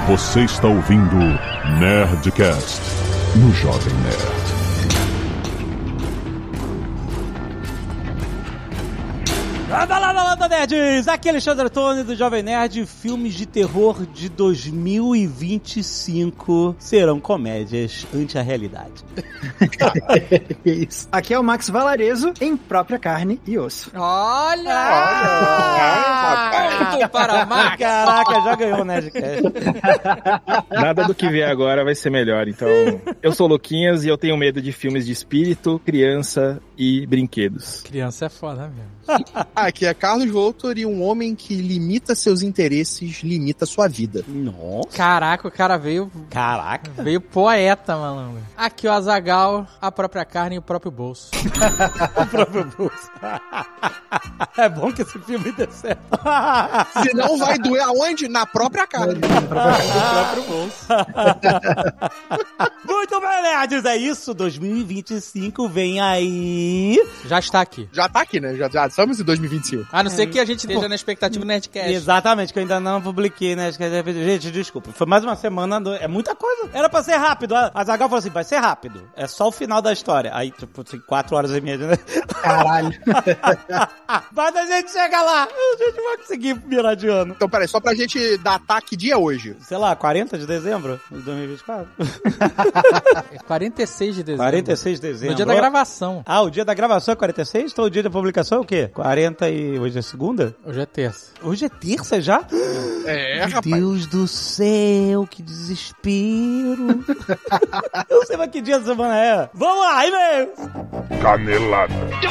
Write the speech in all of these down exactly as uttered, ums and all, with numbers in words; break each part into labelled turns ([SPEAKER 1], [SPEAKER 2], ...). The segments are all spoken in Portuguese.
[SPEAKER 1] Você está ouvindo Nerdcast no Jovem Nerd.
[SPEAKER 2] Landa, landa, landa, nerds! Aqui é Alexandre Antônio do Jovem Nerd. Filmes de terror de dois mil e vinte e cinco serão comédias ante a realidade.
[SPEAKER 3] Isso. Aqui é o Max Valarezo em própria carne e osso.
[SPEAKER 4] Olha!
[SPEAKER 2] Ah!
[SPEAKER 4] Olha! Para Max!
[SPEAKER 2] Caraca, já ganhou o Nerdcast.
[SPEAKER 5] Nada do que vier agora vai ser melhor. Então, eu sou Luquinhas e eu tenho medo de filmes de espírito, criança e brinquedos.
[SPEAKER 4] Criança é foda mesmo.
[SPEAKER 6] Aqui é Carlos Voltor e um homem que limita seus interesses, limita sua vida.
[SPEAKER 2] Nossa.
[SPEAKER 4] Caraca, o cara veio...
[SPEAKER 2] Caraca.
[SPEAKER 4] Veio poeta, malandro. Aqui o Azaghal, a própria carne e o próprio bolso.
[SPEAKER 2] O próprio bolso. É bom que esse filme dê certo.
[SPEAKER 6] Senão vai doer aonde? Na própria carne.
[SPEAKER 4] No próprio bolso.
[SPEAKER 2] Muito bem, nerds. É isso. dois mil e vinte e cinco vem aí.
[SPEAKER 4] Já está aqui.
[SPEAKER 6] Já tá aqui, né? Já, já estamos em dois mil e vinte e cinco.
[SPEAKER 4] A não ser que a gente esteja na expectativa do Nerdcast.
[SPEAKER 2] Exatamente, que eu ainda não publiquei, né? Gente, desculpa. Foi mais uma semana. Do... É muita coisa. Era pra ser rápido. A Azaghal falou assim: vai ser rápido. É só o final da história. Aí, tipo, assim, quatro horas e meia. Né?
[SPEAKER 3] Caralho.
[SPEAKER 2] Mas a gente chega lá. A gente vai conseguir virar de ano.
[SPEAKER 6] Então, peraí, só pra gente datar que dia é hoje.
[SPEAKER 2] Sei lá, quarenta de dezembro de dois mil e vinte e quatro.
[SPEAKER 4] É quarenta e seis de dezembro.
[SPEAKER 2] quarenta e seis de dezembro.
[SPEAKER 4] No dia da gravação.
[SPEAKER 2] Ah, o dia da gravação é quarenta e seis? Então o dia da publicação é o quê? quarenta e... Hoje é segunda?
[SPEAKER 4] Hoje é terça.
[SPEAKER 2] Hoje é terça já?
[SPEAKER 6] É,
[SPEAKER 2] Meu
[SPEAKER 6] rapaz.
[SPEAKER 2] Deus do céu, que desespero. Eu não sei mais que dia da semana é. Vamos lá, e-mail.
[SPEAKER 1] Canelada.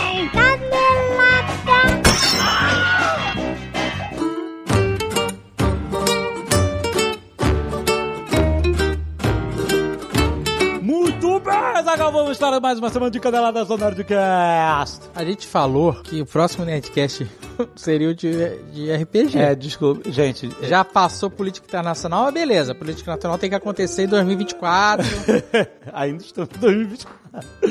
[SPEAKER 2] Muito bem, Azaghal, vamos estar mais uma semana de Caneladas do Nerdcast.
[SPEAKER 4] A gente falou que o próximo Nerdcast seria o de, de R P G.
[SPEAKER 2] É, desculpa, gente.
[SPEAKER 4] Já passou política internacional, mas beleza. Política internacional tem que acontecer em dois mil e vinte e quatro.
[SPEAKER 2] Ainda estamos em dois mil e vinte e quatro.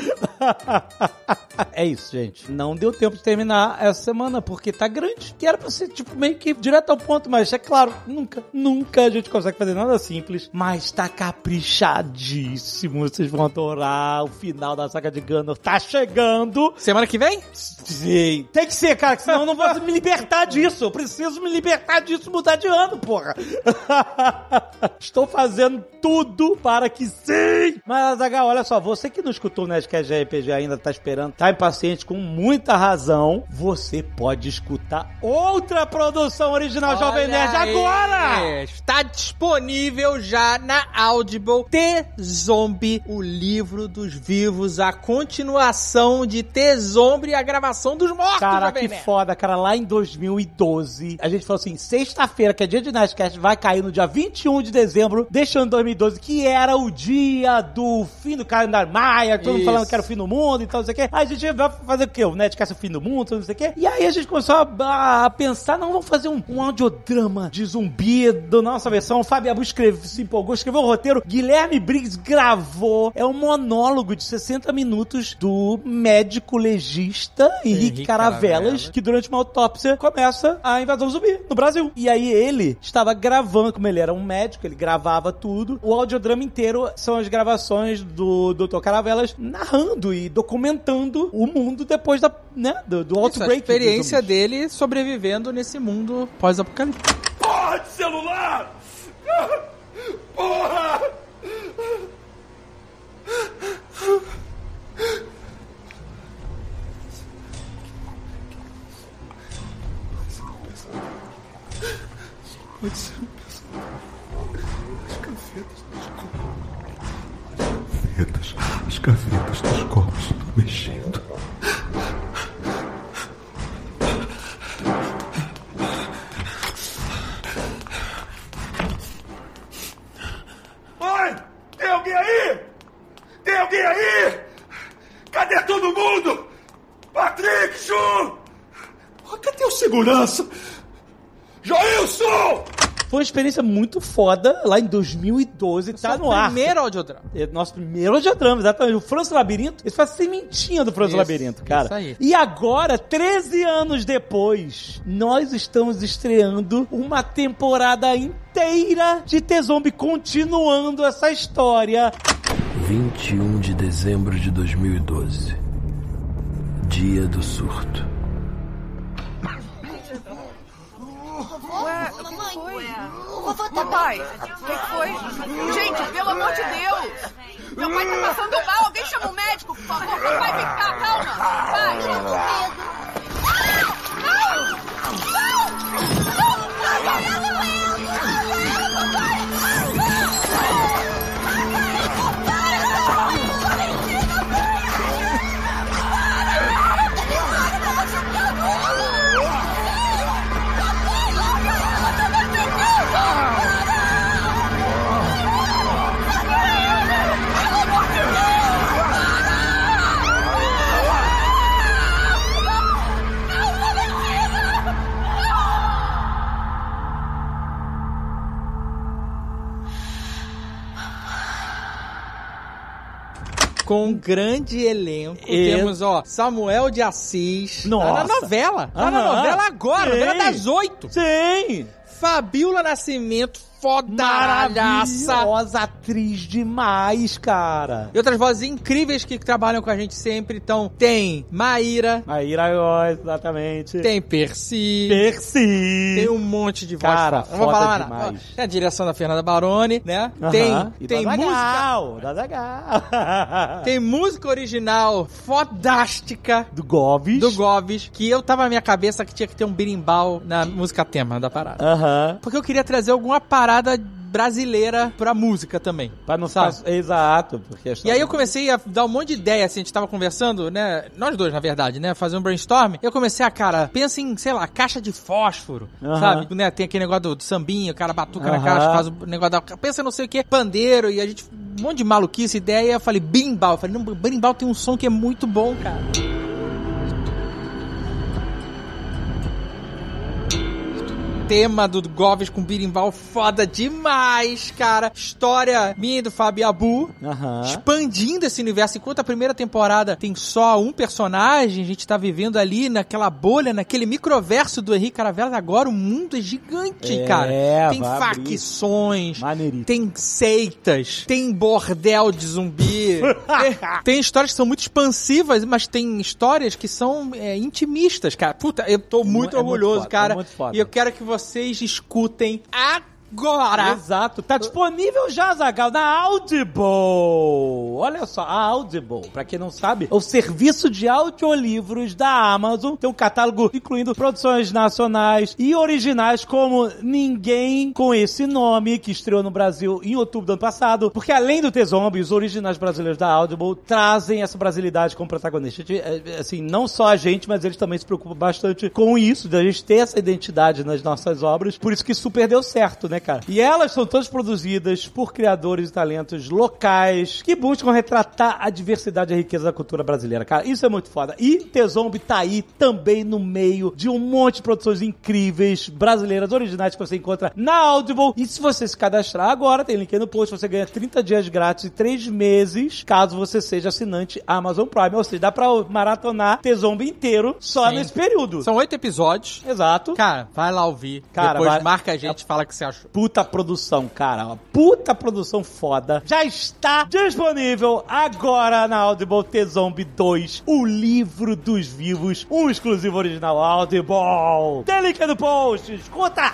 [SPEAKER 2] É isso, gente. Não deu tempo de terminar essa semana, porque tá grande. Que era pra ser, tipo, meio que direto ao ponto, mas é claro, nunca, nunca a gente consegue fazer nada simples. Mas tá caprichadíssimo. Vocês vão adorar o final da saga de Gandalf. Tá chegando.
[SPEAKER 4] Semana que vem?
[SPEAKER 2] Sim. Tem que ser, cara, que senão eu não vou me libertar disso. Eu preciso me libertar disso, mudar de ano, porra. Estou fazendo tudo para que sim. Mas, Azaghal, olha só, você que não escutou o Nerdcast de R P G ainda, tá esperando, tá impaciente, com muita razão, você pode escutar outra produção original
[SPEAKER 4] Olha
[SPEAKER 2] Jovem Nerd
[SPEAKER 4] aí.
[SPEAKER 2] agora!
[SPEAKER 4] Está disponível já na Audible T-Zombie, o livro dos vivos, a continuação de T-Zombie e a gravação dos mortos,
[SPEAKER 2] Cara,
[SPEAKER 4] Jovem
[SPEAKER 2] que
[SPEAKER 4] Nerd.
[SPEAKER 2] foda, cara. Lá em dois mil e doze, a gente falou assim, sexta-feira, que é dia de Nerdcast, vai cair no dia vinte e um de dezembro deste ano de dois mil e doze, que era o dia do fim do calendário Maia, todo mundo
[SPEAKER 4] Isso.
[SPEAKER 2] falando que era o fim do mundo e tal, não sei o quê. Aí a gente vai fazer o quê? O Nerdcast é o fim do mundo, não sei o quê. E aí a gente começou a, a pensar, não, vamos fazer um, um audiodrama de zumbi da nossa versão. O Fábio Abu escreveu, se empolgou, escreveu o roteiro. Guilherme Briggs gravou. É um monólogo de sessenta minutos do médico legista Henrique,
[SPEAKER 4] Henrique
[SPEAKER 2] Caravelas,
[SPEAKER 4] Caravelas,
[SPEAKER 2] que durante uma autópsia começa a invasão zumbi no Brasil. E aí ele estava gravando, como ele era um médico, ele gravava tudo. O audiodrama inteiro são as gravações do doutor Caravelas narrando e documentando o mundo depois da, né, do, do
[SPEAKER 4] Isso, a
[SPEAKER 2] outbreak.
[SPEAKER 4] experiência
[SPEAKER 2] dos zumbis.
[SPEAKER 4] dele sobrevivendo nesse mundo pós-apocalíptico.
[SPEAKER 1] Porra de celular! Porra!
[SPEAKER 6] Pode ser um
[SPEAKER 1] Gavetas, as gavetas dos copos estão mexendo. Oi! Tem alguém aí? Tem alguém aí? Cadê todo mundo? Patrick, Chu! Cadê o segurança? Joilson!
[SPEAKER 2] Foi uma experiência muito foda lá em dois mil e doze, tá no ar.
[SPEAKER 4] Primeiro audiodrama.
[SPEAKER 2] É nosso primeiro audiodrama, exatamente. O França Labirinto, esse foi a sementinha do França
[SPEAKER 4] Isso,
[SPEAKER 2] Labirinto, cara.
[SPEAKER 4] isso aí.
[SPEAKER 2] E agora, treze anos depois, nós estamos estreando uma temporada inteira inteira de T-Zombie continuando essa história.
[SPEAKER 7] vinte e um de dezembro de dois mil e doze. Dia do surto.
[SPEAKER 8] Ué, o que foi? Vovô, papai, o que foi? Gente, pelo amor de Deus! Meu pai tá passando mal, alguém chama o médico, por favor. Papai, vem cá, calma. Pai, eu tô com medo. Não! Não! Não! Não!
[SPEAKER 4] Com um grande elenco.
[SPEAKER 2] E...
[SPEAKER 4] Temos, ó, Samuel de Assis.
[SPEAKER 2] Nossa.
[SPEAKER 4] Tá na novela. Tá na
[SPEAKER 2] Aham.
[SPEAKER 4] novela agora,
[SPEAKER 2] Sim.
[SPEAKER 4] novela das oito.
[SPEAKER 2] Sim!
[SPEAKER 4] Fabíola Nascimento, fodaralhaça.
[SPEAKER 2] Maravilhosa atriz demais, cara.
[SPEAKER 4] E outras vozes incríveis que trabalham com a gente sempre. Então, tem Maíra.
[SPEAKER 2] Maíra Góes, exatamente.
[SPEAKER 4] Tem Percy.
[SPEAKER 2] Percy.
[SPEAKER 4] Tem um monte de voz.
[SPEAKER 2] Cara,
[SPEAKER 4] Não vou
[SPEAKER 2] foda
[SPEAKER 4] falar
[SPEAKER 2] demais.
[SPEAKER 4] nada. Tem a direção da Fernanda Baroni, né?
[SPEAKER 2] Aham.
[SPEAKER 4] Tem,
[SPEAKER 2] E
[SPEAKER 4] tem
[SPEAKER 2] da
[SPEAKER 4] música.
[SPEAKER 2] Zagal, da Zagal.
[SPEAKER 4] Tem música original fodástica
[SPEAKER 2] Do Goves.
[SPEAKER 4] do Goves, que eu tava na minha cabeça que tinha que ter um birimbau na música tema da parada.
[SPEAKER 2] Aham.
[SPEAKER 4] Porque eu queria trazer alguma parada brasileira pra música também.
[SPEAKER 2] Pra não
[SPEAKER 4] Sabe?
[SPEAKER 2] ficar... Exato. Porque
[SPEAKER 4] E aí eu comecei a dar um monte de ideia, assim, a gente tava conversando, né? Nós dois, na verdade, né? Fazer um brainstorm. E eu comecei a, cara, pensa em, sei lá, caixa de fósforo,
[SPEAKER 2] Aham.
[SPEAKER 4] sabe? Né? Tem aquele negócio do, do sambinha, o cara batuca na
[SPEAKER 2] Aham.
[SPEAKER 4] caixa, faz o negócio da... Pensa não sei o que, pandeiro, e a gente... Um monte de maluquice, ideia. E eu falei, berimbau. Eu falei, não, berimbau tem um som que é muito bom, cara. Tema do Goves com birimbau foda demais, cara. História minha e do Fábio Abu.
[SPEAKER 2] Aham.
[SPEAKER 4] Expandindo esse universo. Enquanto a primeira temporada tem só um personagem, a gente tá vivendo ali naquela bolha, naquele microverso do Henrique Caravelas. Agora o mundo é gigante,
[SPEAKER 2] É,
[SPEAKER 4] cara. Tem
[SPEAKER 2] vai abrir.
[SPEAKER 4] facções,
[SPEAKER 2] Maneiríssimo.
[SPEAKER 4] tem seitas, tem bordel de zumbi. tem, tem histórias que são muito expansivas, mas tem histórias que são é, intimistas, cara. Puta, eu tô muito
[SPEAKER 2] É muito
[SPEAKER 4] orgulhoso,
[SPEAKER 2] foda,
[SPEAKER 4] cara.
[SPEAKER 2] é muito foda.
[SPEAKER 4] E eu quero que vocês escutem agora.
[SPEAKER 2] Exato. Tá disponível já, Zagal, na Audible. Olha só, a Audible, pra quem não sabe, é o serviço de audiolivros da Amazon. Tem um catálogo incluindo produções nacionais e originais como Ninguém com Esse Nome, que estreou no Brasil em outubro do ano passado. Porque além do T-Zombie, os originais brasileiros da Audible trazem essa brasilidade como protagonista. A gente, é, assim, não só a gente, mas eles também se preocupam bastante com isso, da gente ter essa identidade nas nossas obras. Por isso que super deu certo, né, cara? E elas são todas produzidas por criadores e talentos locais que buscam retratar a diversidade e a riqueza da cultura brasileira, cara. Isso é muito foda. E T-Zombie tá aí também no meio de um monte de produções incríveis brasileiras, originais, que você encontra na Audible. E se você se cadastrar agora, tem link aí no post, você ganha trinta dias grátis e três meses, caso você seja assinante Amazon Prime. Ou seja, dá pra maratonar T-Zombie inteiro só
[SPEAKER 4] Sim.
[SPEAKER 2] nesse período.
[SPEAKER 4] São oito episódios.
[SPEAKER 2] Exato.
[SPEAKER 4] Cara, vai lá ouvir.
[SPEAKER 2] Cara,
[SPEAKER 4] Depois
[SPEAKER 2] vai-
[SPEAKER 4] marca a gente e fala o que você achou.
[SPEAKER 2] Puta produção, cara. Uma puta produção foda. Já está disponível agora na Audible T-Zombie dois, o livro dos vivos, um exclusivo original Audible. Tem link aí no post. Escuta!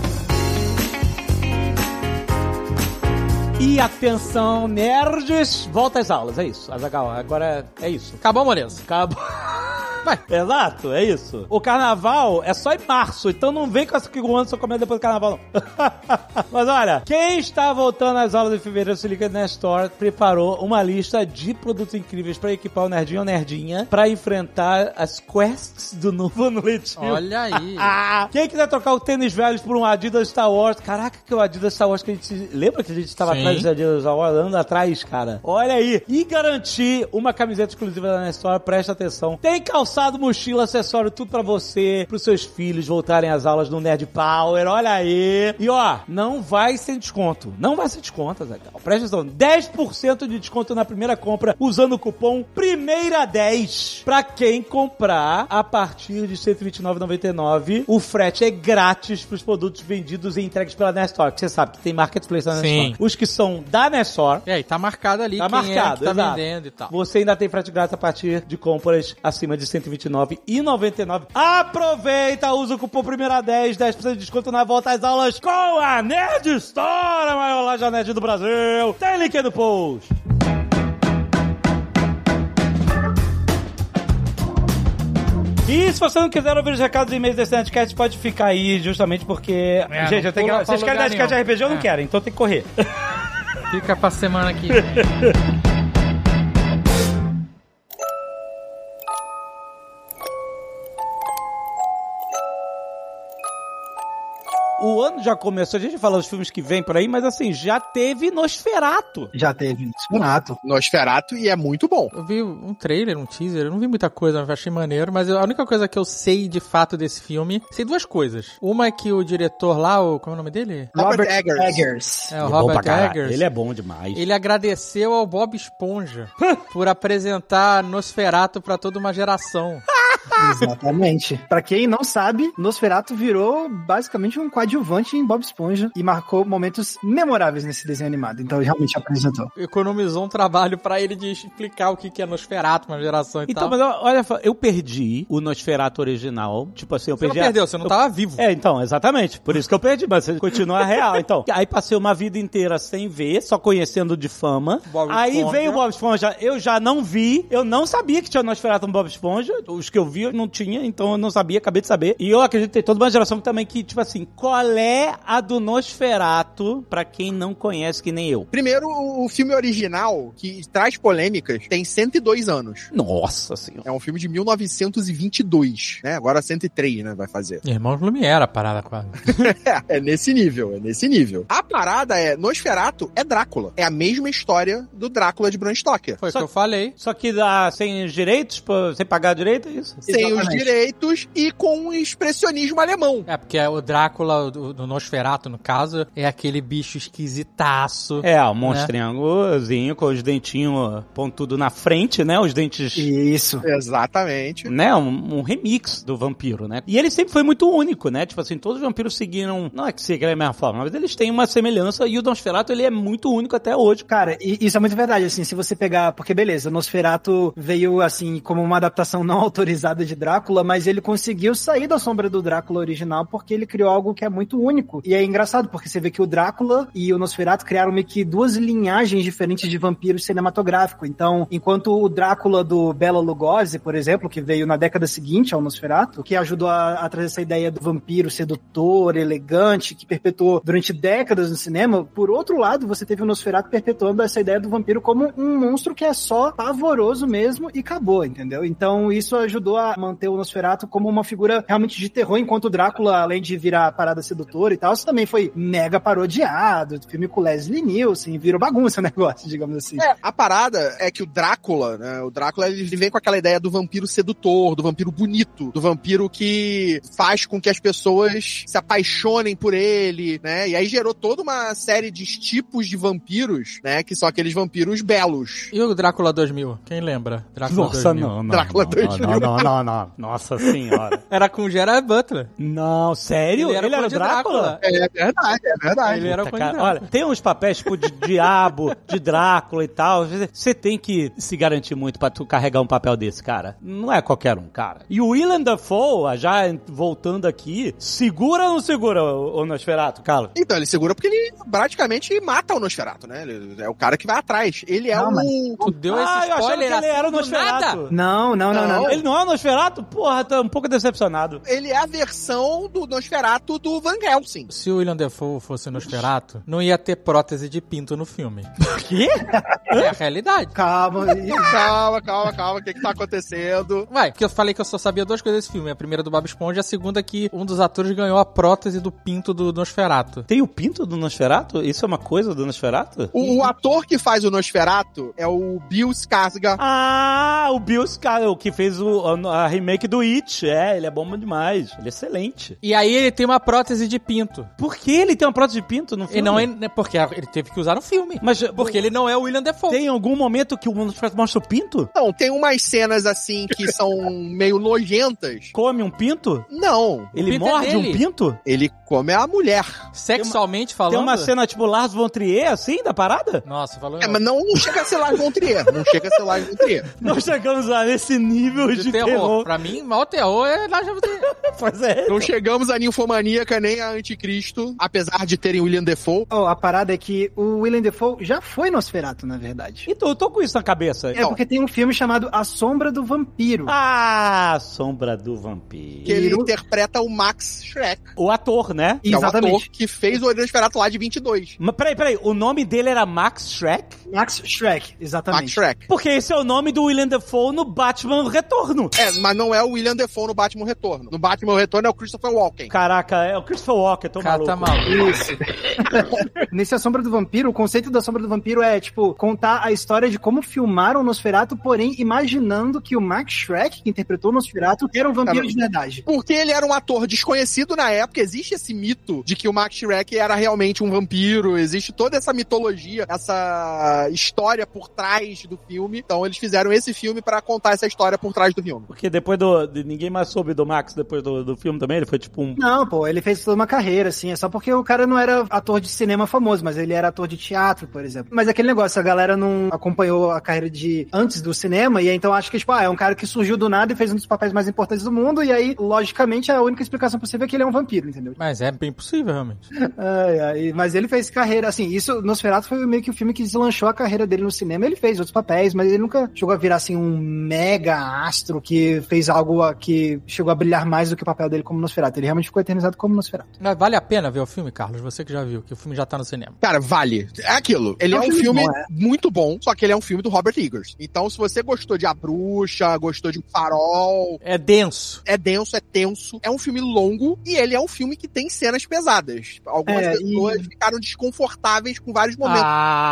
[SPEAKER 2] E atenção, nerds, volta às aulas, é isso. Azaghal, agora é isso.
[SPEAKER 4] Acabou, Moreira.
[SPEAKER 2] Acabou.
[SPEAKER 4] Vai.
[SPEAKER 2] Exato, é isso. O carnaval é só em março, então não vem com essa que o ano só começa depois do carnaval, não. Mas olha, quem está voltando às aulas em fevereiro, se liga na Store, preparou uma lista de produtos incríveis para equipar o nerdinho ou nerdinha para enfrentar as quests do novo ano letivo.
[SPEAKER 4] Olha aí.
[SPEAKER 2] Ah, quem quiser trocar o tênis velhos por um Adidas Star Wars, caraca, que o Adidas Star Wars que a gente... Lembra que a gente estava
[SPEAKER 4] Sim.
[SPEAKER 2] atrás desse Adidas Star Wars, andando atrás, cara? Olha aí. E garantir uma camiseta exclusiva da Nestor, presta atenção. Tem calcinha calçado, mochila, acessório, tudo pra você, pros seus filhos voltarem às aulas do Nerd Power, olha aí. E ó, não vai sem desconto. Não vai sem desconto, Zé. Presta atenção, dez por cento de desconto na primeira compra usando o cupom primeira dez pra quem comprar a partir de cento e vinte e nove reais e noventa e nove centavos. O frete é grátis pros produtos vendidos e entregues pela Nestor, que você sabe que tem marketplace na Nestor. Os que são da Nestor.
[SPEAKER 4] E aí, tá marcado ali
[SPEAKER 2] tá
[SPEAKER 4] quem
[SPEAKER 2] marcado,
[SPEAKER 4] é que tá
[SPEAKER 2] exato.
[SPEAKER 4] vendendo e tal.
[SPEAKER 2] Você ainda tem frete grátis a partir de compras acima de cento e vinte e nove reais e noventa e nove centavos. Aproveita, usa o cupom primeira dez, dez por cento de desconto na volta às aulas com a Nerd Store, a maior loja nerd do Brasil. Tem link aí no post. E se você não quiser ouvir os recados e e-mails desse Nerdcast, pode ficar aí, justamente porque...
[SPEAKER 4] É,
[SPEAKER 2] gente, eu tenho que... Vocês querem Nerdcast de R P G ou não
[SPEAKER 4] é.
[SPEAKER 2] querem? Então tem que correr.
[SPEAKER 4] Fica pra semana que
[SPEAKER 2] O ano já começou, a gente fala dos filmes que vem por aí, mas assim, já teve Nosferatu.
[SPEAKER 3] Já teve Nosferatu.
[SPEAKER 6] Nosferatu e é muito bom.
[SPEAKER 4] Eu vi um trailer, um teaser, eu não vi muita coisa, mas achei maneiro, mas a única coisa que eu sei de fato desse filme, sei duas coisas. Uma é que o diretor lá, o, como é o nome dele?
[SPEAKER 6] Robert Eggers.
[SPEAKER 3] Eggers.
[SPEAKER 4] É, o
[SPEAKER 2] Ele é bom pra
[SPEAKER 4] Robert
[SPEAKER 2] caralho.
[SPEAKER 4] Eggers.
[SPEAKER 2] Ele é bom demais.
[SPEAKER 4] Ele agradeceu ao Bob Esponja por apresentar Nosferatu pra toda uma geração.
[SPEAKER 3] Exatamente. Pra quem não sabe, Nosferatu virou basicamente um coadjuvante em Bob Esponja e marcou momentos memoráveis nesse desenho animado. Então ele realmente apresentou.
[SPEAKER 4] Economizou um trabalho pra ele de explicar o que é Nosferatu, uma geração e
[SPEAKER 2] Então,
[SPEAKER 4] tal.
[SPEAKER 2] mas olha, eu perdi o Nosferatu original. Tipo assim, eu
[SPEAKER 4] Você não
[SPEAKER 2] perdi. a-
[SPEAKER 4] perdeu, você não
[SPEAKER 2] eu-
[SPEAKER 4] tava vivo.
[SPEAKER 2] É, então, exatamente. Por isso que eu perdi, mas continua real. Então, aí passei uma vida inteira sem ver, só conhecendo de fama.
[SPEAKER 4] Bob
[SPEAKER 2] aí
[SPEAKER 4] Esponja.
[SPEAKER 2] veio o Bob Esponja, eu já não vi, eu não sabia que tinha Nosferatu no Bob Esponja. Os que eu vi eu não tinha, então eu não sabia, acabei de saber. E eu acredito que tem toda uma geração também que, tipo assim, qual é a do Nosferatu pra quem não conhece que nem eu?
[SPEAKER 6] Primeiro, o o filme original, que traz polêmicas, tem cento e dois anos.
[SPEAKER 2] Nossa senhora.
[SPEAKER 6] É um filme de mil novecentos e vinte e dois, né? Agora cento e três, né? Vai fazer.
[SPEAKER 4] Irmãos Lumière, a parada quase.
[SPEAKER 6] É, é nesse nível, é nesse nível. A parada é, Nosferatu é Drácula. É a mesma história do Drácula de Bram Stoker.
[SPEAKER 4] Foi o
[SPEAKER 2] Só-
[SPEAKER 4] que eu falei.
[SPEAKER 2] Só que dá sem os direitos, pô, sem pagar direito, é isso?
[SPEAKER 6] Sem os
[SPEAKER 3] Exatamente.
[SPEAKER 6] direitos e com um expressionismo alemão.
[SPEAKER 4] É, porque o Drácula, do, do Nosferatu, no caso, é aquele bicho esquisitaço.
[SPEAKER 2] É, um monstrinhozinho com os dentinhos pontudo na frente, né? Os dentes,
[SPEAKER 3] Isso.
[SPEAKER 6] Exatamente.
[SPEAKER 2] né? Um, um remix do vampiro, né? E ele sempre foi muito único, né? Tipo assim, todos os vampiros seguiram... Não é que seguiram a mesma forma, mas eles têm uma semelhança e o Nosferatu, ele é muito único até hoje.
[SPEAKER 3] Cara, e isso é muito verdade, assim, se você pegar, porque beleza, o Nosferatu veio, assim, como uma adaptação não autorizada de Drácula, mas ele conseguiu sair da sombra do Drácula original porque ele criou algo que é muito único. E é engraçado, porque você vê que o Drácula e o Nosferatu criaram meio que duas linhagens diferentes de vampiros cinematográficos. Então, enquanto o Drácula do Bela Lugosi, por exemplo, que veio na década seguinte ao Nosferatu, que ajudou a, a trazer essa ideia do vampiro sedutor, elegante, que perpetuou durante décadas no cinema, por outro lado, você teve o Nosferatu perpetuando essa ideia do vampiro como um monstro que é só pavoroso mesmo e acabou, entendeu? Então isso ajudou a manter o Nosferatu como uma figura realmente de terror, enquanto o Drácula, além de virar parada sedutora e tal, isso também foi mega parodiado, filme com Leslie Nielsen, virou bagunça o negócio, digamos assim.
[SPEAKER 6] É, a parada é que o Drácula, né, o Drácula, ele vem com aquela ideia do vampiro sedutor, do vampiro bonito, do vampiro que faz com que as pessoas se apaixonem por ele, né, e aí gerou toda uma série de tipos de vampiros, né, que são aqueles vampiros belos.
[SPEAKER 4] E o Drácula dois mil? Quem lembra? Drácula
[SPEAKER 2] Nossa,
[SPEAKER 4] dois mil.
[SPEAKER 2] não, não.
[SPEAKER 6] Drácula
[SPEAKER 2] não,
[SPEAKER 6] dois
[SPEAKER 2] não,
[SPEAKER 6] mil.
[SPEAKER 2] não, não, não. Nossa senhora.
[SPEAKER 4] Era com o Gerard Butler.
[SPEAKER 2] Não, sério?
[SPEAKER 4] Ele era o
[SPEAKER 2] o
[SPEAKER 4] Conde
[SPEAKER 2] Drácula?
[SPEAKER 4] Drácula.
[SPEAKER 6] É verdade, é verdade.
[SPEAKER 4] Ele era o
[SPEAKER 2] Puta,
[SPEAKER 4] Conde
[SPEAKER 2] cara,
[SPEAKER 4] Drácula.
[SPEAKER 2] olha, tem uns papéis tipo de diabo, de Drácula e tal. Você tem que se garantir muito pra tu carregar um papel desse, cara. Não é qualquer um, cara. E o Willem Dafoe, já voltando aqui, segura ou não segura o, o Nosferatu, Carlos?
[SPEAKER 6] Então, ele segura porque ele praticamente mata o Nosferatu, né? Ele é o cara que vai atrás. Ele é
[SPEAKER 3] Não,
[SPEAKER 6] o...
[SPEAKER 3] mas-
[SPEAKER 4] Tu deu
[SPEAKER 2] Ah,
[SPEAKER 4] esse
[SPEAKER 2] eu achava
[SPEAKER 4] spoiler
[SPEAKER 2] que ele era o
[SPEAKER 4] assim do
[SPEAKER 2] Nosferatu.
[SPEAKER 4] nada?
[SPEAKER 3] Não, não, não, não.
[SPEAKER 6] Não.
[SPEAKER 2] Ele não é o Nosferatu? Porra, tô um pouco decepcionado.
[SPEAKER 6] Ele é a versão do Nosferatu do Van Helsing.
[SPEAKER 4] Se o William Dafoe fosse Nosferatu, não ia ter prótese de pinto no filme.
[SPEAKER 2] Quê?
[SPEAKER 4] É a realidade.
[SPEAKER 3] Calma, e-
[SPEAKER 6] Calma, calma, calma, o que que tá acontecendo?
[SPEAKER 4] Vai, porque eu falei que eu só sabia duas coisas desse filme. A primeira do Bob Esponja e a segunda que um dos atores ganhou a prótese do pinto do Nosferatu.
[SPEAKER 2] Tem o pinto do Nosferatu? Isso é uma coisa do Nosferatu?
[SPEAKER 6] O, o ator que faz o Nosferatu é o Bill Skarsgård.
[SPEAKER 2] Ah, o Bill Skarsgård, o que fez o, a remake do It. É, ele é bom demais. Ele é excelente.
[SPEAKER 4] E aí ele tem uma prótese de pinto.
[SPEAKER 2] Por que ele tem uma prótese de pinto no filme?
[SPEAKER 4] E não é porque ele teve que usar no filme.
[SPEAKER 2] Mas
[SPEAKER 4] porque ele não é o William Dafoe.
[SPEAKER 2] Tem algum momento que o Nosferatu mostra o pinto?
[SPEAKER 6] Não, tem umas cenas assim que são meio nojentas.
[SPEAKER 2] Come um pinto?
[SPEAKER 6] Não.
[SPEAKER 2] Ele
[SPEAKER 4] pinto é
[SPEAKER 2] morde um
[SPEAKER 4] dele.
[SPEAKER 2] pinto?
[SPEAKER 6] Ele come a mulher.
[SPEAKER 4] Sexualmente falando?
[SPEAKER 2] Tem uma cena tipo Lars von Trier, assim, da parada?
[SPEAKER 4] Nossa, falou.
[SPEAKER 6] É, mas não, não chega a ser Lars von Trier. Não chega a ser Lars von Trier.
[SPEAKER 2] Nós chegamos a nesse nível de,
[SPEAKER 4] de terror.
[SPEAKER 2] terror.
[SPEAKER 4] Pra mim, maior terror é Lars von Trier.
[SPEAKER 2] Pois é.
[SPEAKER 6] Não chegamos a Ninfomaníaca nem a Anticristo, apesar de terem William Dafoe.
[SPEAKER 3] Oh, a parada é que o William Dafoe já foi Nosferatu, na verdade.
[SPEAKER 2] Então, eu tô com isso na cabeça.
[SPEAKER 3] É porque tem um filme chamado A Sombra do Vampiro.
[SPEAKER 2] Ah, Sombra do Vampiro.
[SPEAKER 6] Que ele interpreta o Max Schreck.
[SPEAKER 2] O ator, né?
[SPEAKER 6] Que é o
[SPEAKER 3] Exatamente.
[SPEAKER 6] ator que fez o Nosferatu lá de vinte e dois.
[SPEAKER 2] Mas peraí, peraí, o nome dele era Max Schreck?
[SPEAKER 3] Max Schreck, exatamente.
[SPEAKER 6] Max Schreck.
[SPEAKER 2] Porque esse é o nome do William Dafoe no Batman Retorno.
[SPEAKER 6] É, mas não é o William Dafoe no Batman Retorno. No Batman Retorno é o Christopher Walken.
[SPEAKER 2] Caraca, é o Christopher Walken, tô
[SPEAKER 4] Cara,
[SPEAKER 2] maluco.
[SPEAKER 4] tá maluco.
[SPEAKER 3] Isso. Nesse A Sombra do Vampiro, o conceito da Sombra do Vampiro é, tipo, contar a história de como filmaram o Nosferatu, porém imaginando que o Max Schreck, que interpretou o Nosferatu, era um vampiro
[SPEAKER 6] Cara,
[SPEAKER 3] de verdade.
[SPEAKER 6] Porque ele era um ator desconhecido na época, existe esse mito de que o Max Schreck era realmente um vampiro, existe toda essa mitologia, essa história por trás do filme. Então eles fizeram esse filme pra contar essa história por trás do filme.
[SPEAKER 2] Porque depois do... de- ninguém mais soube do Max depois do, do filme também, ele foi tipo um...
[SPEAKER 3] Não, pô, ele fez toda uma carreira, assim, é só porque o cara não era ator de cinema famoso, mas ele era ator de teatro, por exemplo. Mas aquele negócio, a galera não acompanhou a carreira de antes do cinema, e aí então acha que, tipo, ah, é um cara que surgiu do nada e fez um dos papéis mais importantes do mundo, e aí, logicamente, a única explicação possível é que ele é um vampiro, entendeu?
[SPEAKER 4] Mas é bem possível, realmente.
[SPEAKER 3] Ai, ai, mas ele fez carreira, assim, isso, Nosferatu foi meio que o filme que deslanchou a carreira dele no cinema, ele fez outros papéis, mas ele nunca chegou a virar, assim, um mega astro que fez algo a- que chegou a brilhar mais do que o papel dele como Nosferatu. Ele realmente ficou eternizado como Nosferatu.
[SPEAKER 4] Mas vale a pena ver o filme, Carlos? Você que já viu, que o filme já tá no cinema.
[SPEAKER 6] Cara, vale. É aquilo. Ele é,
[SPEAKER 3] É um
[SPEAKER 6] um
[SPEAKER 3] filme
[SPEAKER 6] filme
[SPEAKER 3] bom, é.
[SPEAKER 6] muito bom, só que ele é um filme do Robert Eggers. Então, se você gostou de A Bruxa, gostou de O Farol,
[SPEAKER 4] É denso.
[SPEAKER 6] é denso, é tenso, é um filme longo e ele é um filme que tem cenas pesadas. Algumas
[SPEAKER 3] É,
[SPEAKER 6] pessoas
[SPEAKER 3] e-
[SPEAKER 6] ficaram desconfortáveis com vários momentos.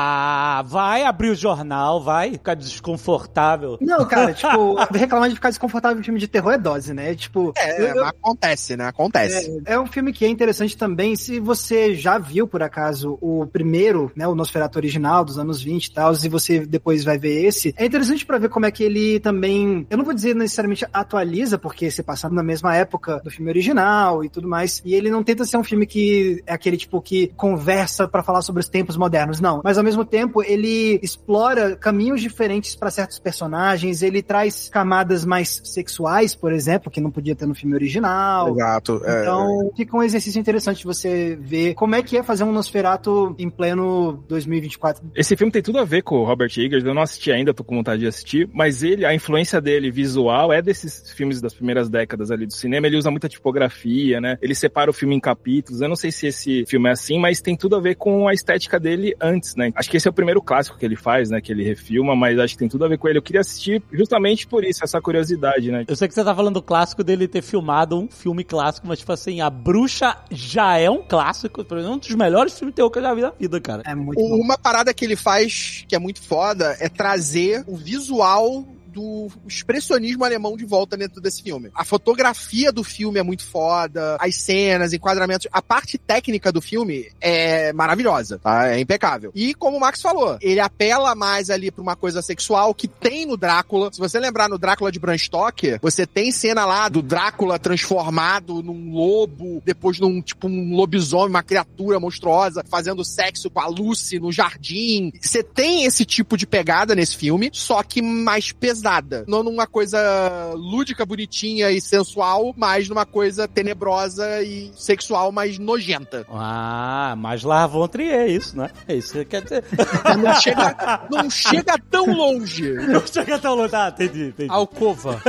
[SPEAKER 2] Ah, vai abrir o jornal, vai ficar desconfortável.
[SPEAKER 3] Não, cara, tipo, reclamar de ficar desconfortável em filme de terror é dose, né? Tipo,
[SPEAKER 6] É,
[SPEAKER 3] eu- eu-
[SPEAKER 6] mas acontece, né? Acontece.
[SPEAKER 3] É, é um filme que é interessante também, se você já viu, por acaso, o primeiro, né, o Nosferatu original, dos anos vinte e tal, e você depois vai ver esse, é interessante pra ver como é que ele também, eu não vou dizer necessariamente atualiza, porque se passa na mesma época do filme original e tudo mais, e ele não tenta ser um filme que é aquele tipo que conversa pra falar sobre os tempos modernos, não. Mas ao mesmo tempo, ele explora caminhos diferentes pra certos personagens, ele traz camadas mais sexuais, por exemplo, que não podia ter no filme original.
[SPEAKER 6] Exato. é.
[SPEAKER 3] Então, fica um exercício interessante de você ver como é que é fazer um Nosferatu em pleno dois mil e vinte e quatro.
[SPEAKER 5] Esse filme tem tudo a ver com o Robert Eggers, eu não assisti ainda, tô com vontade de assistir, mas ele, a influência dele visual é desses filmes das primeiras décadas ali do cinema, ele usa muita tipografia, né? Ele separa o filme em capítulos, eu não sei se esse filme é assim, mas tem tudo a ver com a estética dele antes, né? Acho que esse é o primeiro clássico que ele faz, né? Que ele refilma, mas acho que tem tudo a ver com ele. Eu queria assistir justamente por isso, essa curiosidade, né?
[SPEAKER 2] Eu sei que você tá falando do clássico dele ter filmado um filme clássico, mas tipo assim, A Bruxa já é um clássico, é um dos melhores filmes de terror que eu já vi na vida, cara.
[SPEAKER 3] É muito bom.
[SPEAKER 6] Uma parada que ele faz que é muito foda é trazer o visual do expressionismo alemão de volta dentro desse filme. A fotografia do filme é muito foda, as cenas, enquadramentos, a parte técnica do filme é maravilhosa, tá? É impecável. E como o Max falou, ele apela mais ali pra uma coisa sexual que tem no Drácula. Se você lembrar no Drácula de Bram Stoker, você tem cena lá do Drácula transformado num lobo, depois num, tipo, um lobisomem, uma criatura monstruosa, fazendo sexo com a Lucy no jardim. Você tem esse tipo de pegada nesse filme, só que mais pesada. Não numa coisa lúdica, bonitinha e sensual, mas numa coisa tenebrosa e sexual, mais nojenta.
[SPEAKER 2] Ah, mas Lars von Trier, isso, né? É isso que quer dizer.
[SPEAKER 6] Não chega, não chega tão longe.
[SPEAKER 2] Não chega tão longe. Ah, entendi, entendi.
[SPEAKER 4] Alcova.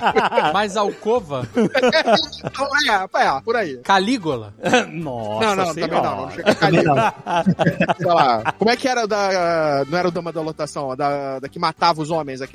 [SPEAKER 4] Mais Alcova?
[SPEAKER 6] Então, é, é, por aí.
[SPEAKER 4] Calígula?
[SPEAKER 2] Nossa
[SPEAKER 6] Não, não,
[SPEAKER 2] senhora.
[SPEAKER 6] também não. Não chega a Calígula. Sei lá. Como é que era o da... Não era o Dama da Lotação, a da, da que matava os homens aqui no filme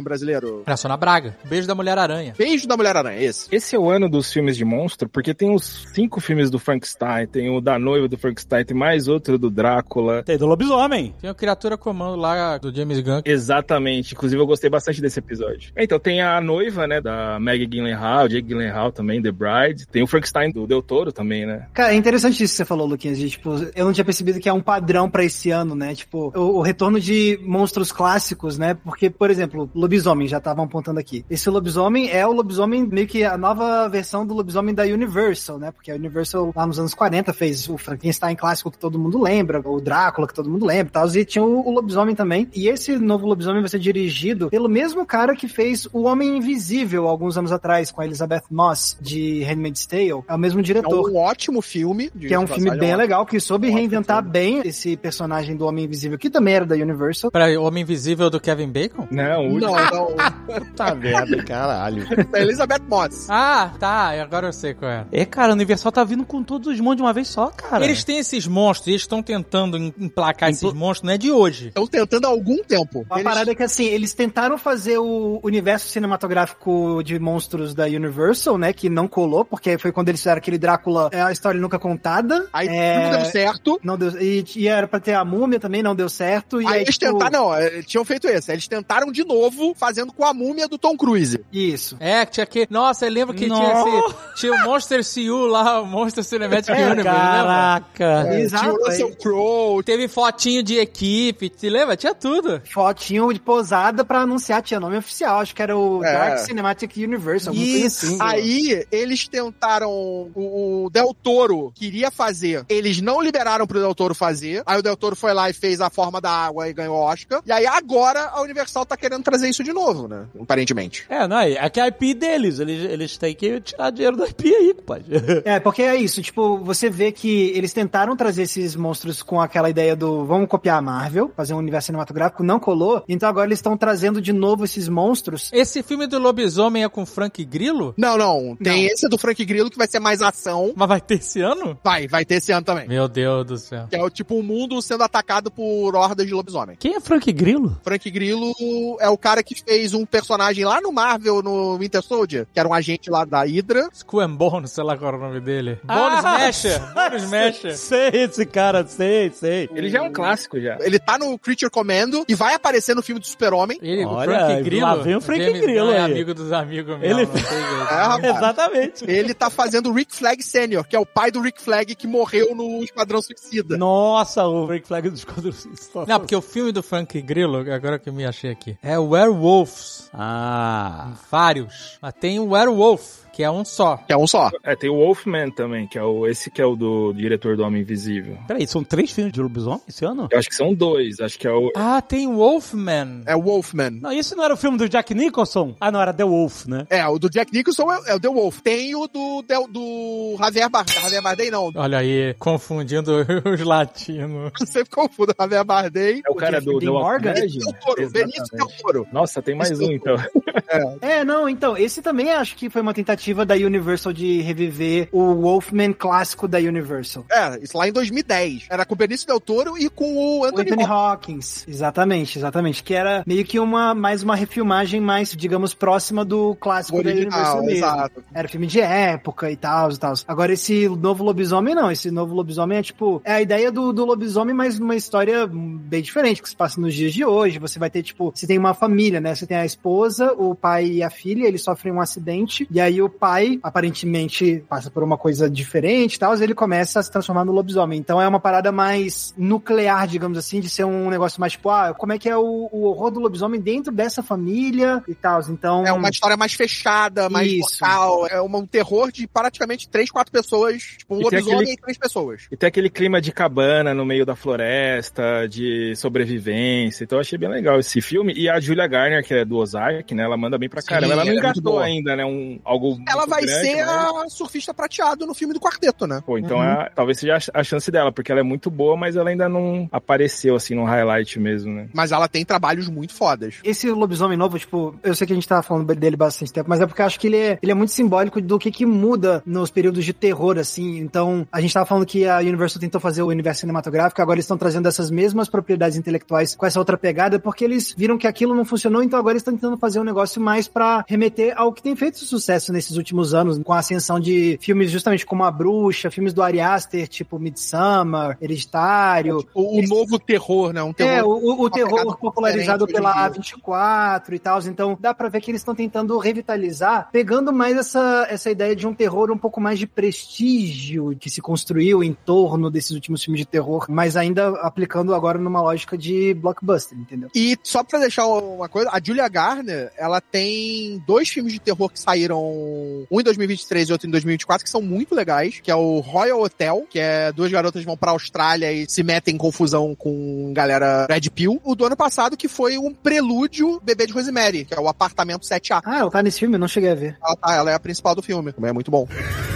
[SPEAKER 6] brasileiro?
[SPEAKER 4] Era só na Braga. Beijo da Mulher-Aranha.
[SPEAKER 6] Beijo da Mulher-Aranha, esse.
[SPEAKER 5] Esse é o ano dos filmes de monstro, porque tem os cinco filmes do Frankenstein, tem o da noiva do Frankenstein, tem mais outro do Drácula.
[SPEAKER 2] Tem do lobisomem.
[SPEAKER 4] Tem a Criatura Comando lá do James Gunn.
[SPEAKER 5] Exatamente. Inclusive, eu gostei bastante desse episódio. Então, tem a noiva, né, da Maggie Gyllenhaal, Jake Gyllenhaal também, The Bride. Tem o Frankenstein do Del Toro também, né?
[SPEAKER 3] Cara, é interessante isso que você falou, Luquinhas, de, tipo, eu não tinha percebido que é um padrão pra esse ano, né? Tipo, o, o retorno de monstros clássicos, né? Porque, por exemplo, lobisomem, já estavam apontando aqui. Esse lobisomem é o lobisomem, meio que a nova versão do lobisomem da Universal, né? Porque a Universal, lá nos anos quarenta, fez o Frankenstein clássico que todo mundo lembra, o Drácula que todo mundo lembra e tal, e tinha o, o lobisomem também. E esse novo lobisomem vai ser dirigido pelo mesmo cara que fez O Homem Invisível, alguns anos atrás, com a Elizabeth Moss, de Handmaid's Tale. É o mesmo diretor.
[SPEAKER 6] É um ótimo filme.
[SPEAKER 3] Que é um filme bem
[SPEAKER 6] é
[SPEAKER 3] legal, que soube
[SPEAKER 6] um
[SPEAKER 3] reinventar bem esse personagem do Homem Invisível, que também era da Universal.
[SPEAKER 4] Pra Homem Invisível do Kevin Bacon?
[SPEAKER 5] Não, o
[SPEAKER 6] Não, não.
[SPEAKER 9] Tá merda, caralho.
[SPEAKER 6] É Elizabeth Moss.
[SPEAKER 4] Ah, tá. Agora eu sei qual é.
[SPEAKER 2] É, cara, a Universal tá vindo com todos os monstros de uma vez só, cara.
[SPEAKER 4] Eles têm esses monstros, eles estão tentando emplacar esses monstros, não é de hoje.
[SPEAKER 6] Estão tentando há algum tempo.
[SPEAKER 3] Uma
[SPEAKER 6] Eles...
[SPEAKER 3] parada que, assim, eles tentaram fazer o universo cinematográfico de monstros da Universal, né, que não colou, porque foi quando eles fizeram aquele Drácula, é a história nunca contada.
[SPEAKER 6] Aí
[SPEAKER 3] é...
[SPEAKER 6] não deu certo.
[SPEAKER 3] Não deu, e, e era pra ter a múmia também, não deu certo. E
[SPEAKER 6] aí,
[SPEAKER 3] aí
[SPEAKER 6] eles
[SPEAKER 3] tipo...
[SPEAKER 6] tentaram, não, eles tinham feito esse. Eles tentaram de novo, fazendo com a múmia do Tom Cruise.
[SPEAKER 3] Isso.
[SPEAKER 4] É, que tinha que... Nossa, eu lembro que
[SPEAKER 2] Não.
[SPEAKER 4] tinha esse... Tinha o Monster C U lá, o Monster Cinematic
[SPEAKER 2] É,
[SPEAKER 4] Universe,
[SPEAKER 2] caraca.
[SPEAKER 6] É,
[SPEAKER 3] Exato,
[SPEAKER 6] tinha o Russell
[SPEAKER 3] aí.
[SPEAKER 6] Crowe.
[SPEAKER 4] Teve fotinho de equipe, te lembra? Tinha tudo.
[SPEAKER 3] Fotinho de posada pra anunciar, tinha nome oficial, acho que era o
[SPEAKER 6] É.
[SPEAKER 3] Dark Cinematic Universe, alguma coisa assim.
[SPEAKER 6] Aí, eles tentaram, o, o Del Toro queria fazer, eles não liberaram pro Del Toro fazer, aí o Del Toro foi lá e fez A Forma da Água e ganhou Oscar, e aí agora a Universal tá querendo trazer isso de novo, né, aparentemente.
[SPEAKER 2] É, não, é que a I P deles, eles, eles têm que tirar dinheiro da I P aí, compadre.
[SPEAKER 3] É, porque é isso, tipo, você vê que eles tentaram trazer esses monstros com aquela ideia do vamos copiar a Marvel, fazer um universo cinematográfico, não colou, então agora eles estão trazendo de novo esses monstros.
[SPEAKER 4] Esse filme do lobisomem é com Frank Grillo?
[SPEAKER 6] Não, não, tem
[SPEAKER 3] Não.
[SPEAKER 6] esse do Frank Grillo que vai ser mais ação,
[SPEAKER 4] Mas vai ter esse ano?
[SPEAKER 6] vai, vai ter esse ano também.
[SPEAKER 4] Meu Deus do céu.
[SPEAKER 6] Que é o tipo um mundo sendo atacado por hordas de lobisomem.
[SPEAKER 2] Quem é Frank Grillo?
[SPEAKER 6] Frank Grillo é o cara que fez um personagem lá no Marvel, no Winter Soldier, que era um agente lá da Hydra.
[SPEAKER 4] Skull and Bones, sei lá qual era o nome dele.
[SPEAKER 2] Ah!
[SPEAKER 4] Bones Smasher! Bones Smasher!
[SPEAKER 2] Sei esse cara, sei, sei.
[SPEAKER 5] Ele já é um clássico, já.
[SPEAKER 6] Ele tá no Creature Commando e vai aparecer no filme do Super-Homem.
[SPEAKER 4] Ele, o
[SPEAKER 2] Olha,
[SPEAKER 4] Frank Grillo.
[SPEAKER 2] lá vem o Frank
[SPEAKER 4] James
[SPEAKER 2] Grillo
[SPEAKER 4] Gunn é
[SPEAKER 2] aí.
[SPEAKER 4] amigo dos amigos meus.
[SPEAKER 2] Ele-
[SPEAKER 4] Não tem jeito.
[SPEAKER 6] É, rapaz.
[SPEAKER 2] Exatamente.
[SPEAKER 6] Ele tá fazendo o Rick Flag Sênior, que é o pai do Rick Flag que morreu no Esquadrão Suicida.
[SPEAKER 2] Nossa, o Frank Flag dos quadros.
[SPEAKER 4] Não, porque o filme do Frank Grillo, agora que eu me achei aqui, é Werewolves.
[SPEAKER 2] Ah.
[SPEAKER 4] Vários. Mas tem o Werewolf, que é um só.
[SPEAKER 6] Que é um só.
[SPEAKER 5] É, tem o Wolfman também, que é o, esse que é o do diretor do Homem Invisível.
[SPEAKER 2] Peraí, são três filmes de lobisomem esse ano?
[SPEAKER 5] Eu acho que são dois, acho que é o...
[SPEAKER 4] Ah, tem Wolfman.
[SPEAKER 6] É o Wolfman.
[SPEAKER 2] Não, isso não era o filme do Jack Nicholson? Ah, não, era The Wolf, né?
[SPEAKER 6] É, o do Jack Nicholson é, é o The Wolf. Tem o do, do, do Javier Bardem. Javier Bardem não.
[SPEAKER 4] Olha aí, confundindo os latinos.
[SPEAKER 6] Eu sempre confundo Javier Bardem.
[SPEAKER 5] É o cara do The
[SPEAKER 3] Morgan?
[SPEAKER 5] Walking Dead?
[SPEAKER 6] Del Toro, Benício Del Toro.
[SPEAKER 5] Nossa, tem mais um, então.
[SPEAKER 3] É, não, então, esse também acho que foi uma tentativa da Universal de reviver o Wolfman clássico da Universal.
[SPEAKER 6] É, isso lá em dois mil e dez. Era com o Benício Del Toro e com o
[SPEAKER 3] O
[SPEAKER 6] Anthony,
[SPEAKER 3] Anthony
[SPEAKER 6] Hopkins.
[SPEAKER 3] Hawkins, exatamente, exatamente, que era meio que uma, mais uma refilmagem mais, digamos, próxima do clássico da Universal
[SPEAKER 6] Original,
[SPEAKER 3] mesmo.
[SPEAKER 6] exato.
[SPEAKER 3] Era filme de época e tal, e tal. Agora esse novo lobisomem não, esse novo lobisomem é tipo, é a ideia do, do lobisomem, mas uma história bem diferente, que se passa nos dias de hoje. Você vai ter, tipo, você tem uma família, né? Você tem a esposa, o pai e a filha, eles sofrem um acidente, e aí o pai, aparentemente, passa por uma coisa diferente e tal, e ele começa a se transformar no lobisomem. Então é uma parada mais nuclear, digamos assim, de ser um negócio mais tipo, ah, como é que é o, o horror do lobisomem dentro dessa família e tal. Então...
[SPEAKER 6] É uma história mais fechada, mais
[SPEAKER 3] Isso.
[SPEAKER 6] local. É uma- um terror de praticamente três, quatro pessoas. Tipo, um
[SPEAKER 5] E tem
[SPEAKER 6] lobisomem
[SPEAKER 5] aquele-
[SPEAKER 6] e três pessoas.
[SPEAKER 5] E tem aquele clima de cabana no meio da floresta, de sobrevivência. Então eu achei bem legal esse filme. E a Julia Garner, que é do Ozark, né? Ela ela manda bem pra caramba.
[SPEAKER 6] Sim,
[SPEAKER 5] ela não
[SPEAKER 6] ela é muito
[SPEAKER 5] engatou
[SPEAKER 6] boa.
[SPEAKER 5] ainda, né? Um, algo
[SPEAKER 6] Ela
[SPEAKER 5] muito
[SPEAKER 6] vai
[SPEAKER 5] grande,
[SPEAKER 6] ser
[SPEAKER 5] mas...
[SPEAKER 6] a surfista prateado no filme do Quarteto, né?
[SPEAKER 5] Pô, então é, talvez seja a, a chance dela, porque ela é muito boa, mas ela ainda não apareceu, assim, no highlight mesmo, né?
[SPEAKER 6] Mas ela tem trabalhos muito fodas.
[SPEAKER 3] Esse lobisomem novo, tipo, eu sei que a gente tava falando dele bastante tempo, mas é porque eu acho que ele é, ele é muito simbólico do que que muda nos períodos de terror, assim. Então, a gente tava falando que a Universal tentou fazer o universo cinematográfico, agora eles estão trazendo essas mesmas propriedades intelectuais com essa outra pegada, porque eles viram que aquilo não funcionou, então agora eles estão tentando fazer um negócio mais pra remeter ao que tem feito sucesso nesses últimos anos, com a ascensão de filmes justamente como A Bruxa, filmes do Ari Aster, tipo Midsommar, Hereditário.
[SPEAKER 6] O, o
[SPEAKER 3] Eles...
[SPEAKER 6] novo terror, né? Um terror,
[SPEAKER 3] é, o, o, o terror
[SPEAKER 6] pegada
[SPEAKER 3] popularizado
[SPEAKER 6] diferente
[SPEAKER 3] pela
[SPEAKER 6] hoje em
[SPEAKER 3] A
[SPEAKER 6] dia.
[SPEAKER 3] vinte e quatro e tal, então dá pra ver que eles estão tentando revitalizar, pegando mais essa, essa ideia de um terror um pouco mais de prestígio que se construiu em torno desses últimos filmes de terror, mas ainda aplicando agora numa lógica de blockbuster, entendeu?
[SPEAKER 6] E só pra deixar uma coisa, a Julia Garner, ela tem dois filmes de terror que saíram, um em dois mil e vinte e três e outro em dois mil e vinte e quatro, que são muito legais, que é o Royal Hotel, que é duas garotas que vão pra Austrália e se metem em confusão com galera Red Pill. O do ano passado, que foi um prelúdio Bebê de Rosemary, que é o Apartamento sete A.
[SPEAKER 3] Ah, ela tá nesse filme? Eu não cheguei a ver.
[SPEAKER 6] Ela, tá, ela é a principal do filme, também é muito bom.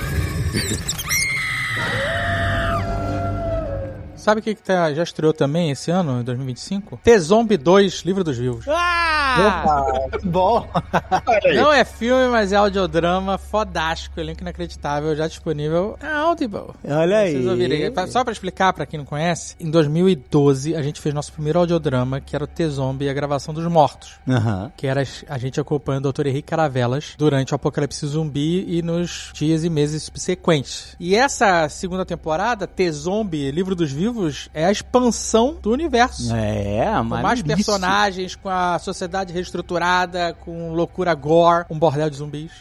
[SPEAKER 4] Sabe o que, que tá, já estreou também esse ano, em dois mil e vinte e cinco? T-Zombie dois, Livro dos Vivos.
[SPEAKER 3] Ah! Bom.
[SPEAKER 4] Não é filme, mas é audiodrama fodástico, elenco inacreditável, já disponível na Audible.
[SPEAKER 2] Olha aí.
[SPEAKER 4] Vocês ouvirem. Só pra explicar pra quem não conhece, em dois mil e doze a gente fez nosso primeiro audiodrama, que era o T-Zombie e a gravação dos mortos.
[SPEAKER 2] Aham.
[SPEAKER 4] Que era a gente acompanhando o doutor Henrique Caravelas durante o apocalipse zumbi e nos dias e meses subsequentes. E essa segunda temporada, T-Zombie, Livro dos Vivos, é a expansão do universo.
[SPEAKER 2] É,
[SPEAKER 4] Com mais personagens, com a sociedade reestruturada, com loucura gore, um bordel de zumbis.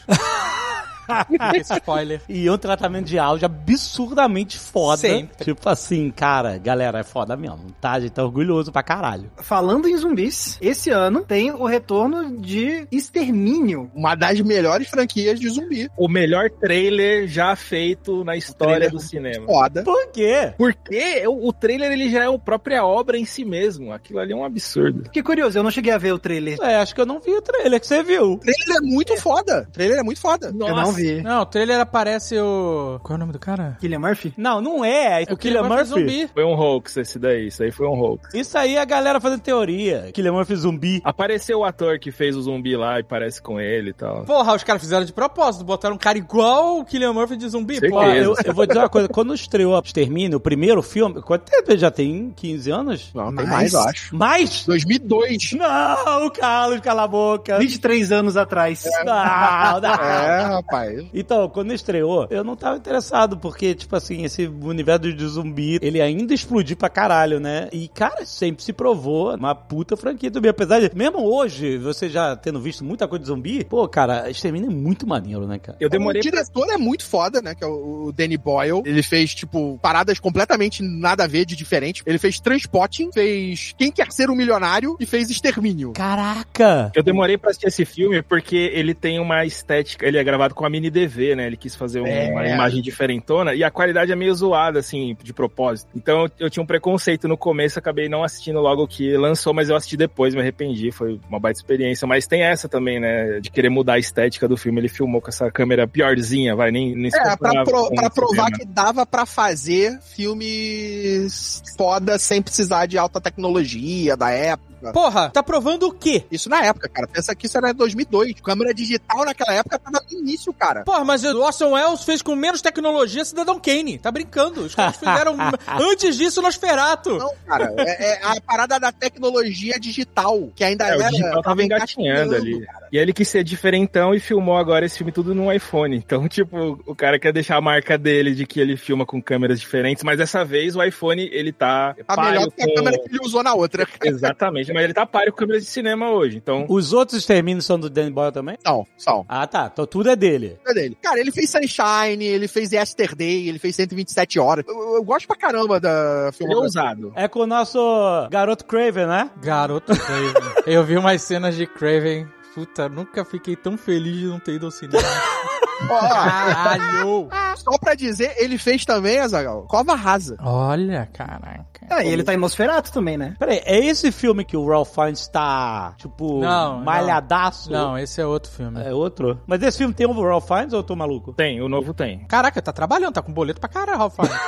[SPEAKER 4] Esse spoiler.
[SPEAKER 2] E um tratamento de áudio absurdamente foda.
[SPEAKER 4] Sempre.
[SPEAKER 2] Tipo assim, cara, galera, é foda mesmo. Tá? A gente tá orgulhoso pra caralho.
[SPEAKER 3] Falando em zumbis, esse ano tem o retorno de Extermínio.
[SPEAKER 6] Uma das melhores franquias de zumbi.
[SPEAKER 5] O melhor trailer já feito na história do cinema.
[SPEAKER 6] Foda.
[SPEAKER 2] Por quê?
[SPEAKER 5] Porque o, o trailer, ele já é a própria obra em si mesmo. Aquilo ali é um absurdo.
[SPEAKER 3] Que curioso, eu não cheguei a ver o trailer.
[SPEAKER 2] É, acho que eu não vi o trailer que você viu.
[SPEAKER 6] O trailer é muito foda. O trailer é muito foda.
[SPEAKER 3] Eu não vi.
[SPEAKER 4] Não, o trailer aparece o... Qual é o nome do cara?
[SPEAKER 3] Cillian Murphy?
[SPEAKER 2] Não, não é.
[SPEAKER 4] É
[SPEAKER 2] o Cillian Murphy.
[SPEAKER 4] zumbi.
[SPEAKER 5] Foi um hoax esse daí. Isso aí foi um hoax.
[SPEAKER 2] Isso aí é a galera fazendo teoria. Cillian Murphy zumbi.
[SPEAKER 5] Apareceu o ator que fez o zumbi lá e parece com ele e tal.
[SPEAKER 4] Porra, os caras fizeram de propósito. Botaram um cara igual o Cillian Murphy de zumbi.
[SPEAKER 5] Certeza.
[SPEAKER 4] Porra,
[SPEAKER 2] Ó, eu, eu vou dizer uma coisa. Quando estreou o Extermínio, o primeiro filme... Quanto tempo? Já tem quinze anos?
[SPEAKER 6] Não, tem
[SPEAKER 3] Mais?
[SPEAKER 6] mais, eu acho.
[SPEAKER 2] Mais?
[SPEAKER 6] dois mil e dois.
[SPEAKER 2] Não, Carlos, cala a boca.
[SPEAKER 3] vinte e três anos atrás.
[SPEAKER 2] Não, não.
[SPEAKER 6] É, rapaz.
[SPEAKER 2] Então, quando estreou, eu não tava interessado, porque, tipo assim, esse universo de zumbi, ele ainda explodiu pra caralho, né? E, cara, sempre se provou uma puta franquia também. Apesar de, mesmo hoje, você já tendo visto muita coisa de zumbi, pô, cara, Extermínio é muito maneiro, né, cara?
[SPEAKER 5] Eu demorei
[SPEAKER 6] O diretor é muito foda, né? Que é o Danny Boyle. Ele fez, tipo, paradas completamente nada a ver de diferente. Ele fez Transpotting, fez Quem Quer Ser um Milionário e fez Extermínio.
[SPEAKER 2] Caraca!
[SPEAKER 5] Eu demorei pra assistir esse filme porque ele tem uma estética, ele é gravado com a mini D V, né? Ele quis fazer um,
[SPEAKER 6] É.
[SPEAKER 5] uma imagem diferentona e a qualidade é meio zoada, assim, de propósito. Então eu, eu tinha um preconceito no começo, acabei não assistindo logo que lançou, mas eu assisti depois, me arrependi, foi uma baita experiência. Mas tem essa também, né? De querer mudar a estética do filme. Ele filmou com essa câmera piorzinha, vai, nem, nem se
[SPEAKER 6] É, pra,
[SPEAKER 5] comparava
[SPEAKER 6] pro-
[SPEAKER 5] com
[SPEAKER 6] pra
[SPEAKER 5] o
[SPEAKER 6] provar
[SPEAKER 5] cinema.
[SPEAKER 6] que dava pra fazer filmes foda sem precisar de alta tecnologia da época.
[SPEAKER 4] Porra, tá provando o quê?
[SPEAKER 6] Isso na época, cara. Pensa que isso era dois mil e dois. Câmera digital naquela época tava no início, cara.
[SPEAKER 4] Porra, mas o Orson Welles fez com menos tecnologia Cidadão Kane. Tá brincando. Os caras fizeram antes disso Nosferatu.
[SPEAKER 6] Não, cara. É, é a parada da tecnologia digital, que ainda
[SPEAKER 5] É,
[SPEAKER 6] era...
[SPEAKER 5] o digital tava engatinhando ali.
[SPEAKER 6] cara.
[SPEAKER 5] E aí ele quis ser diferentão e filmou agora esse filme tudo no iPhone. Então, tipo, o cara quer deixar a marca dele de que ele filma com câmeras diferentes, mas dessa vez o iPhone, ele tá...
[SPEAKER 6] Tá
[SPEAKER 5] páreo
[SPEAKER 6] melhor do que a
[SPEAKER 5] com-
[SPEAKER 6] câmera que ele usou na outra.
[SPEAKER 5] Exatamente, mas ele tá páreo com câmeras de cinema hoje, então...
[SPEAKER 2] Os outros Extermínios são do Danny Boyle também?
[SPEAKER 6] Não, são.
[SPEAKER 2] Ah, tá. Então tudo é dele.
[SPEAKER 6] É dele. Cara, ele fez Sunshine, ele fez Yesterday, ele fez cento e vinte e sete horas. Eu, eu gosto pra caramba da
[SPEAKER 5] Ele é
[SPEAKER 6] filmografia.
[SPEAKER 5] ousado.
[SPEAKER 2] É com o nosso garoto Craven, né?
[SPEAKER 4] Garoto Craven. Eu vi umas cenas de Craven. Puta, nunca fiquei tão feliz de não ter ido ao cinema.
[SPEAKER 6] Ó,
[SPEAKER 4] Caralho!
[SPEAKER 6] Só pra dizer, ele fez também, Azaghal, Cova Rasa.
[SPEAKER 4] Olha, caraca.
[SPEAKER 3] Ah, e ele tá em Nosferatu também, né?
[SPEAKER 2] Peraí, é esse filme que o Ralph Fiennes tá, tipo,
[SPEAKER 4] Não,
[SPEAKER 2] malhadaço?
[SPEAKER 4] Não, esse é outro filme.
[SPEAKER 2] É outro? Mas esse filme tem o Ralph Fiennes ou eu tô maluco?
[SPEAKER 5] Tem, o novo tem.
[SPEAKER 4] Caraca, tá trabalhando, tá com boleto pra caralho, Ralph Fiennes.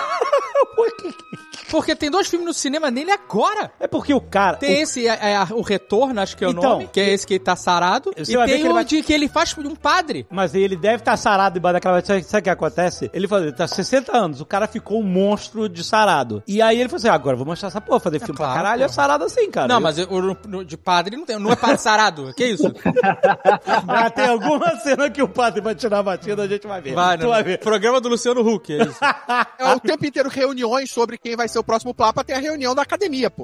[SPEAKER 4] Porque tem dois filmes no cinema nele agora.
[SPEAKER 2] É porque o cara...
[SPEAKER 4] Tem
[SPEAKER 2] o...
[SPEAKER 4] esse, é, é, o Retorno, acho que é o
[SPEAKER 2] Então,
[SPEAKER 4] nome, que é esse que ele tá sarado.
[SPEAKER 2] Você
[SPEAKER 4] E
[SPEAKER 2] vai ver
[SPEAKER 4] tem
[SPEAKER 2] que ele
[SPEAKER 4] o
[SPEAKER 2] vai-
[SPEAKER 4] de que ele faz um padre.
[SPEAKER 2] Mas ele deve estar sarado debaixo daquela... Sabe, sabe o que acontece? Ele falou, ele tá sessenta anos, o cara ficou um monstro de sarado. E aí ele falou assim, ah, agora eu vou mostrar essa porra, fazer filme
[SPEAKER 4] claro,
[SPEAKER 2] pra caralho, é
[SPEAKER 4] pô.
[SPEAKER 2] sarado assim, cara.
[SPEAKER 4] Não,
[SPEAKER 2] Eu-
[SPEAKER 4] mas o, o de padre não tem, não é padre sarado. Que isso?
[SPEAKER 2] Ah, tem alguma cena que o padre vai tirar a batida, a gente vai ver.
[SPEAKER 4] Vai,
[SPEAKER 2] Tu
[SPEAKER 4] né?
[SPEAKER 2] vai ver.
[SPEAKER 4] Programa do Luciano Huck, é isso.
[SPEAKER 6] É o tempo inteiro reuniões sobre quem vai ser o próximo Papa, tem a reunião da academia, pô.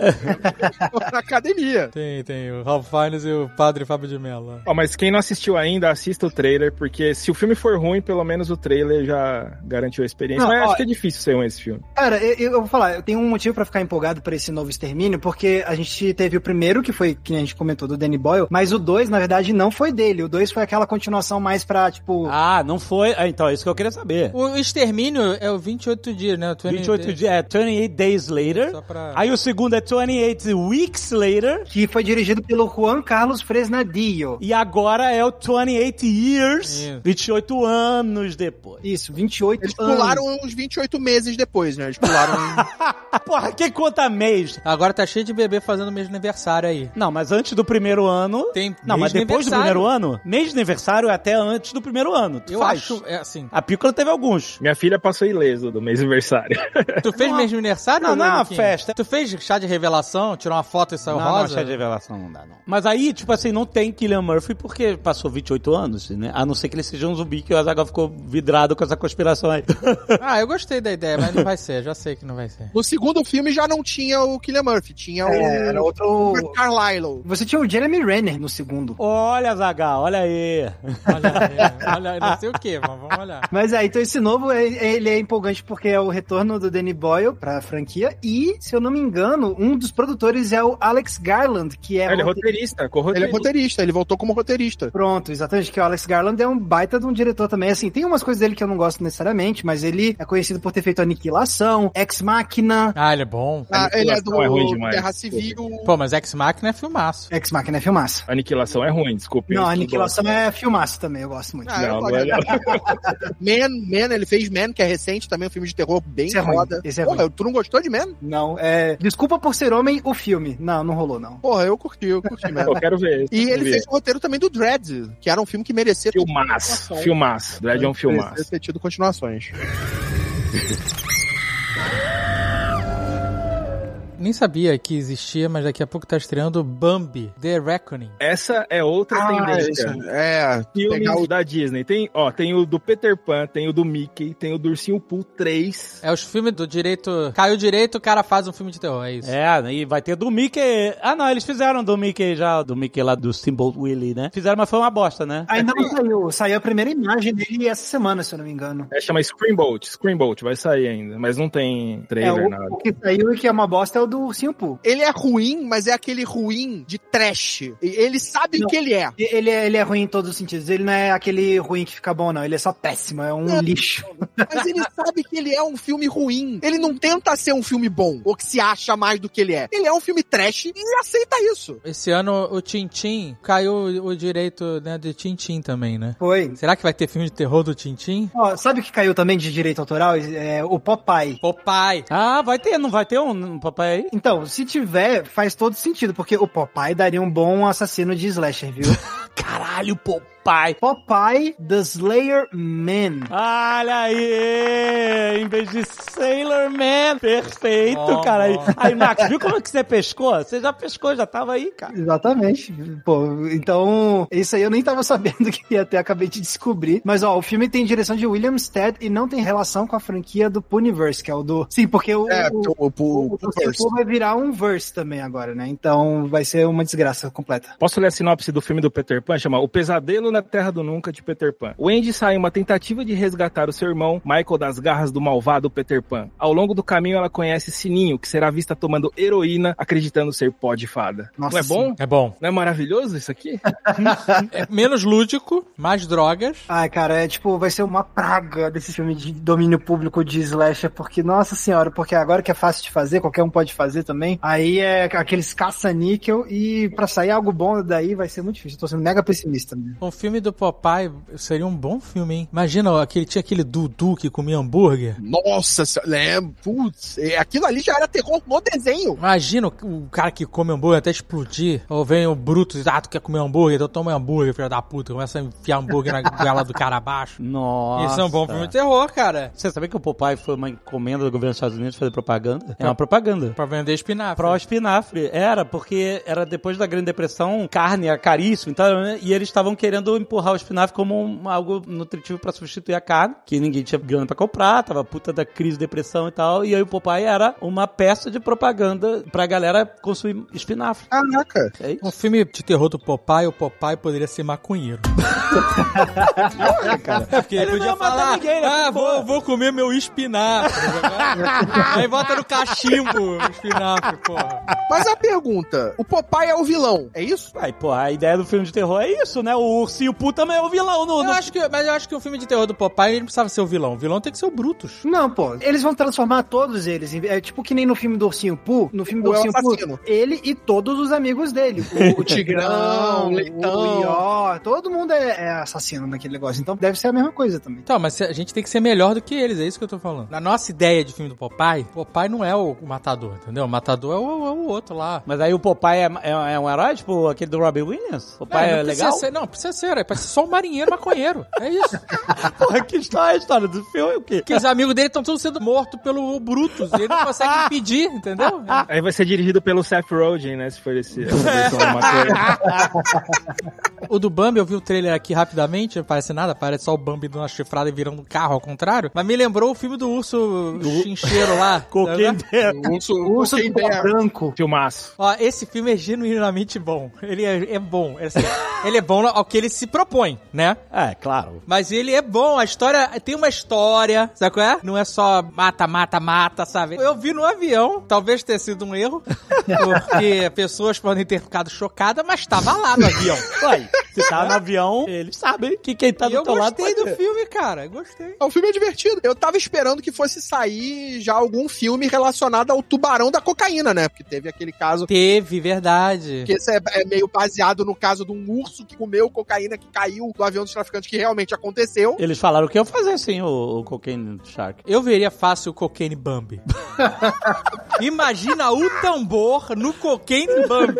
[SPEAKER 6] Na academia.
[SPEAKER 4] Tem, tem o Ralph Fiennes e o padre Fábio de Mello.
[SPEAKER 5] Ó, mas quem não assistiu ainda, assista o trailer, porque se o filme for ruim, pelo menos o trailer já garantiu a experiência.
[SPEAKER 3] Não,
[SPEAKER 5] mas
[SPEAKER 3] ó,
[SPEAKER 5] acho que é difícil ser um esse filme.
[SPEAKER 3] Cara, eu, eu vou falar, eu tenho um motivo pra ficar empolgado por esse novo Extermínio, porque a gente teve o primeiro, que foi, que a gente comentou, do Danny Boyle, mas o dois, na verdade, não foi dele. O dois foi aquela continuação mais pra, tipo...
[SPEAKER 2] Ah, não foi... Ah, então, é isso que eu queria saber.
[SPEAKER 4] O Extermínio é o vinte e oito dias, né? O
[SPEAKER 2] vinte e oito dias, é vinte e oito Days Later.
[SPEAKER 4] Só pra-
[SPEAKER 2] Aí o segundo é vinte e oito Weeks Later.
[SPEAKER 3] Que foi dirigido pelo Juan Carlos Fresnadillo.
[SPEAKER 2] E agora é o vinte e oito Years,
[SPEAKER 4] Isso.
[SPEAKER 2] vinte e oito anos depois.
[SPEAKER 3] Isso, vinte e oito
[SPEAKER 6] Eles
[SPEAKER 3] anos.
[SPEAKER 6] pularam uns vinte e oito meses depois, né? Eles pularam...
[SPEAKER 2] Porra, quem conta mês?
[SPEAKER 4] Agora tá cheio de bebê fazendo mês de aniversário aí.
[SPEAKER 2] Não, mas antes do primeiro ano...
[SPEAKER 4] Tem
[SPEAKER 2] Não,
[SPEAKER 4] mês
[SPEAKER 2] mas
[SPEAKER 4] de
[SPEAKER 2] depois do
[SPEAKER 4] aniversário.
[SPEAKER 2] primeiro ano? Mês de aniversário é até antes do primeiro ano. Tu
[SPEAKER 4] Eu
[SPEAKER 2] faz.
[SPEAKER 4] acho, é assim.
[SPEAKER 2] A Pícola teve alguns.
[SPEAKER 5] Minha filha passou ileso do mês aniversário.
[SPEAKER 4] Tu fez
[SPEAKER 2] Não,
[SPEAKER 4] mês de aniversário?
[SPEAKER 2] não, não é uma
[SPEAKER 4] Luquinha?
[SPEAKER 2] festa.
[SPEAKER 4] Tu fez chá de revelação, tirou uma foto e saiu
[SPEAKER 2] Não, não,
[SPEAKER 4] rosa?
[SPEAKER 2] chá de revelação não dá, não. Mas aí, tipo assim, não tem Cillian Murphy porque passou vinte e oito anos, né? A não ser que ele seja um zumbi que o Azaghal ficou vidrado com essa conspiração aí.
[SPEAKER 4] Ah, eu gostei da ideia, mas não vai ser, já sei que não vai ser.
[SPEAKER 6] No segundo filme já não tinha o Cillian Murphy, tinha o...
[SPEAKER 3] É, era outro...
[SPEAKER 6] Robert Carlyle.
[SPEAKER 3] Você tinha o Jeremy Renner no segundo.
[SPEAKER 2] Olha, Azaghal, olha aí.
[SPEAKER 4] Olha aí, olha aí, não sei o que, mas vamos olhar.
[SPEAKER 3] Mas é, então esse novo, é- ele é empolgante porque é o retorno do Danny Boyle pra franquia e, se eu não me engano, um dos produtores é o Alex Garland, que é...
[SPEAKER 5] Ele é
[SPEAKER 3] rote-
[SPEAKER 5] roteirista,
[SPEAKER 6] Ele é
[SPEAKER 5] corroteirista.
[SPEAKER 6] roteirista, ele voltou como roteirista.
[SPEAKER 3] Pronto, exatamente, que o Alex Garland é um baita de um diretor também. Assim, tem umas coisas dele que eu não gosto necessariamente, mas ele é conhecido por ter feito Aniquilação, Ex Machina.
[SPEAKER 4] Ah, ele é bom.
[SPEAKER 6] Ah, ele é do
[SPEAKER 5] Aniquilação é ruim demais.
[SPEAKER 6] Terra Civil.
[SPEAKER 4] Pô, mas Ex Machina é filmaço.
[SPEAKER 3] Ex Machina é filmaço.
[SPEAKER 5] Aniquilação é ruim, desculpe.
[SPEAKER 3] Não,
[SPEAKER 5] eu
[SPEAKER 3] Aniquilação
[SPEAKER 5] gosto.
[SPEAKER 3] é filmaço também, eu gosto muito.
[SPEAKER 6] Ah, eu
[SPEAKER 5] Não,
[SPEAKER 6] gosto.
[SPEAKER 5] não é não.
[SPEAKER 6] Man, Man, ele fez Man, que é recente também, um filme de terror bem
[SPEAKER 3] Esse é ruim,
[SPEAKER 6] foda.
[SPEAKER 3] esse é
[SPEAKER 6] Porra,
[SPEAKER 3] ruim.
[SPEAKER 6] tu não gostou de Man?
[SPEAKER 3] Não, é... Desculpa por ser homem, o filme. Não, não rolou, não.
[SPEAKER 6] Porra, eu curti, eu curti Man.
[SPEAKER 5] Eu quero ver.
[SPEAKER 6] E
[SPEAKER 5] quero
[SPEAKER 6] ele
[SPEAKER 5] ver.
[SPEAKER 6] fez o roteiro também do Dredd, que era um filme que merecia ter
[SPEAKER 5] Filmaço,
[SPEAKER 6] continuação.
[SPEAKER 5] filmaço. Dredd é um
[SPEAKER 6] Merecia
[SPEAKER 5] filmaço.
[SPEAKER 6] ter tido continuações.
[SPEAKER 4] Nem sabia que existia, mas daqui a pouco tá estreando Bambi, The Reckoning.
[SPEAKER 5] Essa é outra tendência.
[SPEAKER 6] É,
[SPEAKER 5] Filmes
[SPEAKER 6] pegar o...
[SPEAKER 5] da Disney. Tem, ó, tem o do Peter Pan, tem o do Mickey, tem o do Ursinho Pooh três.
[SPEAKER 4] É os filmes do direito... Caiu direito, o cara faz um filme de terror, é isso.
[SPEAKER 2] É, e vai ter do Mickey... Ah, não, eles fizeram do Mickey já, do Mickey lá do Steamboat Willie, né? Fizeram, mas foi uma bosta, né?
[SPEAKER 3] Ainda não saiu. Saiu a primeira imagem dele essa semana, se eu não me engano.
[SPEAKER 5] É, chama Screamboat. Screamboat, vai sair ainda, mas não tem
[SPEAKER 3] É,
[SPEAKER 5] trailer,
[SPEAKER 3] o,
[SPEAKER 5] nada.
[SPEAKER 3] o que saiu e que é uma bosta é o do Ursinho Pooh.
[SPEAKER 6] Ele é ruim, mas é aquele ruim de trash. E ele sabe
[SPEAKER 3] Não.
[SPEAKER 6] o que ele é.
[SPEAKER 3] E- Ele é, ele é ruim em todos os sentidos. Ele não é aquele ruim que fica bom, não. Ele é só péssimo. É um
[SPEAKER 6] Não.
[SPEAKER 3] lixo.
[SPEAKER 6] Mas ele sabe que ele é um filme ruim. Ele não tenta ser um filme bom, ou que se acha mais do que ele é. Ele é um filme trash e aceita isso.
[SPEAKER 4] Esse ano o Tintin caiu o direito, né, de Tintin também, né?
[SPEAKER 3] Foi.
[SPEAKER 4] Será que vai ter filme de terror do Tintin?
[SPEAKER 3] Ó, sabe o que caiu também de direito autoral? É o Popeye.
[SPEAKER 4] Popeye.
[SPEAKER 2] Ah, vai ter, não vai ter um, um papai aí?
[SPEAKER 3] Então, se tiver, faz todo sentido, porque o Popeye daria um bom assassino de slasher, viu?
[SPEAKER 2] Caralho, Popeye.
[SPEAKER 3] Popeye the Slayer Man.
[SPEAKER 2] Olha aí, em vez de Sailor Man. Perfeito,
[SPEAKER 4] Oh,
[SPEAKER 2] cara. Aí,
[SPEAKER 4] oh.
[SPEAKER 2] aí, Max, viu como é que você pescou? Você já pescou, já tava aí, cara.
[SPEAKER 3] Exatamente. Pô, então, isso aí eu nem tava sabendo que ia ter, acabei de descobrir. Mas, ó, o filme tem direção de William Stead e não tem relação com a franquia do Puniverse, que é o do... Sim, porque o...
[SPEAKER 6] É,
[SPEAKER 3] o...
[SPEAKER 6] o, o,
[SPEAKER 3] O Puniverse vai virar um verse também agora, né? Então vai ser uma desgraça completa.
[SPEAKER 5] Posso ler a sinopse do filme do Peter Pan, chama O Pesadelo na Terra do Nunca, de Peter Pan. Wendy sai em uma tentativa de resgatar o seu irmão, Michael, das garras do malvado Peter Pan. Ao longo do caminho, ela conhece Sininho, que será vista tomando heroína, acreditando ser pó de fada.
[SPEAKER 3] Nossa,
[SPEAKER 5] Não é bom?
[SPEAKER 4] É bom.
[SPEAKER 5] Não é maravilhoso isso aqui?
[SPEAKER 4] É menos lúdico, mais drogas.
[SPEAKER 3] Ai, cara, é tipo, vai ser uma praga desse filme de domínio público de slasher, porque, nossa senhora, porque agora que é fácil de fazer, qualquer um pode fazer também, aí é aqueles caça-níquel e pra sair algo bom daí vai ser muito difícil. Eu tô sendo mega pessimista mesmo.
[SPEAKER 4] O filme do Popeye seria um bom filme, hein? Imagina, ó, aquele, tinha aquele Dudu que comia hambúrguer.
[SPEAKER 6] Nossa, lembro. Putz, é, aquilo ali já era terror no desenho.
[SPEAKER 4] Imagina o, o cara que come hambúrguer até explodir. Ou vem o Brutus e diz, ah, tu quer comer hambúrguer? Então toma hambúrguer, filho da puta. Começa a enfiar hambúrguer na goela do cara abaixo.
[SPEAKER 2] Nossa.
[SPEAKER 4] Isso é um bom filme de terror, cara.
[SPEAKER 2] Você sabia que o Popeye foi uma encomenda do governo dos Estados Unidos fazer propaganda? É uma propaganda.
[SPEAKER 4] Pra vender espinafre.
[SPEAKER 2] Pro espinafre. Era, porque era depois da Grande Depressão, carne era caríssimo, então, né? E eles estavam querendo empurrar o espinafre como um, algo nutritivo pra substituir a carne, que ninguém tinha grana pra comprar, tava puta da crise, depressão e tal, e aí o Popeye era uma peça de propaganda pra galera consumir espinafre.
[SPEAKER 6] Caraca.
[SPEAKER 2] É isso.
[SPEAKER 4] Um filme de terror do Popeye, o Popeye poderia ser maconheiro.
[SPEAKER 2] Cara.
[SPEAKER 4] É porque ele,
[SPEAKER 2] Ele
[SPEAKER 4] podia
[SPEAKER 2] não ia matar
[SPEAKER 4] falar,
[SPEAKER 2] ninguém, né?
[SPEAKER 4] ah,
[SPEAKER 2] Pô.
[SPEAKER 4] vou, vou comer meu espinafre. Aí bota no cachimbo o espinafre, porra.
[SPEAKER 6] Mas a pergunta, o Popeye é o vilão, é isso?
[SPEAKER 2] Aí, pô, a ideia do filme de terror é isso, né? O ursinho Poo também é o vilão. No,
[SPEAKER 4] Eu
[SPEAKER 2] no...
[SPEAKER 4] acho que, mas eu acho que o filme de terror do Popeye ele não precisava ser o vilão. O vilão tem que ser o Brutus.
[SPEAKER 3] Não, pô. Eles vão transformar todos eles. em- É tipo que nem no filme do Ursinho Poo. No filme do
[SPEAKER 6] O
[SPEAKER 3] Ursinho
[SPEAKER 6] assassino.
[SPEAKER 3] Poo, ele e todos os amigos dele. O, o Tigrão,
[SPEAKER 6] o Leitão.
[SPEAKER 3] o Ió, todo mundo é, é assassino naquele negócio. Então deve ser a mesma coisa também.
[SPEAKER 4] Então, mas a gente tem que ser melhor do que eles, é isso que eu tô falando. Na nossa ideia de filme do Popeye, Popeye não é o, o matador, entendeu? O matador é o, é o outro lá.
[SPEAKER 2] Mas aí o Popeye é, é, é um herói, tipo aquele do Robin Williams? Popeye
[SPEAKER 4] não
[SPEAKER 2] é
[SPEAKER 4] precisa
[SPEAKER 2] legal?
[SPEAKER 4] ser- não, precisa ser, é pra ser só um marinheiro maconheiro. É isso.
[SPEAKER 2] Porra, que história, a história do filme é o quê?
[SPEAKER 4] Porque os amigos dele estão todos sendo mortos pelo Brutus. E ele não consegue impedir, entendeu?
[SPEAKER 5] Aí vai ser dirigido pelo Seth Rogen, né? Se for esse, essa versão da maconha.
[SPEAKER 4] O do Bambi, eu vi o trailer aqui rapidamente, não parece nada, parece só o Bambi dando uma chifrada e virando um carro ao contrário. Mas me lembrou o filme do urso chincheiro lá.
[SPEAKER 2] Cocaine Bear.
[SPEAKER 6] O urso,
[SPEAKER 3] O urso
[SPEAKER 6] Cocaine
[SPEAKER 3] do pó
[SPEAKER 6] Bear.
[SPEAKER 3] branco.
[SPEAKER 5] Filmaço.
[SPEAKER 4] Ó, esse filme é genuinamente bom. Ele é, é bom. É assim, ele é bom ao que ele se propõe, né?
[SPEAKER 2] É, claro.
[SPEAKER 4] Mas ele é bom, a história, tem uma história, sabe qual é? Não é só mata, mata, mata, sabe? Eu vi no avião, talvez tenha sido um erro, porque pessoas podem ter ficado chocadas, mas tava lá no avião.
[SPEAKER 2] Ué, se tá no avião, eles sabem que quem tá
[SPEAKER 4] E
[SPEAKER 2] do
[SPEAKER 4] eu
[SPEAKER 2] teu lado
[SPEAKER 4] gostei
[SPEAKER 2] pode
[SPEAKER 4] do
[SPEAKER 2] ver.
[SPEAKER 4] filme, cara, gostei.
[SPEAKER 6] O filme é divertido. Eu tava esperando que fosse sair já algum filme relacionado ao tubarão da cocaína, né? Porque teve aquele caso
[SPEAKER 4] Teve, verdade.
[SPEAKER 6] que esse é, é meio baseado no caso de um urso que comeu cocaína que caiu do avião dos traficantes, que realmente aconteceu.
[SPEAKER 2] Eles falaram que eu fazer sim o, o Cocaine Shark.
[SPEAKER 4] Eu veria fácil o Cocaine Bambi. Imagina o tambor no Cocaine Bambi.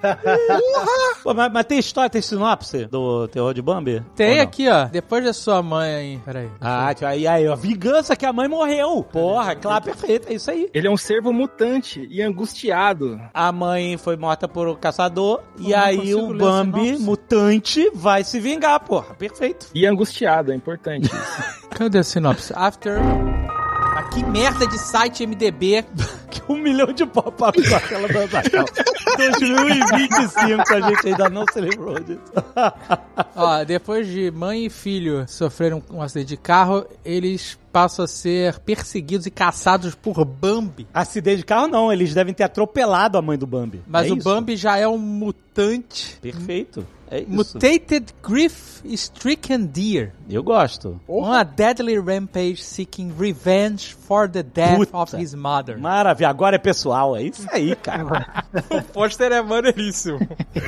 [SPEAKER 2] Pô, mas, mas tem história, tem sinopse do terror de Bambi?
[SPEAKER 4] Tem
[SPEAKER 2] Ou não?
[SPEAKER 4] aqui, ó. Depois da sua mãe... Peraí.
[SPEAKER 2] Ah, tio, aí, aí, a vingança que a mãe morreu. Porra, claro, perfeito, é isso aí.
[SPEAKER 5] Ele é um servo mutante e angustiado.
[SPEAKER 2] A mãe foi morta por um caçador e
[SPEAKER 4] não
[SPEAKER 2] aí
[SPEAKER 4] consigo
[SPEAKER 2] o
[SPEAKER 4] ler a
[SPEAKER 2] Bambi,
[SPEAKER 4] sinopse.
[SPEAKER 2] mutante, vai se vingar, porra. Perfeito.
[SPEAKER 5] E angustiado, é importante isso.
[SPEAKER 4] Cadê a sinopse? After... Ah, que merda de site M D B.
[SPEAKER 2] Que um milhão de pop-up com aquela dança. dois mil e vinte e cinco, a gente ainda não se lembrou disso.
[SPEAKER 4] Ó, depois de mãe e filho sofreram um acidente de carro, eles passam a ser perseguidos e caçados por Bambi.
[SPEAKER 2] Acidente de carro não, eles devem ter atropelado a mãe do Bambi.
[SPEAKER 4] Mas
[SPEAKER 2] É
[SPEAKER 4] o
[SPEAKER 2] isso?
[SPEAKER 4] Bambi já é um mutante.
[SPEAKER 2] Perfeito. É isso.
[SPEAKER 4] Mutated Griff Stricken Deer.
[SPEAKER 2] Eu gosto.
[SPEAKER 4] On a deadly rampage seeking revenge for the death
[SPEAKER 2] Puta.
[SPEAKER 4] of his mother.
[SPEAKER 2] Maravilha, agora é pessoal, é isso aí, cara.
[SPEAKER 4] O pôster é maneiríssimo.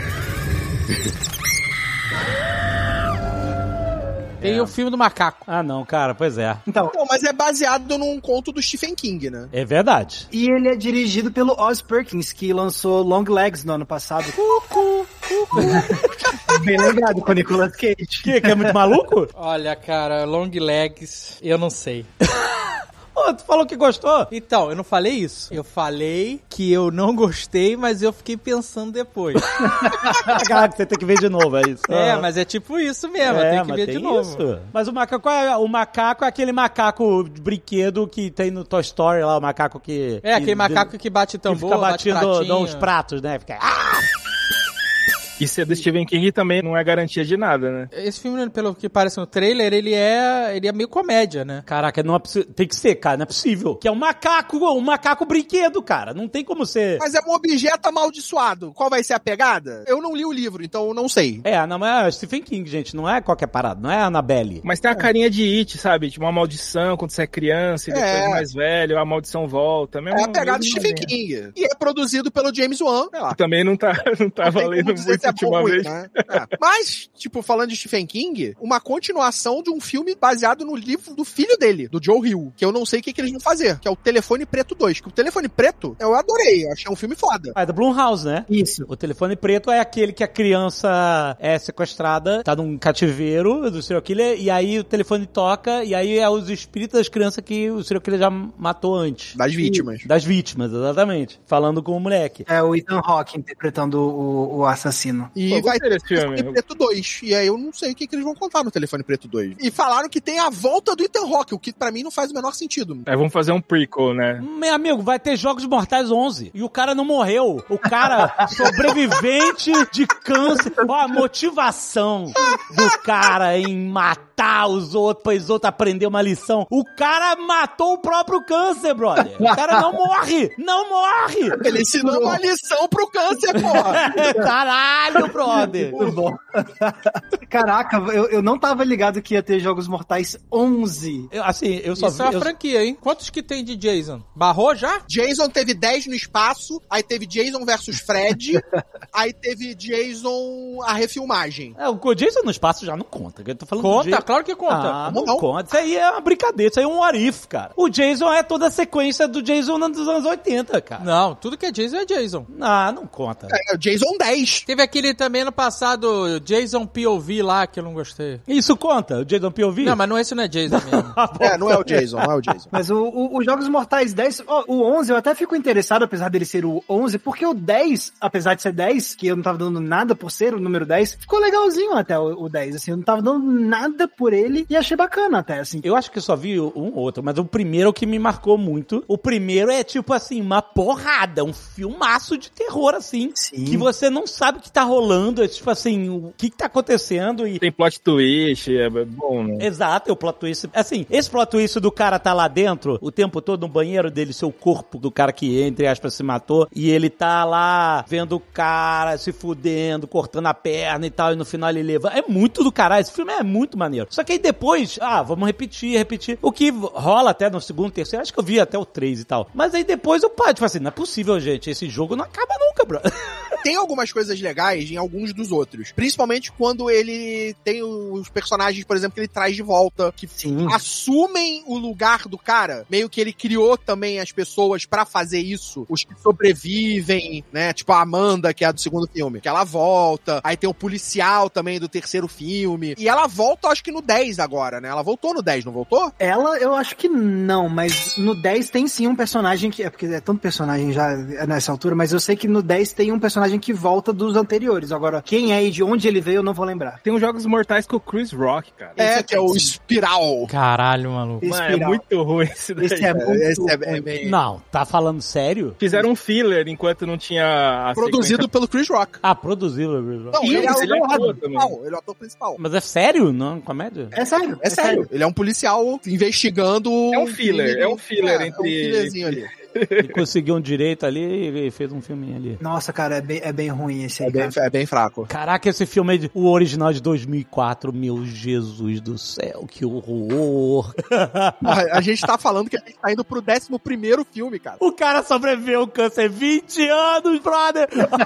[SPEAKER 4] Tem o filme do macaco.
[SPEAKER 2] Ah, não, cara, pois é.
[SPEAKER 3] Então,
[SPEAKER 6] Bom, mas é baseado num conto do Stephen King, né?
[SPEAKER 2] É verdade.
[SPEAKER 3] e ele é dirigido pelo Oz Perkins, que lançou Long Legs no ano passado. Bem lembrado, com o Nicolas Cage.
[SPEAKER 2] Que, que é muito maluco?
[SPEAKER 4] Olha, cara, Long Legs, eu não sei.
[SPEAKER 2] Pô, tu falou que gostou?
[SPEAKER 4] Então, eu não falei isso. Eu falei que eu não gostei, mas eu fiquei pensando depois.
[SPEAKER 2] Caraca, você tem que ver de novo, é isso.
[SPEAKER 4] É,
[SPEAKER 2] Ah.
[SPEAKER 4] mas é tipo isso mesmo,
[SPEAKER 2] É,
[SPEAKER 4] tem que
[SPEAKER 2] mas
[SPEAKER 4] ver
[SPEAKER 2] tem
[SPEAKER 4] de novo.
[SPEAKER 2] isso. Mas o macaco é o macaco é aquele macaco de brinquedo que tem no Toy Story lá, o macaco que...
[SPEAKER 4] É, aquele
[SPEAKER 2] que,
[SPEAKER 4] macaco que bate
[SPEAKER 2] que
[SPEAKER 4] tambor,
[SPEAKER 2] fica
[SPEAKER 4] bate
[SPEAKER 2] batendo
[SPEAKER 4] pratinho.
[SPEAKER 2] dá uns pratos, né? Fica... Ah!
[SPEAKER 5] E ser do Stephen King também não é garantia de nada, né?
[SPEAKER 4] Esse filme, pelo que parece no trailer, ele é, ele é meio comédia, né?
[SPEAKER 2] Caraca, não é possi- tem que ser, cara, não é possível. Que é um macaco, um macaco brinquedo, cara. Não tem como ser...
[SPEAKER 6] Mas é um objeto amaldiçoado. Qual vai ser a pegada? Eu não li o livro, então eu não sei.
[SPEAKER 2] É, não é Stephen King, gente. Não é qualquer parada. Não é Annabelle.
[SPEAKER 5] Mas tem a carinha de It, sabe? Tipo uma maldição quando você é criança e depois
[SPEAKER 6] É.
[SPEAKER 5] mais velho, a maldição volta. Mesmo,
[SPEAKER 6] É a pegada do
[SPEAKER 5] mesmo
[SPEAKER 6] Stephen
[SPEAKER 5] momento.
[SPEAKER 6] King. E é produzido pelo James Wan. Sei lá.
[SPEAKER 5] Também não tá, não tá
[SPEAKER 6] Não tem
[SPEAKER 5] valendo
[SPEAKER 6] como dizer
[SPEAKER 5] muito
[SPEAKER 6] se é bom ou ruim,
[SPEAKER 5] ultimamente.
[SPEAKER 6] né? É. Mas, tipo, falando de Stephen King, uma continuação de um filme baseado no livro do filho dele, do Joe Hill, que eu não sei o que, que eles vão fazer, que é o Telefone Preto dois. Que o Telefone Preto, eu adorei, eu achei um filme foda.
[SPEAKER 2] Ah, é da Blumhouse, né?
[SPEAKER 3] Isso.
[SPEAKER 2] O telefone preto é aquele que a criança é sequestrada, tá num cativeiro do serial killer, e aí o telefone toca, e aí é os espíritos das crianças que o serial killer já matou antes.
[SPEAKER 6] Das vítimas.
[SPEAKER 2] Das vítimas, exatamente. Falando com o moleque.
[SPEAKER 3] É o Ethan Hawke interpretando o, o assassino.
[SPEAKER 6] E
[SPEAKER 5] Pô,
[SPEAKER 6] vai
[SPEAKER 5] gostei
[SPEAKER 6] ter
[SPEAKER 5] desse filme.
[SPEAKER 6] Telefone Preto dois. E aí eu não sei o que, que eles vão contar no Telefone Preto dois. E falaram que tem a volta do Ethan Hawke, o que pra mim não faz o menor sentido.
[SPEAKER 5] Aí vamos fazer um prequel, né?
[SPEAKER 2] Meu amigo, vai ter Jogos Mortais onze. E o cara não morreu. O cara, sobrevivente de câncer. Ó, a motivação do cara em matar os outros, pra os outros aprender uma lição. O cara matou o próprio câncer, brother. O cara não morre. Não morre.
[SPEAKER 6] Ele ensinou uma lição pro câncer, porra.
[SPEAKER 2] Caralho, brother.
[SPEAKER 3] Muito bom. Caraca, eu, eu não tava ligado que ia ter Jogos Mortais onze.
[SPEAKER 2] Eu, assim, eu só
[SPEAKER 4] Isso
[SPEAKER 2] vi...
[SPEAKER 4] é uma
[SPEAKER 2] eu-
[SPEAKER 4] franquia, hein? Quantos que tem de Jason? Barrou já?
[SPEAKER 6] Jason teve dez no espaço, aí teve Jason versus Fred, aí teve Jason a refilmagem.
[SPEAKER 2] É, o Jason no espaço já não conta. Eu tô falando do
[SPEAKER 4] Conta,
[SPEAKER 2] Jason-
[SPEAKER 4] claro que conta.
[SPEAKER 2] Ah, não,
[SPEAKER 6] Não.
[SPEAKER 2] conta. Isso aí é uma brincadeira, isso aí é um what if, cara. O Jason é toda a sequência do Jason dos anos oitenta, cara.
[SPEAKER 4] Não, tudo que é Jason é Jason.
[SPEAKER 2] Ah, não conta.
[SPEAKER 6] É, o Jason dez.
[SPEAKER 4] Teve aquele também no passado, Jason P O V lá, que eu não gostei.
[SPEAKER 2] Isso conta, o Jason P O V?
[SPEAKER 4] Não, mas não, esse não é Jason mesmo.
[SPEAKER 6] É, não é o Jason, não é o Jason.
[SPEAKER 3] Mas o, o, o Jogos Mortais dez, ó, o onze eu até fico interessado, apesar dele ser o onze, porque o dez, apesar de ser dez, que eu não tava dando nada por ser o número dez, ficou legalzinho até o, o dez, assim, eu não tava dando nada por ele e achei bacana até, assim.
[SPEAKER 2] Eu acho que eu só vi um ou outro, mas o primeiro é o que me marcou muito. O primeiro é tipo assim, uma porrada, um filmaço de terror, assim.
[SPEAKER 3] Sim.
[SPEAKER 2] Que você não sabe o que tá rolando, é tipo assim, o que que tá acontecendo e...
[SPEAKER 5] Tem plot twist, é bom, né?
[SPEAKER 2] Exato, é o plot twist. Assim, esse plot twist do cara tá lá dentro, o tempo todo no banheiro dele, seu corpo do cara que, entre aspas, se matou, e ele tá lá vendo o cara se fudendo, cortando a perna e tal, e no final ele leva. É muito do caralho, esse filme é muito maneiro. Só que aí depois, ah, vamos repetir, repetir. O que rola até no segundo, terceiro, acho que eu vi até o três e tal. Mas aí depois o pai, tipo assim, não é possível, gente, esse jogo não acaba nunca, bro.
[SPEAKER 6] Tem algumas coisas legais em alguns dos outros. Principalmente quando ele tem os personagens, por exemplo, que ele traz de volta, que
[SPEAKER 3] Sim.
[SPEAKER 6] assumem o lugar do cara. Meio que ele criou também as pessoas pra fazer isso. Os que sobrevivem, né? Tipo a Amanda, que é a do segundo filme. Que ela volta. Aí tem o policial também do terceiro filme. E ela volta, acho que no dez agora, né? Ela voltou no dez, não voltou?
[SPEAKER 3] Ela, eu acho que não, mas no dez tem sim um personagem que... É porque é tanto personagem já nessa altura, mas eu sei que no dez tem um personagem que volta dos anteriores. Agora, quem é e de onde ele veio, eu não vou lembrar.
[SPEAKER 5] Tem uns Jogos Mortais com o Chris Rock, cara.
[SPEAKER 6] É, que é o Espiral.
[SPEAKER 4] Caralho, maluco.
[SPEAKER 3] Esse
[SPEAKER 5] Mano, é
[SPEAKER 3] Espiral.
[SPEAKER 5] muito ruim esse daí.
[SPEAKER 3] Esse é muito
[SPEAKER 6] Esse é,
[SPEAKER 3] ruim.
[SPEAKER 6] é bem...
[SPEAKER 2] Não, tá falando sério?
[SPEAKER 5] Fizeram um filler enquanto não tinha a
[SPEAKER 6] Produzido pelo Chris Rock.
[SPEAKER 2] Ah, produzido.
[SPEAKER 6] Não,
[SPEAKER 3] E
[SPEAKER 6] ele é o
[SPEAKER 5] ele é
[SPEAKER 6] ator
[SPEAKER 5] ator
[SPEAKER 6] principal. Ele é o ator principal.
[SPEAKER 2] Mas é sério? Não, comédia?
[SPEAKER 3] É sério.
[SPEAKER 6] É sério. Ele é um policial investigando...
[SPEAKER 5] É um filler,
[SPEAKER 6] crime
[SPEAKER 5] é um
[SPEAKER 6] do-
[SPEAKER 5] filler
[SPEAKER 6] é,
[SPEAKER 5] entre-
[SPEAKER 6] É um fillerzinho ali.
[SPEAKER 2] Ele conseguiu um direito ali e fez um filminho ali.
[SPEAKER 3] Nossa, cara, é bem, é bem ruim esse
[SPEAKER 6] É
[SPEAKER 3] aí,
[SPEAKER 6] bem,
[SPEAKER 3] cara.
[SPEAKER 6] é bem fraco.
[SPEAKER 2] Caraca, esse filme é de, o original de dois mil e quatro, meu Jesus do céu, que horror.
[SPEAKER 6] A, a gente tá falando que a gente tá indo pro décimo primeiro filme, cara.
[SPEAKER 2] O cara sobreviveu ao câncer vinte anos, brother.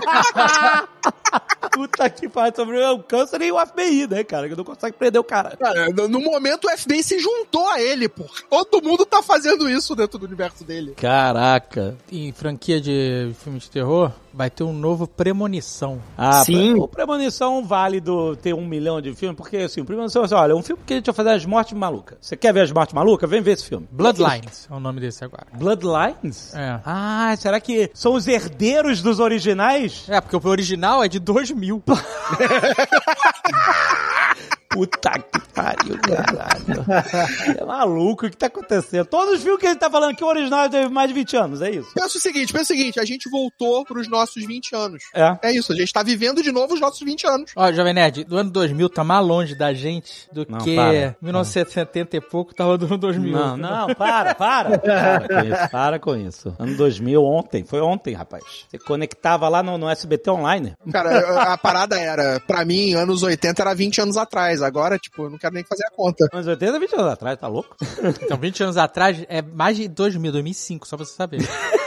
[SPEAKER 2] Puta que pariu, sobreviveu ao câncer e o F B I, né, cara, que não consegue prender o cara.
[SPEAKER 6] Cara, no, no momento o F B I se juntou a ele, pô. Todo mundo tá fazendo isso dentro do universo dele.
[SPEAKER 2] Caraca.
[SPEAKER 4] Em franquia de filme de terror, vai ter um novo Premonição.
[SPEAKER 2] Ah,
[SPEAKER 3] Sim.
[SPEAKER 2] O Premonição válido ter um milhão de filmes, porque assim, o Premonição, assim, olha, é um filme que a gente vai fazer as mortes malucas. Você quer ver as mortes malucas? Vem ver esse filme.
[SPEAKER 4] Bloodlines é o nome desse agora.
[SPEAKER 2] Bloodlines?
[SPEAKER 4] É.
[SPEAKER 2] Ah, será que são os herdeiros dos originais?
[SPEAKER 4] É, porque o original é de dois mil.
[SPEAKER 2] Puta que pariu, caralho. É maluco, o que tá acontecendo? Todos os filmes que ele tá falando que o original teve mais de vinte anos, é isso?
[SPEAKER 6] Pensa o seguinte, pensa o seguinte, a gente voltou pros nossos vinte anos.
[SPEAKER 2] É.
[SPEAKER 6] É isso, a gente tá vivendo de novo os nossos vinte anos.
[SPEAKER 4] Ó, Jovem Nerd, do ano dois mil tá mais longe da gente do
[SPEAKER 2] Não,
[SPEAKER 4] que
[SPEAKER 2] para.
[SPEAKER 4] mil novecentos e setenta e pouco tava do ano dois mil.
[SPEAKER 2] Não, não, para, para. Para com isso, para com isso. Ano dois mil, ontem, foi ontem, rapaz. Você conectava lá no, no S B T Online.
[SPEAKER 6] Cara, a, a parada era, pra mim, anos oitenta era vinte anos atrás. Agora, tipo, eu não quero nem fazer a conta.
[SPEAKER 2] Anos oitenta, vinte anos atrás, tá louco?
[SPEAKER 4] Então, vinte anos atrás é mais de dois mil, dois mil e cinco, só pra você saber.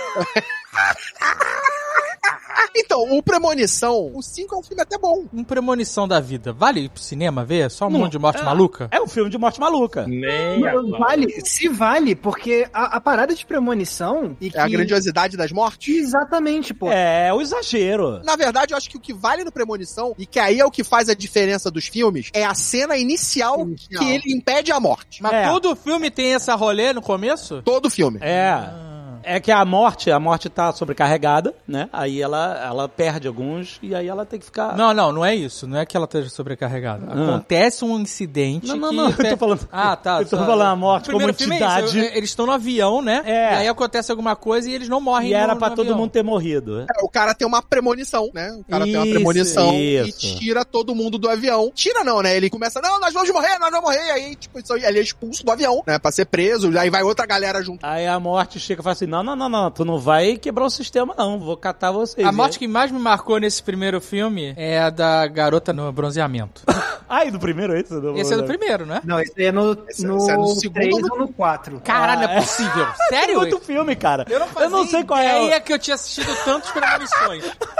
[SPEAKER 6] Então, o Premonição, o cinco é um filme até bom.
[SPEAKER 4] Um Premonição da vida. Vale ir pro cinema ver? Só um
[SPEAKER 3] Não,
[SPEAKER 4] monte de morte
[SPEAKER 2] é,
[SPEAKER 4] maluca?
[SPEAKER 2] É um filme de morte maluca.
[SPEAKER 5] Nem
[SPEAKER 3] Não,
[SPEAKER 5] a
[SPEAKER 3] vale, se vale, porque a, a parada de premonição... E
[SPEAKER 6] É a
[SPEAKER 3] que-
[SPEAKER 6] grandiosidade das mortes.
[SPEAKER 3] Exatamente, pô.
[SPEAKER 2] É, o exagero.
[SPEAKER 6] Na verdade, eu acho que o que vale no Premonição, e que aí é o que faz a diferença dos filmes, é a cena inicial,
[SPEAKER 3] Inicial.
[SPEAKER 6] que ele impede a morte.
[SPEAKER 4] Mas
[SPEAKER 2] É.
[SPEAKER 4] todo filme tem essa rolê no começo?
[SPEAKER 6] Todo filme.
[SPEAKER 2] É. É que a morte, a morte tá sobrecarregada, né? Aí ela, ela perde alguns e aí ela tem que ficar...
[SPEAKER 4] Não, não, não é isso. Não é que ela esteja sobrecarregada.
[SPEAKER 2] Ah.
[SPEAKER 4] Acontece um incidente
[SPEAKER 2] Não, não,
[SPEAKER 4] que...
[SPEAKER 2] não, eu tô falando...
[SPEAKER 4] Ah, tá.
[SPEAKER 2] Eu tô
[SPEAKER 4] só-
[SPEAKER 2] falando a morte
[SPEAKER 4] O
[SPEAKER 2] como
[SPEAKER 4] primeiro filme é isso,
[SPEAKER 2] entidade.
[SPEAKER 4] é- Eles estão no avião, né?
[SPEAKER 2] É.
[SPEAKER 4] E aí acontece alguma coisa e eles não morrem
[SPEAKER 2] E era
[SPEAKER 4] no,
[SPEAKER 2] pra
[SPEAKER 4] no
[SPEAKER 2] todo
[SPEAKER 4] avião.
[SPEAKER 2] mundo ter morrido.
[SPEAKER 6] É, o cara tem uma premonição, né? O cara tem uma
[SPEAKER 2] Isso,
[SPEAKER 6] premonição e
[SPEAKER 2] isso.
[SPEAKER 6] tira todo mundo do avião. Tira não, né? Ele começa, não, nós vamos morrer, nós vamos morrer. Aí, tipo, isso aí, ele é expulso do avião, né? Pra ser preso. Aí vai outra galera junto.
[SPEAKER 2] Aí a morte chega e fala assim, não, não, não, não, tu não vai quebrar o sistema não, vou catar vocês.
[SPEAKER 4] A morte que mais me marcou nesse primeiro filme é a da garota no bronzeamento.
[SPEAKER 2] Ah, e do primeiro é isso?
[SPEAKER 4] Esse é do primeiro, né?
[SPEAKER 3] Não, esse aí é no,
[SPEAKER 6] Esse-
[SPEAKER 3] no,
[SPEAKER 6] esse é no segundo
[SPEAKER 3] três
[SPEAKER 6] ou no-
[SPEAKER 3] ou no quatro.
[SPEAKER 4] Caralho,
[SPEAKER 2] Ah,
[SPEAKER 4] não é possível. Sério?
[SPEAKER 2] Muito filme, cara.
[SPEAKER 4] Eu não, fazia
[SPEAKER 2] não sei qual é.
[SPEAKER 4] ideia
[SPEAKER 2] o-
[SPEAKER 4] que eu tinha assistido tantos premonições.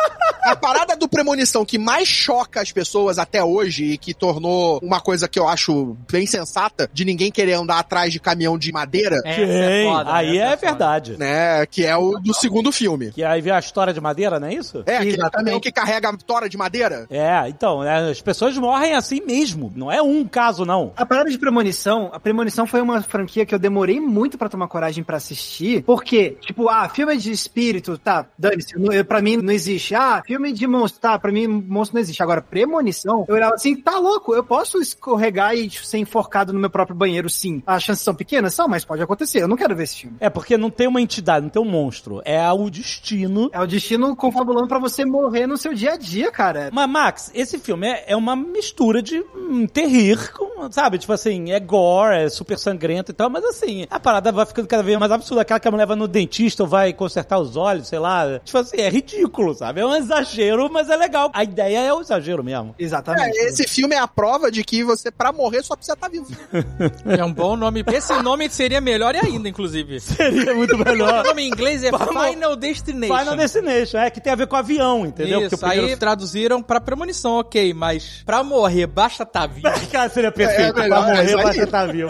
[SPEAKER 6] A parada do Premonição que mais choca as pessoas até hoje e que tornou uma coisa que eu acho bem sensata, de ninguém querer andar atrás de caminhão de madeira,
[SPEAKER 4] Essa é
[SPEAKER 2] Sim,
[SPEAKER 4] foda,
[SPEAKER 2] aí
[SPEAKER 4] essa
[SPEAKER 2] é,
[SPEAKER 4] foda.
[SPEAKER 2] verdade.
[SPEAKER 6] né? Que é o do segundo filme.
[SPEAKER 2] Que aí vê a história de madeira, não é isso?
[SPEAKER 6] É, aquele
[SPEAKER 3] Exatamente.
[SPEAKER 6] caminhão que carrega a tora de madeira.
[SPEAKER 2] É, então, é, as pessoas morrem assim mesmo. Não é um caso, não.
[SPEAKER 3] A parada de Premonição, a Premonição foi uma franquia que eu demorei muito pra tomar coragem pra assistir, porque, tipo, ah, filme de espírito, tá, dane-se, não- pra mim não existe. Ah, filme de monstro, tá, pra mim monstro não existe. Agora, Premonição, eu olhava assim, tá louco, eu posso escorregar e tipo, ser enforcado no meu próprio banheiro, sim. As chances são pequenas? São, mas pode acontecer, eu não quero ver esse filme.
[SPEAKER 2] É porque não tem uma entidade, não tem um monstro. É o destino.
[SPEAKER 3] É o destino confabulando pra você morrer no seu dia a dia, cara.
[SPEAKER 2] Mas, Max, esse filme é, é uma mistura de hum, terrir com, sabe? Tipo assim, é gore, é super sangrento e tal, mas assim, a parada vai ficando cada vez mais absurda. Aquela que a mulher vai no dentista ou vai consertar os olhos, sei lá. Tipo assim, é ridículo, sabe? É um exagero, mas é legal. A ideia é o exagero mesmo.
[SPEAKER 3] Exatamente.
[SPEAKER 6] É, esse filme é a prova de que você, pra morrer, só precisa estar vivo.
[SPEAKER 4] É um bom nome. Esse nome seria melhor ainda, inclusive.
[SPEAKER 2] Seria muito
[SPEAKER 4] O
[SPEAKER 2] melhor.
[SPEAKER 4] nome em inglês é
[SPEAKER 2] Final-
[SPEAKER 4] Final Destination.
[SPEAKER 2] Final Destination, é, que tem a ver com avião, entendeu?
[SPEAKER 4] Isso,
[SPEAKER 2] Porque o primeiro...
[SPEAKER 4] aí traduziram pra premonição, ok, mas pra morrer basta tá vivo.
[SPEAKER 2] Cara, seria perfeito.
[SPEAKER 6] É, melhor,
[SPEAKER 2] pra
[SPEAKER 6] é
[SPEAKER 2] morrer,
[SPEAKER 6] isso aí.
[SPEAKER 2] basta estar vivo.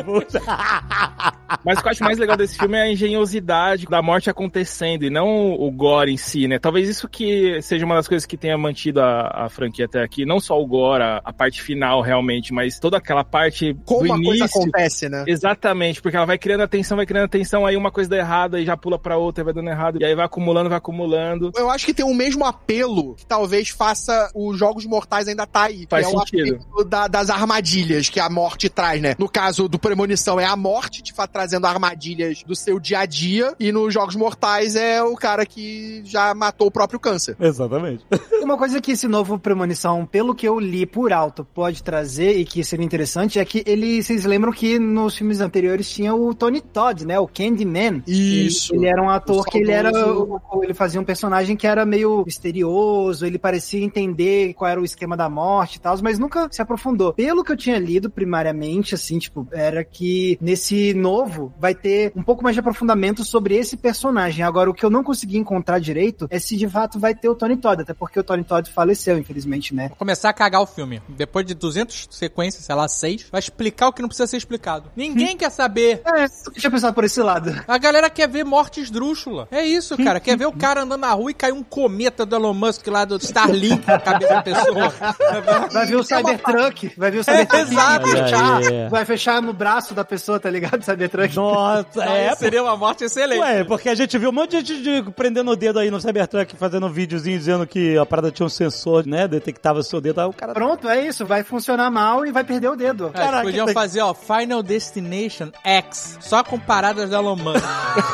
[SPEAKER 5] Mas o que eu acho mais legal desse filme é a engenhosidade da morte acontecendo e não o gore em si, né? Talvez isso que seja uma das coisas que tenha mantido a, a franquia até aqui. Não só o gore, a, a parte final realmente, mas toda aquela parte
[SPEAKER 6] Como
[SPEAKER 5] do
[SPEAKER 6] a coisa
[SPEAKER 5] início.
[SPEAKER 6] acontece, né?
[SPEAKER 5] Exatamente, porque ela vai criando atenção, vai criando atenção, aí uma coisa dá errado, aí já pula pra outra, aí vai dando errado, e aí vai acumulando, vai acumulando.
[SPEAKER 6] Eu acho que tem o mesmo apelo que talvez faça os Jogos Mortais ainda tá aí.
[SPEAKER 5] Faz
[SPEAKER 6] que é
[SPEAKER 5] sentido.
[SPEAKER 6] o apelo da- das armadilhas que a morte traz, né? No caso do Premonição é a morte te fa- trazendo armadilhas do seu dia a dia, e nos Jogos Mortais é o cara que já matou o próprio câncer.
[SPEAKER 2] Exatamente.
[SPEAKER 3] Uma coisa que esse novo Premonição, pelo que eu li por alto, pode trazer e que seria interessante é que ele, vocês lembram que nos filmes anteriores tinha o Tony Todd, né? O Candyman.
[SPEAKER 6] Isso.
[SPEAKER 3] Ele, ele era um ator
[SPEAKER 6] O
[SPEAKER 3] que ele era,
[SPEAKER 6] saudoso.
[SPEAKER 3] ele fazia um personagem que era meio misterioso, ele parecia entender qual era o esquema da morte e tal, mas nunca se aprofundou. Pelo que eu tinha lido primariamente, assim, tipo, era que nesse novo vai ter um pouco mais de aprofundamento sobre esse personagem. Agora, o que eu não consegui encontrar direito é se de fato vai ter o Tony Todd, até porque o Tony Todd faleceu, infelizmente, né?
[SPEAKER 4] Vou começar a cagar o filme. Depois de duzentas sequências, sei lá, seis, vai explicar o que não precisa ser explicado. Ninguém quer saber.
[SPEAKER 3] É, eu tinha pensado por esse lado.
[SPEAKER 4] A galera quer ver morte esdrúxula. É isso, cara. Quer ver o cara andando na rua e cair um cometa do Elon Musk lá do Starlink na cabeça da pessoa.
[SPEAKER 3] Vai ver o Cybertruck, vai ver o Cybertruck.
[SPEAKER 4] Exato.
[SPEAKER 3] Vai fechar,
[SPEAKER 2] Aí.
[SPEAKER 3] vai fechar no braço da pessoa, tá ligado? Cybertruck Cybertruck.
[SPEAKER 2] Nossa, é.
[SPEAKER 4] Seria uma morte excelente.
[SPEAKER 2] Ué, porque a gente viu um monte de gente de- prendendo o dedo aí no Cybertruck, fazendo um videozinho dizendo que a parada tinha um sensor, né? Detectava o seu dedo. Aí o cara.
[SPEAKER 3] Pronto, é isso. Vai funcionar mal e vai perder o dedo.
[SPEAKER 4] É, eles podiam
[SPEAKER 2] tem-
[SPEAKER 4] fazer, ó, Final Destination X, só com paradas da Elon Musk.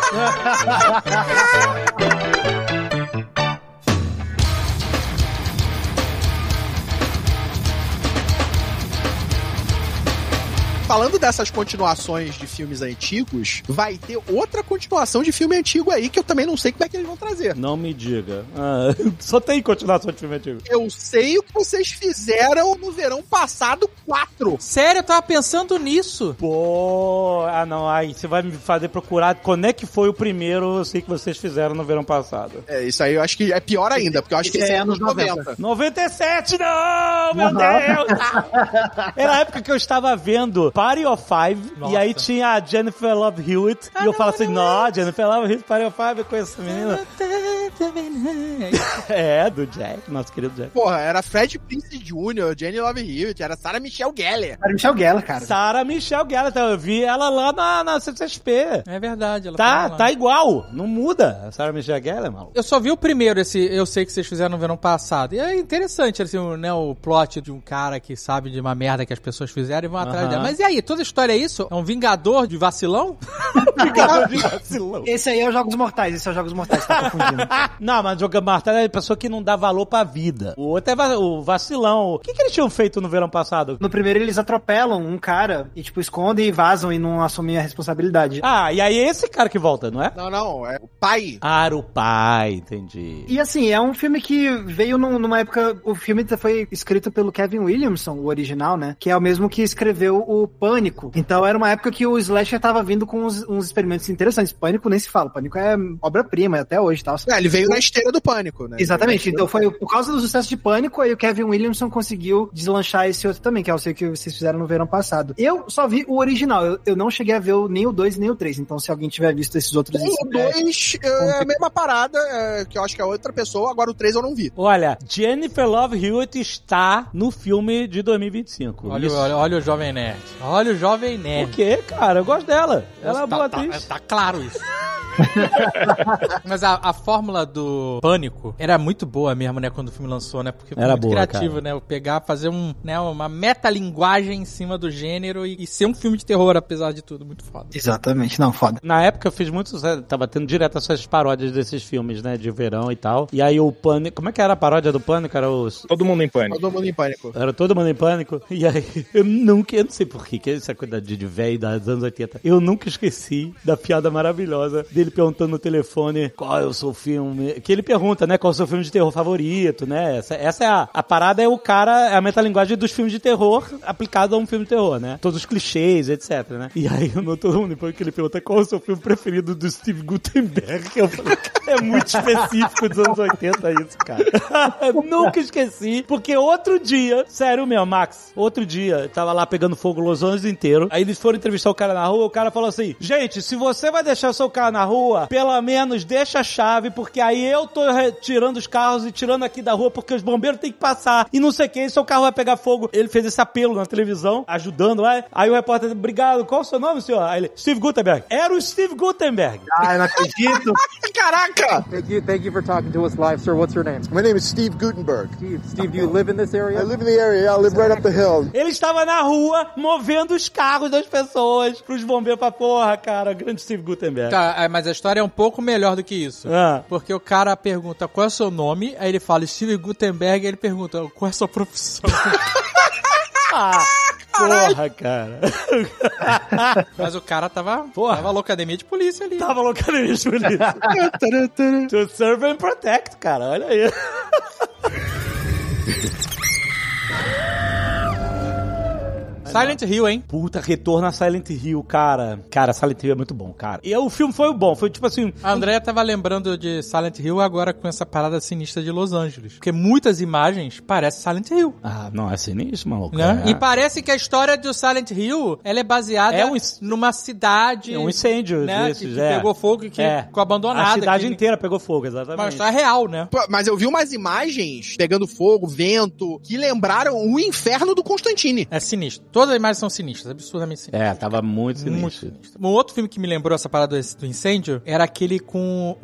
[SPEAKER 6] Falando dessas continuações de filmes antigos, vai ter outra continuação de filme antigo aí que eu também não sei como é que eles vão trazer.
[SPEAKER 2] Não me diga. Ah, só tem continuação de filme antigo.
[SPEAKER 6] Eu sei o que vocês fizeram no verão passado, quatro.
[SPEAKER 4] Sério, eu tava pensando nisso.
[SPEAKER 2] Pô, ah não, aí você vai me fazer procurar quando é que foi o primeiro, eu sei que vocês fizeram no verão passado.
[SPEAKER 6] É, isso aí eu acho que é pior ainda, porque eu acho que
[SPEAKER 3] Esse
[SPEAKER 6] esse
[SPEAKER 3] é
[SPEAKER 6] é
[SPEAKER 3] anos
[SPEAKER 6] anos noventa.
[SPEAKER 2] noventa e sete, não! Meu Deus! Era a época que eu estava vendo Party of Five,
[SPEAKER 4] Nossa.
[SPEAKER 2] e aí tinha a Jennifer Love Hewitt, e eu falo assim, não, Jennifer Love Hewitt, Party of Five, eu conheço essa menina. É, do Jack, nosso querido Jack.
[SPEAKER 6] Porra, era Fred Prinze Júnior, Jenny Love Hewitt, era Sarah Michelle Gellar.
[SPEAKER 3] Era Michel Geller, cara.
[SPEAKER 2] Sarah Michelle Gellar, então, eu vi ela lá na, na C C X P.
[SPEAKER 4] É verdade, ela
[SPEAKER 2] Tá,
[SPEAKER 4] foi lá.
[SPEAKER 2] tá igual, não muda. A Sarah Michelle Gellar, maluco.
[SPEAKER 4] Eu só vi o primeiro, esse Eu Sei Que Vocês Fizeram no verão passado. E é interessante, assim, o, né, o plot de um cara que sabe de uma merda que as pessoas fizeram e vão atrás
[SPEAKER 2] Aham.
[SPEAKER 4] dela. Mas e aí, toda a história é isso? É um vingador de vacilão?
[SPEAKER 3] Esse aí é os Jogos Mortais, esse é os Jogos Mortais, tá confundindo.
[SPEAKER 2] Não, mas Joga Martel é a pessoa que não dá valor pra vida. O outro é va- o vacilão. O que, que eles tinham feito no verão passado?
[SPEAKER 3] No primeiro eles atropelam um cara e, tipo, escondem e vazam e não assumem a responsabilidade.
[SPEAKER 2] Ah, e aí é esse cara que volta, não é?
[SPEAKER 6] Não, não, é o pai.
[SPEAKER 2] Ah, era o pai, entendi.
[SPEAKER 3] E assim, é um filme que veio num- numa época... O filme foi escrito pelo Kevin Williamson, o original, né? Que é o mesmo que escreveu o Pânico. Então era uma época que o Slasher tava vindo com uns, uns experimentos interessantes. Pânico nem se fala. Pânico é obra-prima até hoje e tal.
[SPEAKER 6] É, ele veio na esteira do Pânico, né?
[SPEAKER 3] Exatamente. Então foi por causa do sucesso de Pânico, aí o Kevin Williamson conseguiu deslanchar esse outro também, que é o sei que vocês fizeram no verão passado. Eu só vi o original. Eu, eu não cheguei a ver o- nem o dois nem o três. Então se alguém tiver visto esses outros...
[SPEAKER 6] O dois é a mesma parada, é, que eu acho que é outra pessoa, agora o três eu não vi.
[SPEAKER 2] Olha, Jennifer Love Hewitt está no filme de dois mil e vinte e cinco.
[SPEAKER 4] Olha,
[SPEAKER 2] Isso.
[SPEAKER 4] olha, olha o Jovem Nerd. Olha o Jovem Nerd.
[SPEAKER 2] Por quê, cara? Eu gosto dela. Ela é uma boa
[SPEAKER 4] tá,
[SPEAKER 2] atriz.
[SPEAKER 4] tá, tá claro isso. Mas a, a fórmula do Pânico era muito boa mesmo, né, quando o filme lançou, né? Porque foi
[SPEAKER 2] Era
[SPEAKER 4] muito
[SPEAKER 2] boa,
[SPEAKER 4] criativo,
[SPEAKER 2] cara.
[SPEAKER 4] né? Pegar, fazer um, né, uma metalinguagem em cima do gênero e, e ser um filme de terror, apesar de tudo. Muito foda.
[SPEAKER 3] Exatamente. Não, foda.
[SPEAKER 2] Na época eu fiz muitos. Tava tendo direto essas paródias desses filmes, né? De verão e tal. E aí o Pânico. Como é que era a paródia do Pânico? Era os.
[SPEAKER 5] Todo mundo em pânico.
[SPEAKER 6] Todo mundo em Pânico.
[SPEAKER 2] Era todo mundo em pânico. E aí, eu nunca, eu não sei porquê, que essa coisa de, de velho dos anos oitenta. Eu nunca esqueci da piada maravilhosa dele perguntando no telefone qual é o seu filme. Que ele pergunta, né? Qual é o seu filme de terror favorito, né? Essa, essa é a, a parada, é o cara, é a metalinguagem dos filmes de terror aplicado a um filme de terror, né? Todos os clichês, etc, né? E aí, no todo mundo, depois que ele pergunta qual é o seu filme preferido do Steve Guttenberg, eu falei, é muito específico dos anos oitenta isso, cara. Eu nunca esqueci, porque outro dia, sério mesmo, Max, outro dia, tava lá pegando fogo Los Angeles inteiro, aí eles foram entrevistar o cara na rua, o cara falou assim, gente, se você vai deixar o seu carro na rua, pelo menos deixa a chave, porque aí eu tô tirando os carros e tirando aqui da rua, porque os bombeiros têm que passar, e não sei o que, seu carro vai pegar fogo. Ele fez esse apelo na televisão, ajudando lá, aí o repórter, obrigado, qual o seu nome, senhor? Aí ele, Steve Guttenberg. Era o Steve Guttenberg.
[SPEAKER 3] Ah, eu não acredito.
[SPEAKER 6] Caraca!
[SPEAKER 10] Thank you, thank you for talking to us live, sir. What's your name?
[SPEAKER 11] My name is Steve Gutenberg.
[SPEAKER 10] Steve. Steve, do you live in this area?
[SPEAKER 11] I live in the area. Yeah, I live right up the hill.
[SPEAKER 2] Ele estava na rua, movendo os carros das pessoas pros bombeiros pra porra, cara. Grande Steve Guttenberg.
[SPEAKER 4] Tá, é, mas a história é um pouco melhor do que isso.
[SPEAKER 2] Ah.
[SPEAKER 4] Porque o cara pergunta qual é o seu nome, aí ele fala Steve Guttenberg, aí ele pergunta qual é a sua profissão.
[SPEAKER 2] Ah, porra, cara.
[SPEAKER 4] Mas o cara tava,
[SPEAKER 2] Porra.
[SPEAKER 4] tava loucademia de polícia ali.
[SPEAKER 2] Tava loucamente por isso. To serve and protect, cara. Olha aí.
[SPEAKER 4] Silent Hill, hein?
[SPEAKER 2] Puta, retorno a Silent Hill, cara. Cara, Silent Hill é muito bom, cara. E o filme foi bom, foi tipo assim...
[SPEAKER 4] A Andrea tava lembrando de Silent Hill agora com essa parada sinistra de Los Angeles. Porque muitas imagens parecem Silent Hill.
[SPEAKER 2] Ah, não, é sinistro, maluco.
[SPEAKER 4] Né?
[SPEAKER 2] É.
[SPEAKER 4] E parece que a história do Silent Hill, ela é baseada
[SPEAKER 2] É um inc-
[SPEAKER 4] numa cidade...
[SPEAKER 2] É um incêndio
[SPEAKER 4] né?
[SPEAKER 2] desses,
[SPEAKER 4] que, que
[SPEAKER 2] é.
[SPEAKER 4] pegou fogo e que
[SPEAKER 2] É.
[SPEAKER 4] ficou abandonada.
[SPEAKER 2] A cidade
[SPEAKER 4] que-
[SPEAKER 2] inteira pegou fogo,
[SPEAKER 4] Uma
[SPEAKER 2] exatamente.
[SPEAKER 4] história real, né?
[SPEAKER 6] Pô, mas eu vi umas imagens pegando fogo, vento, que lembraram o inferno do Constantine.
[SPEAKER 4] É sinistro. Todas as imagens são sinistras, absurdamente sinistras.
[SPEAKER 2] É, tava muito sinistro.
[SPEAKER 4] Muito sinistro. Um outro filme que me lembrou essa parada do, do incêndio era aquele com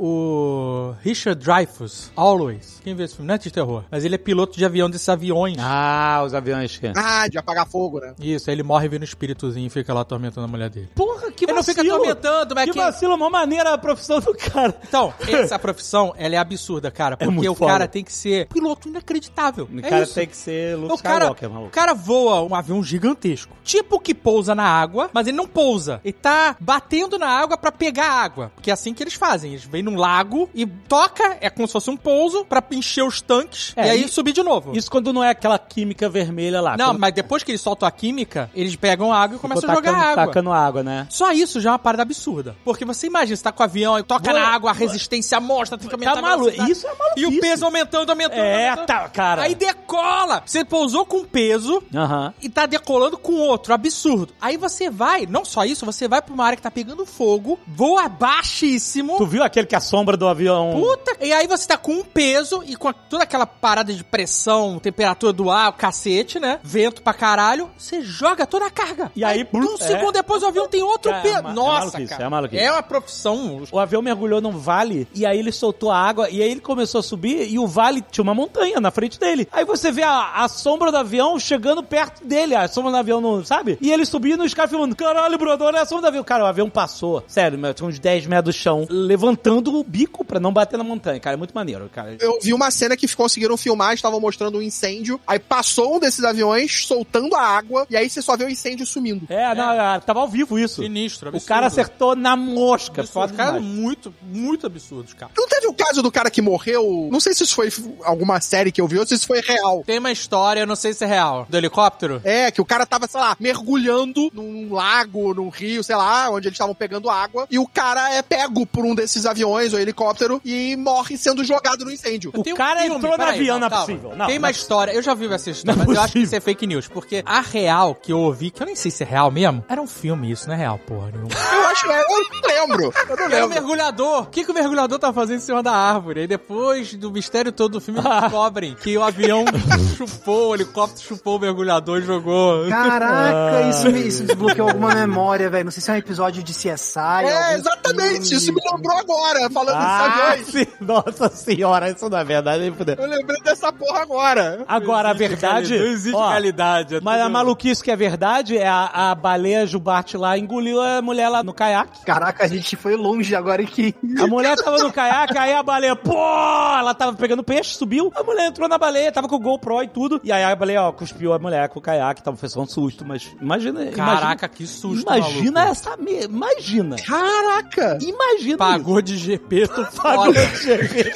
[SPEAKER 4] o Richard Dreyfuss, Always. Quem vê esse filme? Não é de terror, mas ele é piloto de avião desses aviões.
[SPEAKER 2] Ah, os aviões que...
[SPEAKER 6] Ah, de apagar fogo, né?
[SPEAKER 4] Isso, aí ele morre vendo um espíritozinho e fica lá atormentando a mulher dele.
[SPEAKER 2] Porra, que
[SPEAKER 4] ele
[SPEAKER 2] vacilo.
[SPEAKER 4] não fica atormentando, mas
[SPEAKER 2] que
[SPEAKER 4] que...
[SPEAKER 2] vacilo, uma maneira a profissão do cara.
[SPEAKER 4] Então, essa profissão, ela é absurda, cara, porque
[SPEAKER 2] muito
[SPEAKER 4] o
[SPEAKER 2] foda.
[SPEAKER 4] cara tem que ser piloto inacreditável.
[SPEAKER 2] O
[SPEAKER 4] é
[SPEAKER 2] cara
[SPEAKER 4] isso.
[SPEAKER 2] tem que ser Luke
[SPEAKER 4] o cara,
[SPEAKER 2] Skywalker, maluco.
[SPEAKER 4] O cara voa um avião gigantesco, tipo que pousa na água, mas ele não pousa. Ele tá batendo na água pra pegar água, porque é assim que eles fazem. Eles vêm num lago e toca, é como se fosse um pouso, pra encher os tanques
[SPEAKER 2] É,
[SPEAKER 4] e aí
[SPEAKER 2] e-
[SPEAKER 4] subir de novo.
[SPEAKER 2] Isso quando não é aquela química vermelha lá.
[SPEAKER 4] Não,
[SPEAKER 2] quando
[SPEAKER 4] mas depois que eles soltam a química, eles pegam a água e começam a
[SPEAKER 2] ficou
[SPEAKER 4] jogar
[SPEAKER 2] tacando,
[SPEAKER 4] água.
[SPEAKER 2] tacando água, né?
[SPEAKER 4] Só isso já é uma parada absurda. Porque você imagina, você tá com o avião, aí toca
[SPEAKER 2] Boa-
[SPEAKER 4] na água, a resistência mostra, tem que aumentar
[SPEAKER 2] Tá
[SPEAKER 4] a
[SPEAKER 2] maluco.
[SPEAKER 4] velocidade.
[SPEAKER 2] Isso é maluquice.
[SPEAKER 4] E o peso aumentando, aumentando,
[SPEAKER 2] É,
[SPEAKER 4] aumentando.
[SPEAKER 2] tá, cara.
[SPEAKER 4] Aí decola. Você pousou com peso
[SPEAKER 2] Aham.
[SPEAKER 4] e tá decolando com outro. Absurdo. Aí você vai, não só isso, você vai pra uma área que tá pegando fogo, voa baixíssimo.
[SPEAKER 2] Tu viu aquele que a sombra do avião...
[SPEAKER 4] Puta! E aí você tá com um peso e com a- toda aquela parada de pressão, temperatura do ar, o cacete, né? Vento pra caralho. Você joga toda a carga.
[SPEAKER 2] E aí,
[SPEAKER 4] um
[SPEAKER 2] é.
[SPEAKER 4] segundo depois o avião tem outro
[SPEAKER 2] É,
[SPEAKER 4] peso.
[SPEAKER 2] é ma- é
[SPEAKER 4] Nossa,
[SPEAKER 2] maluquice,
[SPEAKER 4] cara.
[SPEAKER 2] é maluquice.
[SPEAKER 4] É uma profissão.
[SPEAKER 2] O avião mergulhou num vale e aí ele soltou a água e aí ele começou a subir e o vale tinha uma montanha na frente dele. Aí você vê a, a sombra do avião chegando perto dele, a sombra do avião, não, sabe? E ele subindo e os caras filmando, caralho, brother, olha a sombra do avião. Cara, o avião passou, sério, meu, tinha uns dez metros do chão, levantando o bico pra não bater na montanha. Cara, é muito maneiro, cara.
[SPEAKER 6] Eu vi uma cena que conseguiram filmar, estavam mostrando um incêndio, aí passou um desses aviões soltando a água, e aí você só vê o incêndio sumindo.
[SPEAKER 2] É, não, é, tava ao vivo isso.
[SPEAKER 4] Sinistro,
[SPEAKER 2] O
[SPEAKER 4] absurdo.
[SPEAKER 2] cara acertou na mosca,
[SPEAKER 4] Absurdo.
[SPEAKER 2] foda
[SPEAKER 4] Cara,
[SPEAKER 2] demais.
[SPEAKER 4] muito, muito absurdos, cara.
[SPEAKER 6] Não teve o caso do cara que morreu? Não sei se isso foi alguma série que eu vi ou se isso foi real.
[SPEAKER 4] Tem uma história, eu não sei se é real, do helicóptero.
[SPEAKER 6] É, que o cara tava, sei lá, mergulhando num lago, num rio, sei lá, onde eles estavam pegando água, e o cara é pego por um desses aviões ou helicóptero e morre sendo jogado no incêndio.
[SPEAKER 2] O
[SPEAKER 4] Tem um
[SPEAKER 2] cara
[SPEAKER 4] filme,
[SPEAKER 2] entrou no
[SPEAKER 4] peraí,
[SPEAKER 2] avião, não é
[SPEAKER 4] calma.
[SPEAKER 2] possível. Não,
[SPEAKER 4] Tem
[SPEAKER 2] não
[SPEAKER 4] uma
[SPEAKER 2] é
[SPEAKER 4] história, eu já vi essa história,
[SPEAKER 2] Não é
[SPEAKER 4] mas eu acho que
[SPEAKER 2] possível.
[SPEAKER 4] isso é fake news, porque a real que eu ouvi, que eu nem sei se é real mesmo, era um filme isso, não é real, porra nenhuma.
[SPEAKER 6] Eu acho que é, eu não lembro. Eu não
[SPEAKER 4] Era o
[SPEAKER 6] lembro.
[SPEAKER 4] mergulhador. O que, que o mergulhador tá fazendo em cima da árvore? Aí depois do mistério todo do filme, eles descobrem que o avião chupou, o helicóptero chupou o mergulhador e jogou.
[SPEAKER 3] Caraca, isso, me, isso desbloqueou alguma memória, velho. Não sei se é um episódio de C S I.
[SPEAKER 6] É,
[SPEAKER 3] algum
[SPEAKER 6] exatamente,
[SPEAKER 3] filme.
[SPEAKER 6] isso me lembrou agora, falando
[SPEAKER 2] Ah,
[SPEAKER 6] desses aviões.
[SPEAKER 2] sim, nossa senhora, isso não é verdade, nem fudeu.
[SPEAKER 6] Eu lembrei dessa porra agora.
[SPEAKER 2] Agora, a verdade...
[SPEAKER 4] Não existe
[SPEAKER 2] ó,
[SPEAKER 4] realidade. é
[SPEAKER 2] Mas a
[SPEAKER 4] tudo-
[SPEAKER 2] maluquice que é verdade é a, a baleia Jubarte lá engoliu a mulher lá no caiaque.
[SPEAKER 3] Caraca, a gente foi longe agora que...
[SPEAKER 2] A mulher tava no caiaque, aí a baleia, pô, ela tava pegando peixe, subiu, a mulher entrou na baleia, tava com o GoPro e tudo, e aí a baleia, ó, cuspiu a mulher com o caiaque, tava foi só um susto, mas imagina...
[SPEAKER 4] Caraca,
[SPEAKER 2] imagina,
[SPEAKER 4] que susto,
[SPEAKER 2] Imagina
[SPEAKER 4] maluco.
[SPEAKER 2] essa... me- Imagina.
[SPEAKER 6] Caraca!
[SPEAKER 2] Imagina
[SPEAKER 4] Pagou de G P, tu
[SPEAKER 2] Pagou
[SPEAKER 4] foda.
[SPEAKER 2] de G P.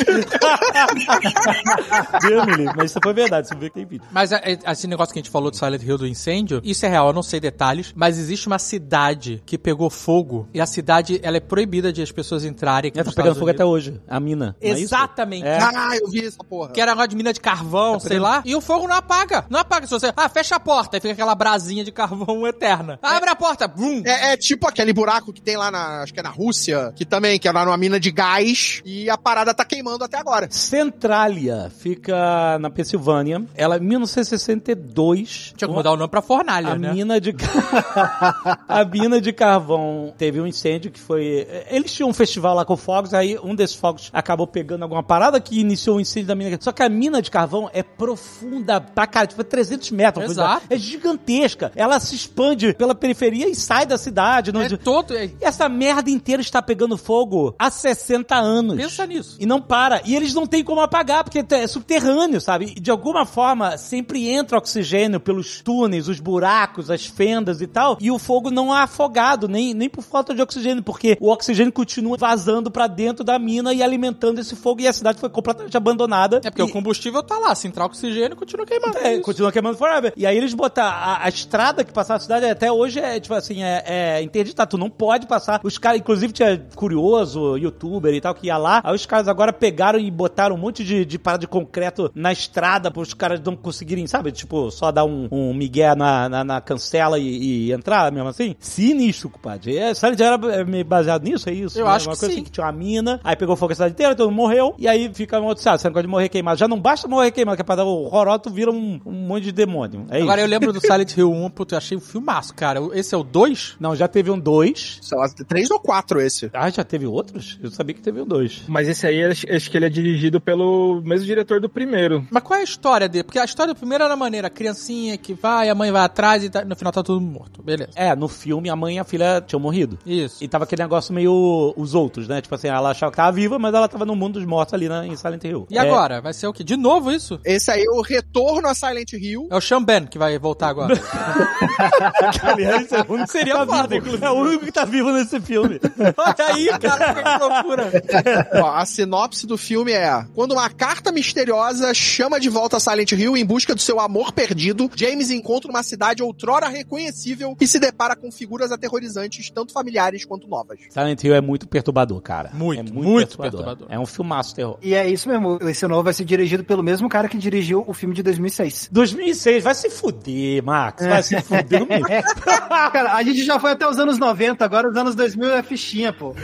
[SPEAKER 2] Deus me livre, mas isso foi verdade, você vê que tem vídeo.
[SPEAKER 4] Mas é, é, esse negócio que a gente falou do Silent Hill do incêndio, isso é real, eu não sei detalhes, mas existe uma cidade que pegou fogo e a cidade, ela é proibida de as pessoas entrarem aqui
[SPEAKER 2] Ela tá
[SPEAKER 4] nos
[SPEAKER 2] pegando
[SPEAKER 4] Estados
[SPEAKER 2] fogo até
[SPEAKER 4] Unidos.
[SPEAKER 2] hoje, a mina. não é isso?
[SPEAKER 4] Exatamente.
[SPEAKER 2] É.
[SPEAKER 6] Ah, eu vi essa porra.
[SPEAKER 4] Que era negócio de mina de carvão, sei lá, e o fogo não apaga. Não apaga. Se você, ah, fecha a porta, aí fica aquela brasinha de carvão eterna. Abre a porta, bum.
[SPEAKER 6] É, é tipo aquele buraco que tem lá na, acho que é na Rússia, que também, que é lá numa mina de gás, e a parada tá queimando até agora.
[SPEAKER 2] Centralia fica na Pensilvânia. Ela, em mil novecentos e sessenta e dois...
[SPEAKER 4] Tinha que mudar o nome pra fornalha,
[SPEAKER 2] A
[SPEAKER 4] né?
[SPEAKER 2] mina de a mina de carvão teve um incêndio que foi... Eles tinham um festival lá com fogos, aí um desses fogos acabou pegando alguma parada que iniciou o incêndio da mina. Só que a mina de carvão é profunda pra cara, tipo trezentos metros.
[SPEAKER 4] Exato.
[SPEAKER 2] É gigantesca. Ela se expande pela periferia e sai da cidade. Não...
[SPEAKER 4] É todo... É...
[SPEAKER 2] E essa merda inteira está pegando fogo há sessenta anos.
[SPEAKER 4] Pensa nisso.
[SPEAKER 2] E não para. E eles não têm como apagar, porque é subterrâneo, sabe? E de alguma forma, sempre entra oxigênio pelos túneis, os buracos, as fendas e tal, e o fogo não é afogado, nem, nem por falta de oxigênio, porque o oxigênio continua vazando pra dentro da mina e alimentando esse fogo, e a cidade foi completamente abandonada.
[SPEAKER 4] É porque
[SPEAKER 2] e...
[SPEAKER 4] o combustível tá lá, se entrar oxigênio, continua queimando.
[SPEAKER 2] É,
[SPEAKER 4] É isso.
[SPEAKER 2] continua queimando forever. E aí eles botaram a, a estrada que passava a cidade até hoje é, tipo assim, é, é interditado. Tu não pode passar. Os caras, inclusive, tinha curioso, youtuber e tal, que ia lá. Aí os caras agora pegaram e botaram um monte de, de parada de concreto na estrada pros caras não conseguirem, sabe? Tipo, só dar um, um migué na, na, na cancela e, e entrar mesmo assim. Sinistro, compadre. É, Silent Hill era meio baseado nisso, é isso?
[SPEAKER 4] Eu
[SPEAKER 2] né?
[SPEAKER 4] acho
[SPEAKER 2] uma
[SPEAKER 4] que
[SPEAKER 2] coisa
[SPEAKER 4] sim.
[SPEAKER 2] assim, que tinha uma mina, aí pegou fogo a cidade cidade inteira, todo mundo morreu, e aí fica amaldiçoado. Você não gosta de morrer queimado. Já não basta morrer queimado, que é pra dar o Roroto vira um, um monte de demônio. É
[SPEAKER 4] Agora
[SPEAKER 2] isso.
[SPEAKER 4] eu lembro do Silent Hill um, puto, eu achei um filmaço, cara. Esse é o dois?
[SPEAKER 2] Não, já teve um dois.
[SPEAKER 6] Sei lá, três ou quatro esse.
[SPEAKER 2] Ah, já teve outros? Eu sabia que teve um dois.
[SPEAKER 5] Mas esse aí, acho acho que ele é dirigido pelo mesmo diretor do primeiro.
[SPEAKER 4] Mas qual é a história dele? Porque a história do primeiro era maneira, a criancinha que vai, a mãe vai atrás e tá, no final tá todo mundo morto. Beleza.
[SPEAKER 2] É, no filme a mãe e a filha tinham morrido.
[SPEAKER 4] Isso.
[SPEAKER 2] E tava aquele negócio meio os outros, né? Tipo assim, ela achava que tava viva, mas ela tava no mundo dos mortos ali na, em Silent Hill.
[SPEAKER 4] E
[SPEAKER 2] É,
[SPEAKER 4] agora? Vai ser o quê? De novo isso?
[SPEAKER 6] Esse aí é o retorno a Silent Hill.
[SPEAKER 4] É o Sean Ben que vai voltar agora.
[SPEAKER 2] aliás, é o único que
[SPEAKER 4] Seria
[SPEAKER 2] tá
[SPEAKER 4] foda,
[SPEAKER 2] vivo.
[SPEAKER 4] inclusive.
[SPEAKER 2] É o único que tá vivo nesse filme.
[SPEAKER 4] Olha aí, cara, que loucura.
[SPEAKER 6] Ó, a sinopse do filme é: quando uma carta misteriosa chama de volta a Silent Hill em busca do seu amor perdido, James encontra uma cidade outrora reconhecível e se depara com figuras aterrorizantes, tanto familiares quanto novas.
[SPEAKER 2] Silent Hill é muito perturbador, cara.
[SPEAKER 4] Muito,
[SPEAKER 2] é
[SPEAKER 4] muito perturbador.
[SPEAKER 2] É um filmaço terror.
[SPEAKER 3] E é isso mesmo, esse novo vai ser dirigido pelo mesmo cara que dirigiu o filme de dois mil e seis.
[SPEAKER 2] dois mil e seis, vai se fuder, Max. Vai se fuder mesmo.
[SPEAKER 3] Cara, a gente já foi até os anos noventa, agora os anos dois mil é fichinha, pô.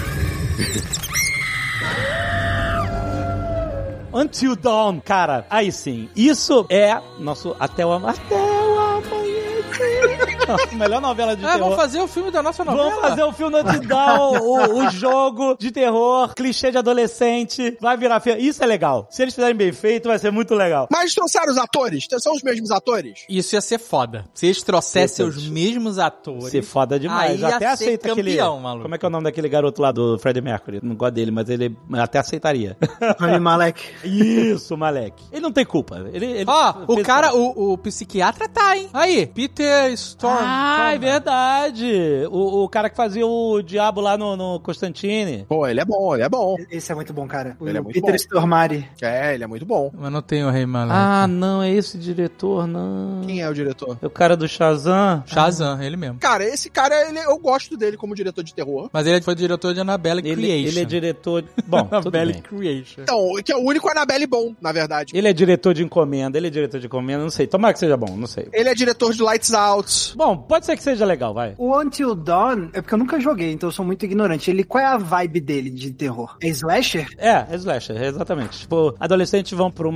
[SPEAKER 2] Until Dawn, cara, aí sim. Isso é nosso Até o Amanhecer. Até o Amanhecer. Melhor novela de
[SPEAKER 4] Ah,
[SPEAKER 2] terror.
[SPEAKER 4] vamos fazer o filme da nossa novela.
[SPEAKER 2] Vamos fazer o filme do Until Dawn, o, o jogo de terror, clichê de adolescente, vai virar filme. Isso é legal. Se eles fizerem bem feito, vai ser muito legal.
[SPEAKER 6] Mas trouxeram os atores? São os mesmos atores?
[SPEAKER 4] Isso ia ser foda. Se eles trouxessem os mesmos atores.
[SPEAKER 2] Ser foda demais.
[SPEAKER 4] Aí
[SPEAKER 2] Eu
[SPEAKER 4] ia
[SPEAKER 2] até
[SPEAKER 4] ser
[SPEAKER 2] aceita
[SPEAKER 4] campeão,
[SPEAKER 2] aquele.
[SPEAKER 4] maluco.
[SPEAKER 2] Como é que é o nome daquele garoto lá do Freddie Mercury? Não gosto dele, mas ele até aceitaria.
[SPEAKER 3] Rami Malek.
[SPEAKER 2] Isso, Malek. Ele não tem culpa. Ele, ele
[SPEAKER 4] Ó, o
[SPEAKER 2] fez-
[SPEAKER 4] cara, o, o psiquiatra tá, hein? Aí, Peter Storm.
[SPEAKER 2] Ah, é
[SPEAKER 4] Storm.
[SPEAKER 2] verdade. O, o cara que fazia o diabo lá no, no Constantine.
[SPEAKER 6] Pô, ele é bom, ele é bom.
[SPEAKER 3] Esse é muito bom, cara. O
[SPEAKER 6] Ele é muito
[SPEAKER 3] Peter
[SPEAKER 6] bom.
[SPEAKER 3] Stormare.
[SPEAKER 6] É, ele é muito bom.
[SPEAKER 4] Mas não tem o Rei Malek.
[SPEAKER 2] Ah, não, é esse diretor, não.
[SPEAKER 6] Quem é o diretor?
[SPEAKER 2] É o cara do Shazam.
[SPEAKER 4] Shazam, ele mesmo.
[SPEAKER 6] Cara, esse cara, ele, eu gosto dele como diretor de terror.
[SPEAKER 4] Mas ele foi diretor de Annabelle
[SPEAKER 2] Ele,
[SPEAKER 4] Creation.
[SPEAKER 2] ele é diretor... Bom, tudo
[SPEAKER 4] Annabelle
[SPEAKER 2] bem.
[SPEAKER 4] Creation.
[SPEAKER 6] Então, que é o único Annabelle bom, na verdade.
[SPEAKER 2] Ele é diretor de encomenda, ele é diretor de encomenda, não sei. Tomara que seja bom, não sei.
[SPEAKER 6] Ele é diretor de Lights Out.
[SPEAKER 2] Bom, pode ser que seja legal, vai.
[SPEAKER 3] O Until Dawn, é porque eu nunca joguei, então eu sou muito ignorante. Ele, qual é a vibe dele de terror? É slasher?
[SPEAKER 2] É, é slasher, exatamente. Tipo, adolescentes vão pra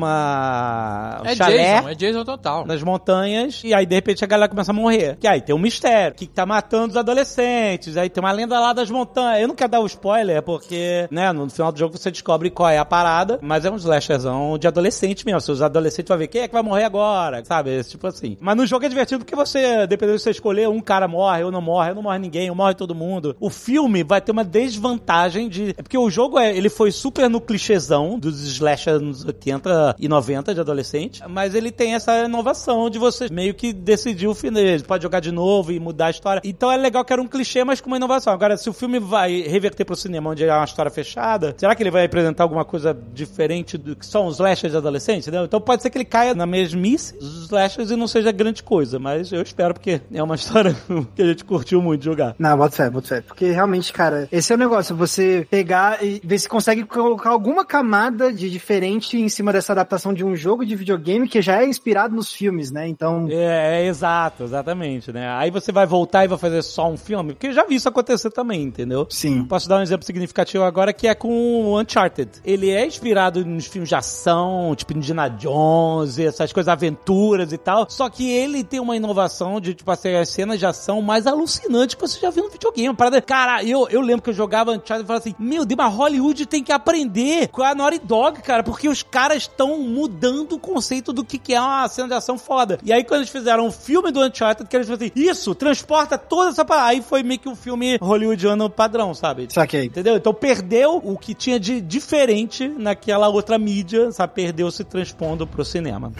[SPEAKER 2] uma... um
[SPEAKER 4] É
[SPEAKER 2] chalé
[SPEAKER 4] Jason, é Jason total.
[SPEAKER 2] nas montanhas, e aí de repente a galera começa a morrer. Que aí tem um mistério, que tá matando os adolescentes, aí tem uma lenda lá das montanhas. Eu não quero dar o spoiler, porque, né, no final do jogo você descobre qual é a parada, mas é um slasherzão de adolescente mesmo. Se os adolescentes vão ver quem é que vai morrer agora, sabe? Esse tipo assim. Mas no jogo é divertido porque você, dependendo de você escolher, um cara morre, ou não morre, ou não morre ninguém, ou morre todo mundo. O filme vai ter uma desvantagem de... É porque o jogo, é, ele foi super no clichêzão dos slashers nos oitenta e noventa de adolescente, mas ele tem essa inovação de você meio que decidir o final. Ele pode jogar de novo e mudar a história. Então é legal que era um clichê, mas com uma inovação. Agora, se o filme vai reverter pro cinema, onde é uma história fechada, será que ele vai apresentar alguma coisa diferente do que são os slashers de adolescente, entendeu? Então pode ser que ele caia na mesmice dos slashers e não seja grande coisa, mas eu espero, porque é uma história que a gente curtiu muito jogar.
[SPEAKER 3] Não, bota fé, bota fé. Porque realmente, cara, esse é o negócio. Você pegar e ver se consegue colocar alguma camada de diferente em cima dessa adaptação de um jogo de videogame que já é inspirado nos filmes, né? Então...
[SPEAKER 2] É, é exato, exatamente, né? Aí você vai voltar e vai fazer só um filme, porque eu já vi isso acontecer também, entendeu?
[SPEAKER 3] Sim.
[SPEAKER 2] Posso dar um exemplo significativo agora, que é com o Uncharted. Ele é inspirado nos filmes de ação, tipo Indiana Jones, essas coisas, aventuras e tal, só que ele tem uma inovação de, tipo assim, as cenas de ação mais alucinantes que você já viu no videogame. Parada, cara, eu, eu lembro que eu jogava Uncharted e falava assim, meu Deus, mas Hollywood tem que aprender com a Naughty Dog, cara, porque os caras estão mudando o conceito do que, que é uma cena de ação foda. E aí quando eles fizeram um filme do Uncharted, que eles falaram assim, isso, transporta toda essa parada. Aí foi meio que um filme hollywoodiano padrão, sabe?
[SPEAKER 3] Saquei.
[SPEAKER 2] Entendeu? Então perdeu o que tinha de diferente naquela outra mídia, sabe? Perdeu se transpondo pro cinema.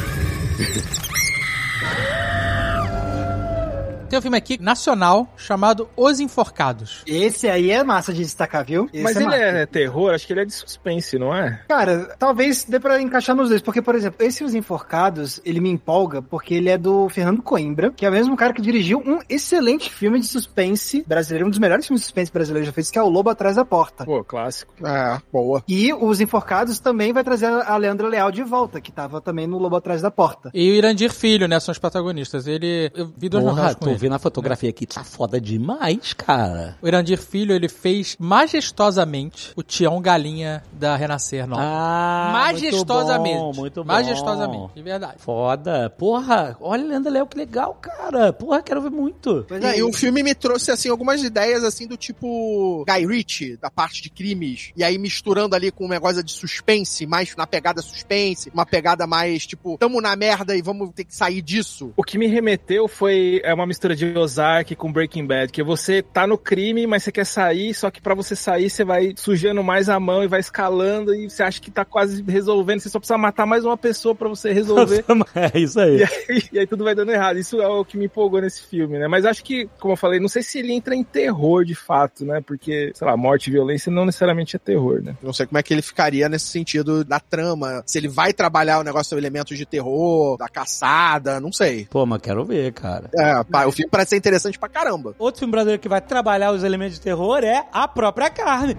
[SPEAKER 4] Tem um filme aqui, nacional, chamado Os Enforcados.
[SPEAKER 3] Esse aí é massa de destacar, viu? Esse
[SPEAKER 5] Mas
[SPEAKER 3] é
[SPEAKER 5] ele
[SPEAKER 3] massa.
[SPEAKER 5] é terror? Acho que ele é de suspense, não é?
[SPEAKER 3] Cara, talvez dê pra encaixar nos dois, porque, por exemplo, esse Os Enforcados, ele me empolga porque ele é do Fernando Coimbra, que é o mesmo cara que dirigiu um excelente filme de suspense brasileiro, um dos melhores filmes de suspense brasileiro já fez, que é O Lobo Atrás da Porta.
[SPEAKER 5] Pô, clássico.
[SPEAKER 6] É, boa.
[SPEAKER 3] E Os Enforcados também vai trazer a Leandra Leal de volta, que tava também no Lobo Atrás da Porta.
[SPEAKER 4] E o Irandir Filho, né, são os protagonistas. Ele, eu vi duas
[SPEAKER 2] Porra,
[SPEAKER 4] novelas com
[SPEAKER 2] tu
[SPEAKER 4] ele.
[SPEAKER 2] vendo a fotografia aqui, tá foda demais, cara.
[SPEAKER 4] O Irandir Filho, ele fez majestosamente o Tião Galinha da Renascer nova.
[SPEAKER 2] Ah,
[SPEAKER 4] majestosamente.
[SPEAKER 2] Muito bom, muito bom.
[SPEAKER 4] Majestosamente, de verdade.
[SPEAKER 2] Foda. Porra, olha, Leandro Léo, que legal, cara. Porra, quero ver muito.
[SPEAKER 6] Pois é, e o filme me trouxe, assim, algumas ideias, assim, do tipo Guy Ritchie, da parte de crimes, e aí misturando ali com um negócio de suspense, mais na pegada suspense, uma pegada mais, tipo, tamo na merda e vamos ter que sair disso.
[SPEAKER 5] O que me remeteu foi é uma mistura de Ozark com Breaking Bad, que você tá no crime, mas você quer sair, só que pra você sair, você vai sujando mais a mão e vai escalando e você acha que tá quase resolvendo, você só precisa matar mais uma pessoa pra você resolver.
[SPEAKER 2] É isso aí.
[SPEAKER 5] E aí, e aí tudo vai dando errado. Isso é o que me empolgou nesse filme, né? Mas acho que, como eu falei, não sei se ele entra em terror de fato, né? Porque, sei lá, morte e violência não necessariamente é terror, né?
[SPEAKER 6] Não sei como é que ele ficaria nesse sentido da trama, se ele vai trabalhar o negócio de elementos de terror, da caçada, não sei.
[SPEAKER 2] Pô, mas quero ver, cara.
[SPEAKER 6] É, pá, o filme parece ser interessante pra caramba.
[SPEAKER 2] Outro filme brasileiro que vai trabalhar os elementos de terror é A Própria Carne.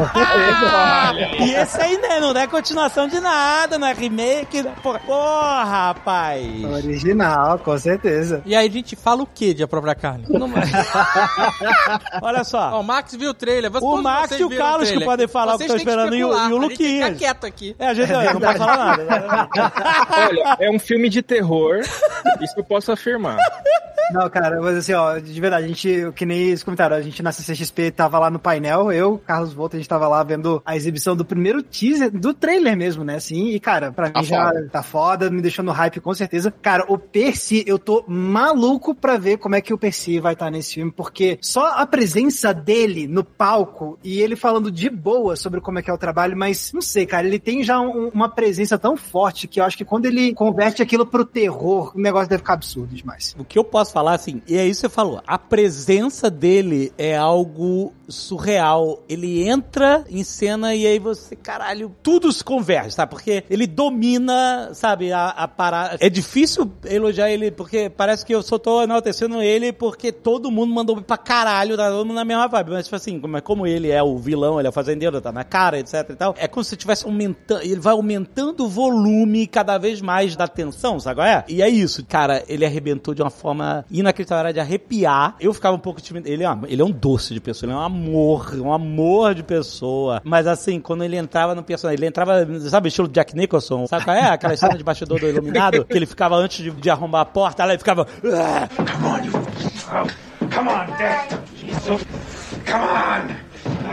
[SPEAKER 2] E esse aí, né, não é continuação de nada, não é remake, não é porra. Porra, rapaz.
[SPEAKER 3] Original, com certeza.
[SPEAKER 4] E aí a gente fala o que de A Própria Carne? Não...
[SPEAKER 2] Olha só.
[SPEAKER 4] Ó, o Max viu o trailer. Você,
[SPEAKER 2] o Max e o Carlos que podem falar
[SPEAKER 4] vocês
[SPEAKER 2] o que estão esperando e o, e o Luquinhas.
[SPEAKER 4] A gente fica quieto aqui.
[SPEAKER 2] É, a gente é não pode falar nada.
[SPEAKER 5] Olha, é um filme de terror, isso eu posso afirmar.
[SPEAKER 3] Não, cara, mas assim, ó, de verdade, a gente, que nem eles comentaram, a gente na C C X P tava lá no painel, eu, Carlos Volta, a gente tava lá vendo a exibição do primeiro teaser, do trailer mesmo, né, assim, e cara, pra
[SPEAKER 6] tá
[SPEAKER 3] mim já
[SPEAKER 6] foda.
[SPEAKER 3] tá foda, me deixou no hype com certeza. Cara, o Percy, eu tô maluco pra ver como é que o Percy vai estar nesse filme, porque só a presença dele no palco e ele falando de boa sobre como é que é o trabalho, mas não sei, cara, ele tem já um, uma presença tão forte que eu acho que quando ele converte aquilo pro terror, o negócio deve ficar absurdo demais.
[SPEAKER 2] O que eu posso falar, assim, e é isso que você falou, a presença dele é algo surreal. Ele entra em cena e aí você, caralho, tudo se converge, sabe? Porque ele domina, sabe, a, a parada. É difícil elogiar ele, porque parece que eu só tô enaltecendo ele porque todo mundo mandou pra caralho, tá todo mundo na mesma vibe. Mas, tipo assim, como, como ele é o vilão, ele é o fazendeiro, tá na cara, etc e tal, é como se estivesse aumentando, ele vai aumentando o volume cada vez mais da tensão, sabe qual é? E é isso, cara, ele arrebentou de uma forma inacreditável, era de arrepiar. Eu ficava um pouco tímido. Ele é, uma, ele é um doce de pessoa, ele é um amor, um amor de pessoa. Mas assim, quando ele entrava no personagem, ele entrava, sabe, estilo Jack Nicholson, sabe qual é? Aquela cena de bastidor do Iluminado, que ele ficava antes de, de arrombar a porta, lá ele ficava...
[SPEAKER 1] Come on, you... Oh, come on, Dad. Come on.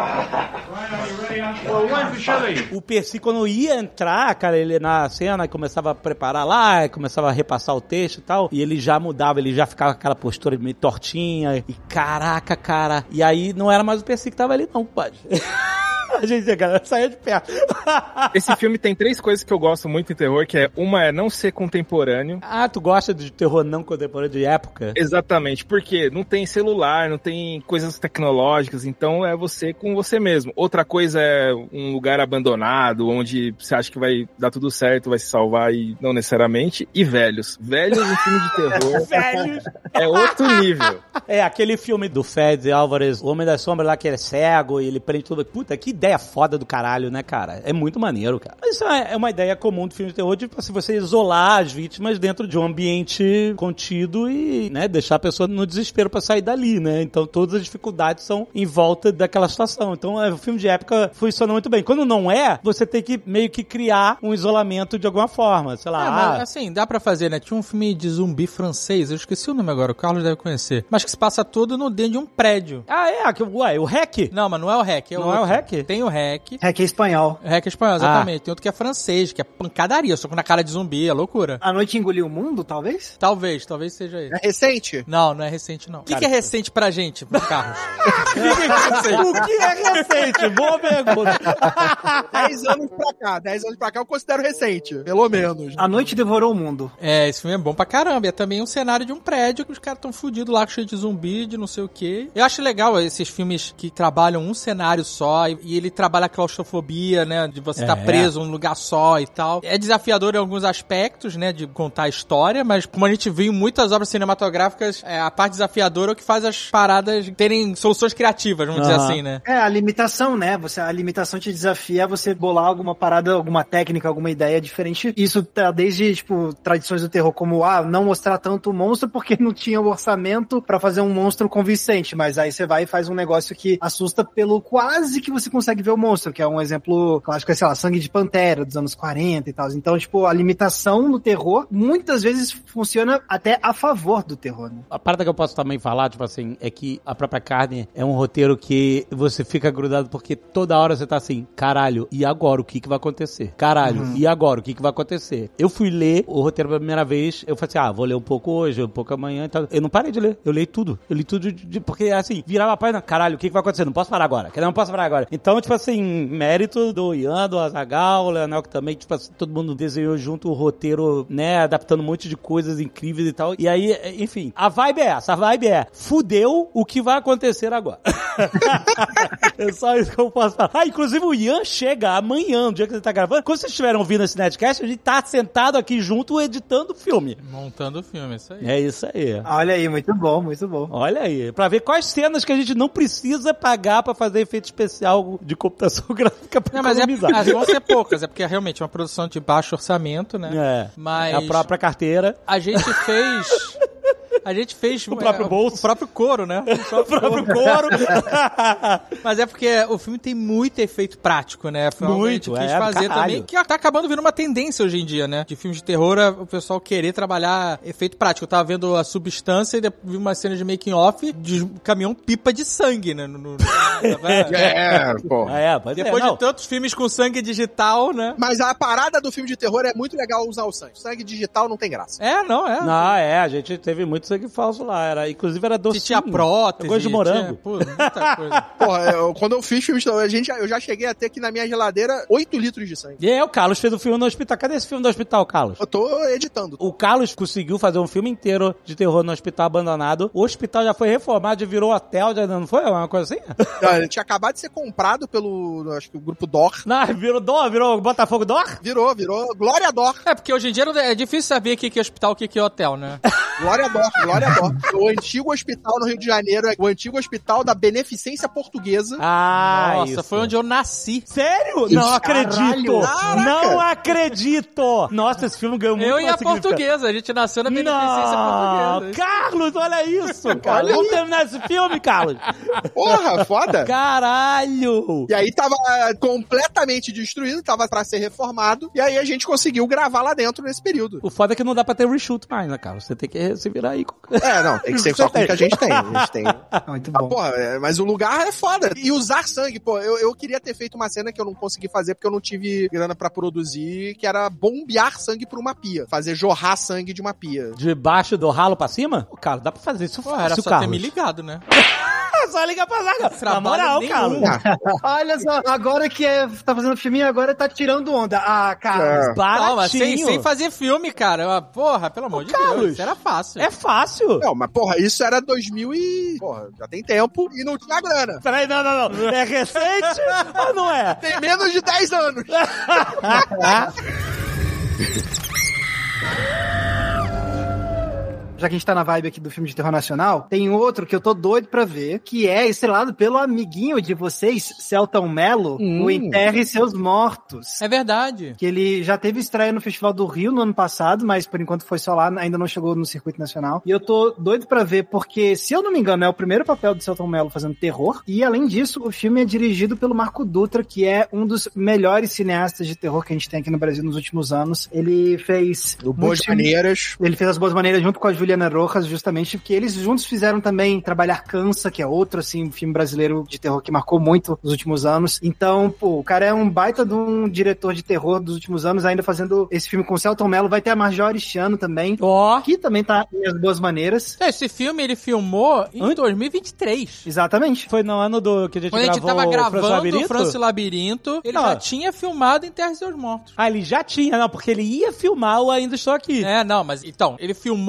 [SPEAKER 2] O Percy, quando ia entrar, cara, ele na cena começava a preparar lá, começava a repassar o texto e tal, e ele já mudava, ele já ficava com aquela postura meio tortinha, e caraca, cara, e aí não era mais o Percy que tava ali não, pai. A gente, cara, saia de perto.
[SPEAKER 5] Esse filme tem três coisas que eu gosto muito em terror, que é, uma é não ser contemporâneo.
[SPEAKER 2] Ah, tu gosta de terror não contemporâneo de época?
[SPEAKER 5] Exatamente, porque não tem celular, não tem coisas tecnológicas, então é você com você mesmo. Outra coisa é um lugar abandonado, onde você acha que vai dar tudo certo, vai se salvar e não necessariamente. E velhos. Velhos em filme de terror.
[SPEAKER 2] Velhos.
[SPEAKER 5] É outro nível.
[SPEAKER 2] É, aquele filme do Fed Álvares, O Homem das Sombras lá, que ele é cego e ele prende tudo. Puta, que ideia foda do caralho, né, cara? É muito maneiro, cara. Mas isso é uma ideia comum do filme de terror, de se você isolar as vítimas dentro de um ambiente contido e, né, deixar a pessoa no desespero pra sair dali, né? Então todas as dificuldades são em volta daquela situação. Então é, o filme de época funciona muito bem. Quando não é, você tem que meio que criar um isolamento de alguma forma, sei lá.
[SPEAKER 4] É, mas, assim, dá pra fazer, né? Tinha um filme de zumbi francês, eu esqueci o nome agora, o Carlos deve conhecer, mas que se passa todo no dentro de um prédio.
[SPEAKER 2] Ah, é? Ué, o Hack?
[SPEAKER 4] Não, mas não é o Hack. É
[SPEAKER 2] não
[SPEAKER 4] outro.
[SPEAKER 2] é o Hack?
[SPEAKER 4] Tem o Hack.
[SPEAKER 3] Hack é espanhol.
[SPEAKER 4] Hack é espanhol, exatamente. Ah. Tem outro que é francês, que é pancadaria, só que na cara de zumbi, é loucura.
[SPEAKER 3] A Noite Engoliu o Mundo, talvez?
[SPEAKER 4] Talvez, talvez seja ele.
[SPEAKER 6] É recente?
[SPEAKER 4] Não, não é recente, não. O que, que é recente pra gente, Carlos?
[SPEAKER 2] O que é recente? Boa pergunta.
[SPEAKER 6] Dez anos pra cá, dez anos pra cá eu considero recente, pelo menos.
[SPEAKER 3] A Noite Devorou o Mundo.
[SPEAKER 4] É, esse filme é bom pra caramba. É também um cenário de um prédio que os caras tão fudidos lá, cheio de zumbi, de não sei o quê. Eu acho legal esses filmes que trabalham um cenário só e, e e ele trabalha a claustrofobia, né? De você estar
[SPEAKER 2] É.
[SPEAKER 4] tá preso num lugar só e tal. É desafiador em alguns aspectos, né? De contar a história, mas como a gente viu em muitas obras cinematográficas, é, a parte desafiadora é o que faz as paradas terem soluções criativas, vamos dizer
[SPEAKER 2] Aham.
[SPEAKER 4] assim, né?
[SPEAKER 3] É, a limitação, né? Você, a limitação te desafia a você bolar alguma parada, alguma técnica, alguma ideia diferente. Isso tá desde, tipo, tradições do terror, como, ah, não mostrar tanto o monstro porque não tinha o orçamento pra fazer um monstro convincente, mas aí você vai e faz um negócio que assusta pelo quase que você consegue ver o monstro, que é um exemplo clássico, é, sei lá, Sangue de Pantera, dos anos quarenta e tal. Então, tipo, a limitação no terror, muitas vezes funciona até a favor do terror, né?
[SPEAKER 2] A parada que eu posso também falar, tipo assim, é que a própria Carne é um roteiro que você fica grudado porque toda hora você tá assim, caralho, e agora o que que vai acontecer? Caralho,
[SPEAKER 3] Uhum.
[SPEAKER 2] e agora o que que vai acontecer? Eu fui ler o roteiro pela primeira vez, eu falei assim, ah, vou ler um pouco hoje, um pouco amanhã e tal. Eu não parei de ler, eu li tudo. Eu li tudo de, de- porque assim, virava a página, caralho, o que que vai acontecer? Não posso parar agora, não posso parar agora. Então, tipo assim, mérito do Ian, do Azaghal, o Leonel, que também, tipo assim, todo mundo desenhou junto o roteiro, né, adaptando um monte de coisas incríveis e tal. E aí, enfim, a vibe é essa, a vibe é, fudeu o que vai acontecer agora. É só isso que eu posso falar. Ah, inclusive o Ian chega amanhã, no dia que você tá gravando. Quando vocês estiverem ouvindo esse netcast, a gente tá sentado aqui junto editando o filme.
[SPEAKER 4] Montando o filme, isso aí.
[SPEAKER 2] É isso aí.
[SPEAKER 3] Olha aí, muito bom, muito bom.
[SPEAKER 2] Olha aí, pra ver quais cenas que a gente não precisa pagar pra fazer efeito especial de computação gráfica pra
[SPEAKER 4] Não, mas é,
[SPEAKER 2] economizar.
[SPEAKER 4] mas vão ser poucas, é porque é realmente uma produção de baixo orçamento, né?
[SPEAKER 2] É,
[SPEAKER 4] Mas
[SPEAKER 2] é a própria carteira.
[SPEAKER 4] a gente fez... A gente fez...
[SPEAKER 2] O próprio
[SPEAKER 4] é,
[SPEAKER 2] bolso.
[SPEAKER 4] O próprio couro, né?
[SPEAKER 2] O próprio couro.
[SPEAKER 4] Mas é porque o filme tem muito efeito prático, né? Foi algo que a gente
[SPEAKER 2] Muito,
[SPEAKER 4] quis
[SPEAKER 2] é,
[SPEAKER 4] fazer
[SPEAKER 2] caralho.
[SPEAKER 4] também, que tá acabando virando uma tendência hoje em dia, né? De filmes de terror, é o pessoal querer trabalhar efeito prático. Eu tava vendo A Substância e depois vi uma cena de making off de um caminhão pipa de sangue, né? No, no-
[SPEAKER 6] É, pô.
[SPEAKER 2] É, pode
[SPEAKER 4] Depois
[SPEAKER 2] é,
[SPEAKER 4] de
[SPEAKER 2] não.
[SPEAKER 4] tantos filmes com sangue digital, né?
[SPEAKER 6] Mas a parada do filme de terror é muito legal usar o sangue. Sangue digital não tem graça.
[SPEAKER 4] É, não, é.
[SPEAKER 2] Não, é, a gente teve muito sangue falso lá. Era, inclusive era docinho.
[SPEAKER 4] Se tinha prótese.
[SPEAKER 2] Eu gosto de morango.
[SPEAKER 4] Tinha, pô, muita coisa.
[SPEAKER 6] Porra, eu- quando eu fiz filme de terror, a gente, eu já cheguei a ter aqui na minha geladeira oito litros de sangue.
[SPEAKER 2] E aí o Carlos fez um filme no hospital. Cadê esse filme do hospital, Carlos?
[SPEAKER 6] Eu tô editando.
[SPEAKER 2] O Carlos conseguiu fazer um filme inteiro de terror no hospital abandonado. O hospital já foi reformado, já virou hotel, já não foi? Uma coisa assim?
[SPEAKER 6] Ah, ele tinha acabado de ser comprado pelo, acho que o grupo D O R.
[SPEAKER 2] Não, virou Dor, virou Botafogo Dor?
[SPEAKER 6] Virou, virou Glória D O R.
[SPEAKER 4] É, porque hoje em dia não- é difícil saber o que que é hospital e o que que é hotel, né?
[SPEAKER 6] Glória D O R, Glória D O R. O antigo hospital no Rio de Janeiro é o antigo hospital da Beneficência Portuguesa.
[SPEAKER 2] Ah,
[SPEAKER 4] Nossa,
[SPEAKER 2] isso.
[SPEAKER 4] foi onde eu nasci.
[SPEAKER 2] Sério?
[SPEAKER 6] Isso,
[SPEAKER 2] Não acredito!
[SPEAKER 6] caralho.
[SPEAKER 2] Não acredito! Nossa, esse filme ganhou muito
[SPEAKER 4] Eu e a
[SPEAKER 2] mais significado.
[SPEAKER 4] portuguesa, a gente nasceu na Beneficência
[SPEAKER 2] Não,
[SPEAKER 4] Portuguesa.
[SPEAKER 2] Carlos, olha isso, cara. Vamos terminar esse filme, Carlos.
[SPEAKER 6] Porra, foda.
[SPEAKER 2] Caralho!
[SPEAKER 6] E aí tava ah, completamente destruído, tava pra ser reformado, e aí a gente conseguiu gravar lá dentro nesse período.
[SPEAKER 2] O foda é que não dá pra ter reshoot mais, né, Carlos? Você tem que se virar aí. com-
[SPEAKER 6] É, não, tem que ser só com o que a gente tem. A gente tem.
[SPEAKER 3] Muito
[SPEAKER 6] Ah,
[SPEAKER 3] bom.
[SPEAKER 6] porra, é, mas o lugar é foda. E usar sangue, pô, eu, eu queria ter feito uma cena que eu não consegui fazer porque eu não tive grana pra produzir, que era bombear sangue por uma pia. Fazer jorrar sangue de uma pia.
[SPEAKER 2] Debaixo do ralo pra cima? Ô, Carlos, dá pra fazer isso
[SPEAKER 4] Pô,
[SPEAKER 2] fácil,
[SPEAKER 4] era só
[SPEAKER 2] Carlos.
[SPEAKER 4] ter me ligado, né?
[SPEAKER 2] É só ligar pra zaga. Na
[SPEAKER 4] Trabalho
[SPEAKER 2] moral,
[SPEAKER 4] nenhum.
[SPEAKER 2] Carlos.
[SPEAKER 3] Olha só, agora que é, tá fazendo filminho, agora tá tirando onda. Ah, cara.
[SPEAKER 2] Baratinho.
[SPEAKER 4] Não, mas sem, sem fazer filme, cara. Porra, pelo amor de
[SPEAKER 2] Carlos,
[SPEAKER 4] Deus, isso era fácil.
[SPEAKER 2] É fácil.
[SPEAKER 6] Não, mas porra, isso era dois mil e... Porra, já tem tempo e não tinha grana.
[SPEAKER 2] Peraí, não, não, não. É recente ou não é?
[SPEAKER 6] Tem menos de dez anos.
[SPEAKER 3] Já que a gente tá na vibe aqui do filme de terror nacional, tem outro que eu tô doido pra ver, que é estrelado pelo amiguinho de vocês, Celton Mello,
[SPEAKER 6] Hum.
[SPEAKER 3] o Enterre Seus Mortos.
[SPEAKER 4] É verdade.
[SPEAKER 3] Que ele já teve estreia no Festival do Rio no ano passado, mas por enquanto foi só lá, ainda não chegou no circuito nacional. E eu tô doido pra ver, porque, se eu não me engano, é o primeiro papel do Celton Mello fazendo terror. E, além disso, o filme é dirigido pelo Marco Dutra, que é um dos melhores cineastas de terror que a gente tem aqui no Brasil nos últimos anos. Ele fez...
[SPEAKER 6] O Boas
[SPEAKER 3] muitos filmes-
[SPEAKER 6] Maneiras.
[SPEAKER 3] Ele fez As Boas Maneiras junto com a Juliana Rojas, justamente porque eles juntos fizeram também Trabalhar Cansa, que é outro, assim, filme brasileiro de terror que marcou muito nos últimos anos. Então, pô, o cara é um baita de um diretor de terror dos últimos anos, ainda fazendo esse filme com o Celton Mello. Vai ter a Marjorie Chiano também,
[SPEAKER 2] Ó.
[SPEAKER 3] que também tá em As Boas Maneiras.
[SPEAKER 4] Esse filme ele filmou em dois mil e vinte e três.
[SPEAKER 3] Exatamente.
[SPEAKER 2] Foi no ano do que a gente
[SPEAKER 4] Quando a gente
[SPEAKER 2] gravou
[SPEAKER 4] tava
[SPEAKER 2] o França
[SPEAKER 4] gravando o
[SPEAKER 2] Labirinto?
[SPEAKER 4] França e Labirinto, ele
[SPEAKER 2] Não.
[SPEAKER 4] já tinha filmado em Terra dos Seus Mortos.
[SPEAKER 2] Ah, ele já tinha, não, porque ele ia filmar o Ainda Estou Aqui.
[SPEAKER 4] É, não, mas então, ele filmou Ainda Estou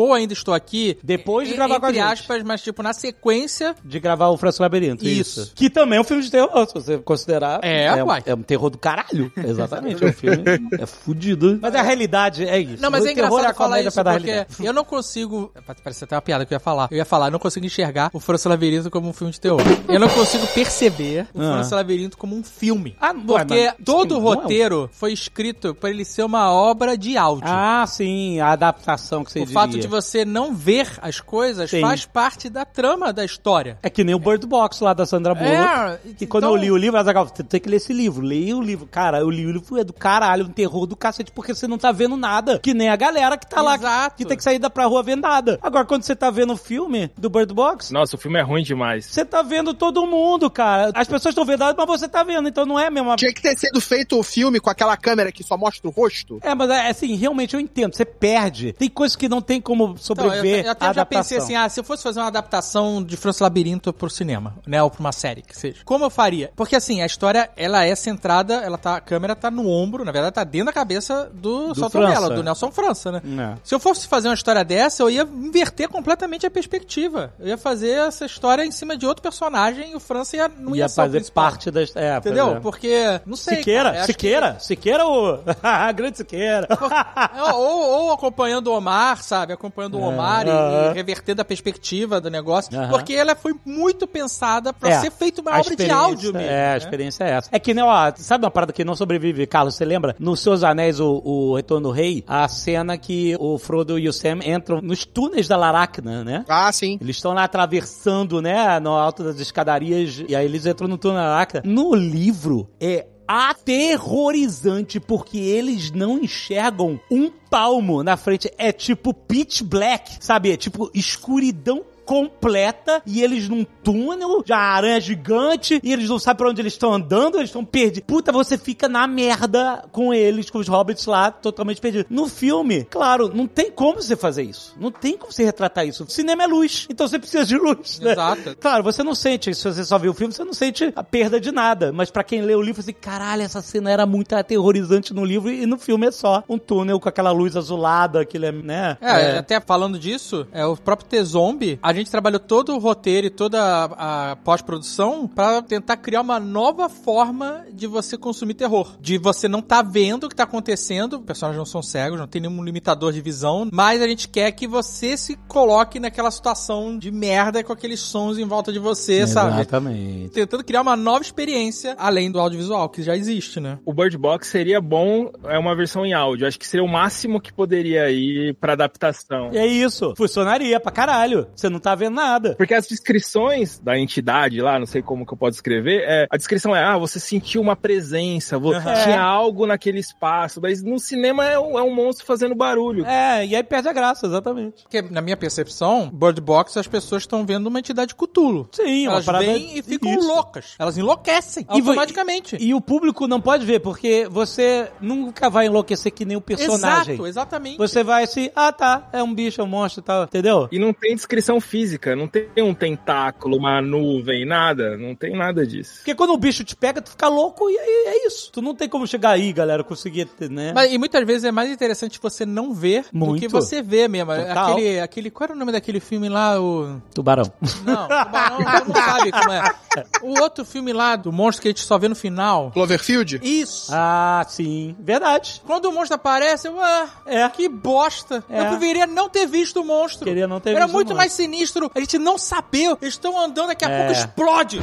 [SPEAKER 4] estou aqui...
[SPEAKER 2] Depois de gravar com a
[SPEAKER 4] entre
[SPEAKER 2] gente.
[SPEAKER 4] aspas, mas tipo, na sequência...
[SPEAKER 2] De gravar o Francisco Labirinto.
[SPEAKER 4] Isso.
[SPEAKER 2] Que também é um filme de terror, se você considerar.
[SPEAKER 4] É,
[SPEAKER 2] é,
[SPEAKER 4] uai.
[SPEAKER 2] é um terror do caralho. Exatamente. É um filme. É fudido. Mas a realidade é isso.
[SPEAKER 4] Não, mas
[SPEAKER 2] o
[SPEAKER 4] é
[SPEAKER 2] terror
[SPEAKER 4] engraçado
[SPEAKER 2] a
[SPEAKER 4] falar
[SPEAKER 2] comédia
[SPEAKER 4] isso,
[SPEAKER 2] pra dar
[SPEAKER 4] porque
[SPEAKER 2] realidade.
[SPEAKER 4] eu não consigo... Parece até uma piada que eu ia falar. Eu ia falar, eu não consigo enxergar o Francisco Labirinto como um filme de terror. Eu não consigo perceber o
[SPEAKER 2] Ah.
[SPEAKER 4] Francisco Labirinto como um filme.
[SPEAKER 2] Ah,
[SPEAKER 4] Porque
[SPEAKER 2] ué, mas
[SPEAKER 4] todo o
[SPEAKER 2] não é um-
[SPEAKER 4] roteiro foi escrito para ele ser uma obra de áudio.
[SPEAKER 2] Ah, sim. A adaptação que você
[SPEAKER 4] o
[SPEAKER 2] diria.
[SPEAKER 4] fato de você não ver as coisas
[SPEAKER 2] Sim.
[SPEAKER 4] faz parte da trama da história.
[SPEAKER 2] É que nem o Bird Box lá da Sandra Bullock.
[SPEAKER 4] É,
[SPEAKER 2] que quando
[SPEAKER 4] então-
[SPEAKER 2] eu li o livro, Azaghal, você tem que ler esse livro. Leia o livro. Cara, eu li o livro, é do caralho, um terror do cacete, porque você não tá vendo nada. Que nem a galera que tá lá,
[SPEAKER 4] Exato.
[SPEAKER 2] que, que tem que sair da pra rua ver nada. Agora, quando você tá vendo o filme do Bird Box,
[SPEAKER 5] Nossa, o filme é ruim demais.
[SPEAKER 2] você tá vendo todo mundo, cara. As pessoas estão vendo nada, mas você tá vendo, então não é mesmo. a-
[SPEAKER 6] Tinha que ter sido feito o filme com aquela câmera que só mostra o rosto.
[SPEAKER 2] É, mas é assim, realmente eu entendo, você perde. Tem coisas que não tem como
[SPEAKER 4] Então, eu,
[SPEAKER 2] sobreviver
[SPEAKER 4] eu até
[SPEAKER 2] à
[SPEAKER 4] já
[SPEAKER 2] adaptação.
[SPEAKER 4] pensei assim, ah, se eu fosse fazer uma adaptação de Francisco Labirinto pro cinema, né, ou pra uma série, que seja. Como eu faria? Porque assim, a história, ela é centrada, ela tá, a câmera tá no ombro, na verdade tá dentro da cabeça do,
[SPEAKER 2] Do
[SPEAKER 4] Salto
[SPEAKER 2] França.
[SPEAKER 4] Mello, do Nelson França, né?
[SPEAKER 2] É.
[SPEAKER 4] Se eu fosse fazer uma história dessa, eu ia inverter completamente a perspectiva. Eu ia fazer essa história em cima de outro personagem e o França ia, não ia,
[SPEAKER 2] Ia
[SPEAKER 4] ser o
[SPEAKER 2] fazer
[SPEAKER 4] principal.
[SPEAKER 2] parte das... É,
[SPEAKER 4] Entendeu?
[SPEAKER 2] pois é.
[SPEAKER 4] Porque, não sei,
[SPEAKER 2] Siqueira,
[SPEAKER 4] cara, eu acho
[SPEAKER 2] Siqueira, Siqueira o... a grande Siqueira.
[SPEAKER 4] que- ou, ou acompanhando o Omar, sabe? Acompanhando o Omar e,
[SPEAKER 2] aham.
[SPEAKER 4] e revertendo a perspectiva do negócio.
[SPEAKER 2] Aham.
[SPEAKER 4] Porque ela foi muito pensada pra
[SPEAKER 2] É,
[SPEAKER 4] ser feita uma
[SPEAKER 2] a
[SPEAKER 4] obra de
[SPEAKER 2] experiência-
[SPEAKER 4] áudio mesmo.
[SPEAKER 2] É, a
[SPEAKER 4] né?
[SPEAKER 2] experiência é essa. É que, né, ó, sabe uma parada que não sobrevive, Carlos? Você lembra? Nos Seus Anéis, o, o Retorno do Rei, a cena que o Frodo e o Sam entram nos túneis da Laracna, né?
[SPEAKER 6] Ah, sim.
[SPEAKER 2] Eles estão lá atravessando, né, no alto das escadarias, e aí eles entram no túnel da Laracna. No livro, é aterrorizante, porque eles não enxergam um palmo na frente. É tipo pitch black, sabe? É tipo escuridão completa, e eles num túnel de aranha gigante, e eles não sabem pra onde eles estão andando, eles estão perdidos. Puta, você fica na merda com eles, com os hobbits lá, totalmente perdidos. No filme, claro, não tem como você fazer isso. Não tem como você retratar isso. O cinema é luz, então você precisa de luz, né?
[SPEAKER 4] Exato.
[SPEAKER 2] Claro, você não sente, se você só viu o filme, você não sente a perda de nada. Mas pra quem lê o livro, você assim, caralho, essa cena era muito aterrorizante no livro, e no filme é só um túnel com aquela luz azulada, aquele, né?
[SPEAKER 4] É, até falando disso, é, o próprio T-Zombie, a gente trabalhou todo o roteiro e toda a, a pós-produção pra tentar criar uma nova forma de você consumir terror. De você não tá vendo o que tá acontecendo, os personagens não são cegos, não tem nenhum limitador de visão, mas a gente quer que você se coloque naquela situação de merda com aqueles sons em volta de você, sabe?
[SPEAKER 2] Exatamente.
[SPEAKER 4] Tentando criar uma nova experiência, além do audiovisual, que já existe, né?
[SPEAKER 5] O Bird Box seria bom, é uma versão em áudio. Acho que seria o máximo que poderia ir pra adaptação.
[SPEAKER 2] E é isso. Funcionaria pra caralho. Você não tá vendo nada.
[SPEAKER 5] Porque as descrições da entidade lá, não sei como que eu posso descrever, é, a descrição é, ah, você sentiu uma presença, vo-
[SPEAKER 2] Uhum.
[SPEAKER 5] tinha algo naquele espaço, mas no cinema é um, é um monstro fazendo barulho.
[SPEAKER 2] É, e aí perde a graça, exatamente.
[SPEAKER 4] Porque, na minha percepção, Bird Box, as pessoas estão vendo uma entidade Cthulhu.
[SPEAKER 2] Sim, uma
[SPEAKER 4] Elas
[SPEAKER 2] parada...
[SPEAKER 4] vêm e ficam
[SPEAKER 2] Isso.
[SPEAKER 4] loucas. Elas enlouquecem
[SPEAKER 2] E vo-
[SPEAKER 4] automaticamente.
[SPEAKER 2] E o público não pode ver, porque você nunca vai enlouquecer que nem o personagem.
[SPEAKER 4] Exato, exatamente.
[SPEAKER 2] Você vai assim, ah tá, é um bicho, é um monstro e tal, entendeu?
[SPEAKER 5] E não tem descrição física, não tem um tentáculo, uma nuvem, nada, não tem nada disso.
[SPEAKER 2] Porque quando o bicho te pega, tu fica louco e aí é isso. Tu não tem como chegar aí, galera, conseguir, né?
[SPEAKER 4] Mas, e muitas vezes é mais interessante você não ver
[SPEAKER 2] Muito.
[SPEAKER 4] do que você ver mesmo.
[SPEAKER 2] Total.
[SPEAKER 4] Aquele, aquele, qual era o nome daquele filme lá? O...
[SPEAKER 2] Tubarão.
[SPEAKER 4] Não, Tubarão, todo mundo sabe como é. O outro filme lá do monstro que a gente só vê no final.
[SPEAKER 6] Cloverfield?
[SPEAKER 4] Isso.
[SPEAKER 2] Ah, sim. Verdade.
[SPEAKER 4] Quando o monstro aparece, eu, ah,
[SPEAKER 2] É.
[SPEAKER 4] que bosta.
[SPEAKER 2] É.
[SPEAKER 4] Eu preferia não ter visto o monstro.
[SPEAKER 2] Queria não ter
[SPEAKER 4] Era
[SPEAKER 2] visto o
[SPEAKER 4] muito
[SPEAKER 2] monstro.
[SPEAKER 4] mais sinistro a gente não saber. Eles estão andando, daqui a
[SPEAKER 2] É.
[SPEAKER 4] pouco explode.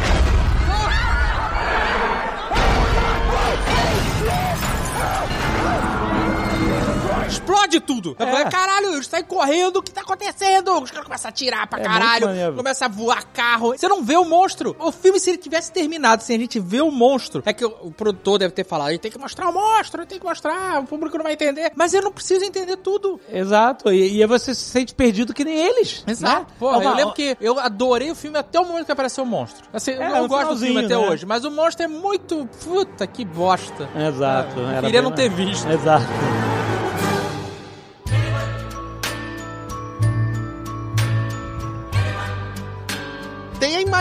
[SPEAKER 4] Explode tudo. Eu
[SPEAKER 2] É.
[SPEAKER 4] falei, caralho, eles saem correndo, o que tá acontecendo? Os caras começam a atirar pra
[SPEAKER 2] É
[SPEAKER 4] caralho,
[SPEAKER 2] muito maneiro.
[SPEAKER 4] começa a voar carro. Você não vê o monstro. O filme, se ele tivesse terminado sem a gente ver o monstro, é que o, o produtor deve ter falado, a gente tem que mostrar o monstro, a gente tem que mostrar, o público não vai entender. Mas eu não preciso entender tudo.
[SPEAKER 2] Exato. E, e aí você se sente perdido que nem eles.
[SPEAKER 4] Exato.
[SPEAKER 2] Né?
[SPEAKER 4] Porra,
[SPEAKER 2] Uma-
[SPEAKER 4] eu lembro que eu adorei o filme até o momento que apareceu o monstro. Assim,
[SPEAKER 2] É,
[SPEAKER 4] eu
[SPEAKER 2] no
[SPEAKER 4] gosto do filme
[SPEAKER 2] finalzinho,
[SPEAKER 4] até
[SPEAKER 2] né?
[SPEAKER 4] hoje, mas o monstro é muito... Puta, que bosta.
[SPEAKER 2] Exato.
[SPEAKER 4] Eu
[SPEAKER 2] Era
[SPEAKER 4] queria
[SPEAKER 2] bem
[SPEAKER 4] não ter
[SPEAKER 2] mais-
[SPEAKER 4] visto.
[SPEAKER 2] Exato.
[SPEAKER 6] Tem a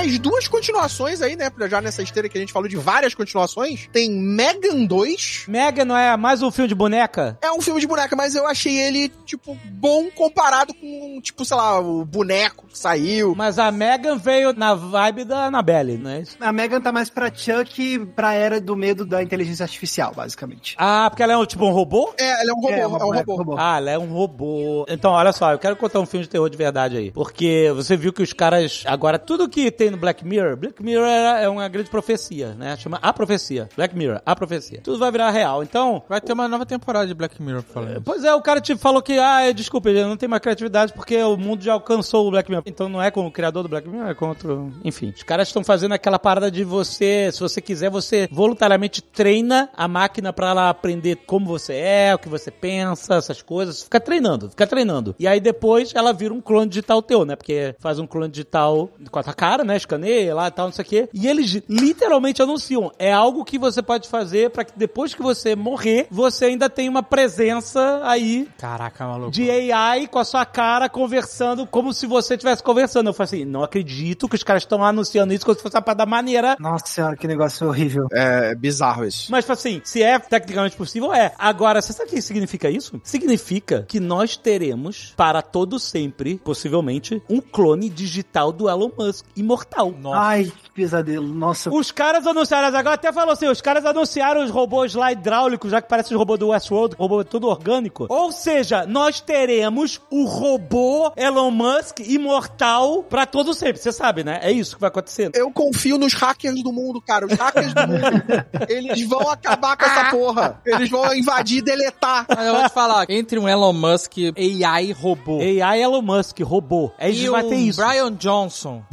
[SPEAKER 6] mais duas continuações aí, né? Já nessa esteira que a gente falou de várias continuações. Tem Megan dois.
[SPEAKER 2] Megan não é mais um filme de boneca?
[SPEAKER 6] É um filme de boneca, mas eu achei ele, tipo, bom comparado com, tipo, sei lá, o boneco que saiu.
[SPEAKER 2] Mas a Megan veio na vibe da Annabelle, não é isso?
[SPEAKER 3] A Megan tá mais pra Chuck, pra era do medo da inteligência artificial, basicamente.
[SPEAKER 2] Ah, porque ela é um, tipo um robô?
[SPEAKER 6] É, ela é um robô,
[SPEAKER 3] É,
[SPEAKER 6] é,
[SPEAKER 3] uma
[SPEAKER 6] um
[SPEAKER 3] boneca
[SPEAKER 6] robô.
[SPEAKER 3] robô.
[SPEAKER 2] Ah, ela é um robô. Então, olha só, eu quero contar um filme de terror de verdade aí. Porque você viu que os caras... Agora, tudo que tem no Black Mirror... Black Mirror é uma grande profecia, né? Chama A Profecia. Black Mirror, A Profecia. Tudo vai virar real. Então...
[SPEAKER 4] Vai ter uma nova temporada de Black Mirror falando.
[SPEAKER 2] Pois é, o cara te falou que... Ah, desculpa, ele não tem mais criatividade porque o mundo já alcançou o Black Mirror. Então não é com o criador do Black Mirror, é com outro... Enfim, os caras estão fazendo aquela parada de você... Se você quiser, você voluntariamente treina a máquina pra ela aprender como você é, o que você pensa, essas coisas. Fica treinando, fica treinando. E aí depois ela vira um clone digital teu, né? Porque faz um clone digital com a tua cara, né? Escaneia lá e tal, não sei o quê. E eles literalmente anunciam. É algo que você pode fazer pra que depois que você morrer, você ainda tenha uma presença aí.
[SPEAKER 4] Caraca, maluco.
[SPEAKER 2] De A I com a sua cara conversando como se você estivesse conversando. Eu falei assim, não acredito que os caras estão anunciando isso como se fosse uma parada maneira.
[SPEAKER 3] Nossa senhora, que negócio horrível.
[SPEAKER 6] É bizarro isso.
[SPEAKER 2] Mas, assim, se é tecnicamente possível, é. Agora, você sabe o que significa isso? Significa que nós teremos, para todo sempre, possivelmente, um clone digital do Elon Musk, imortal.
[SPEAKER 4] Nossa.
[SPEAKER 3] Ai, que pesadelo. Nossa.
[SPEAKER 2] Os caras anunciaram, agora até falou assim, os caras anunciaram os robôs lá hidráulicos, já que parece os robôs do Westworld, robô tudo orgânico. Ou seja, nós teremos o robô Elon Musk imortal pra todo sempre. Você sabe, né? É isso que vai acontecer.
[SPEAKER 6] Eu confio nos hackers do mundo, cara. Os hackers do mundo, eles vão acabar com essa porra. Eles vão invadir e deletar.
[SPEAKER 4] Mas eu vou te falar, entre um Elon Musk A I robô
[SPEAKER 2] A I Elon Musk, robô. A gente
[SPEAKER 4] e
[SPEAKER 2] vai
[SPEAKER 4] um
[SPEAKER 2] ter isso.
[SPEAKER 4] Brian Johnson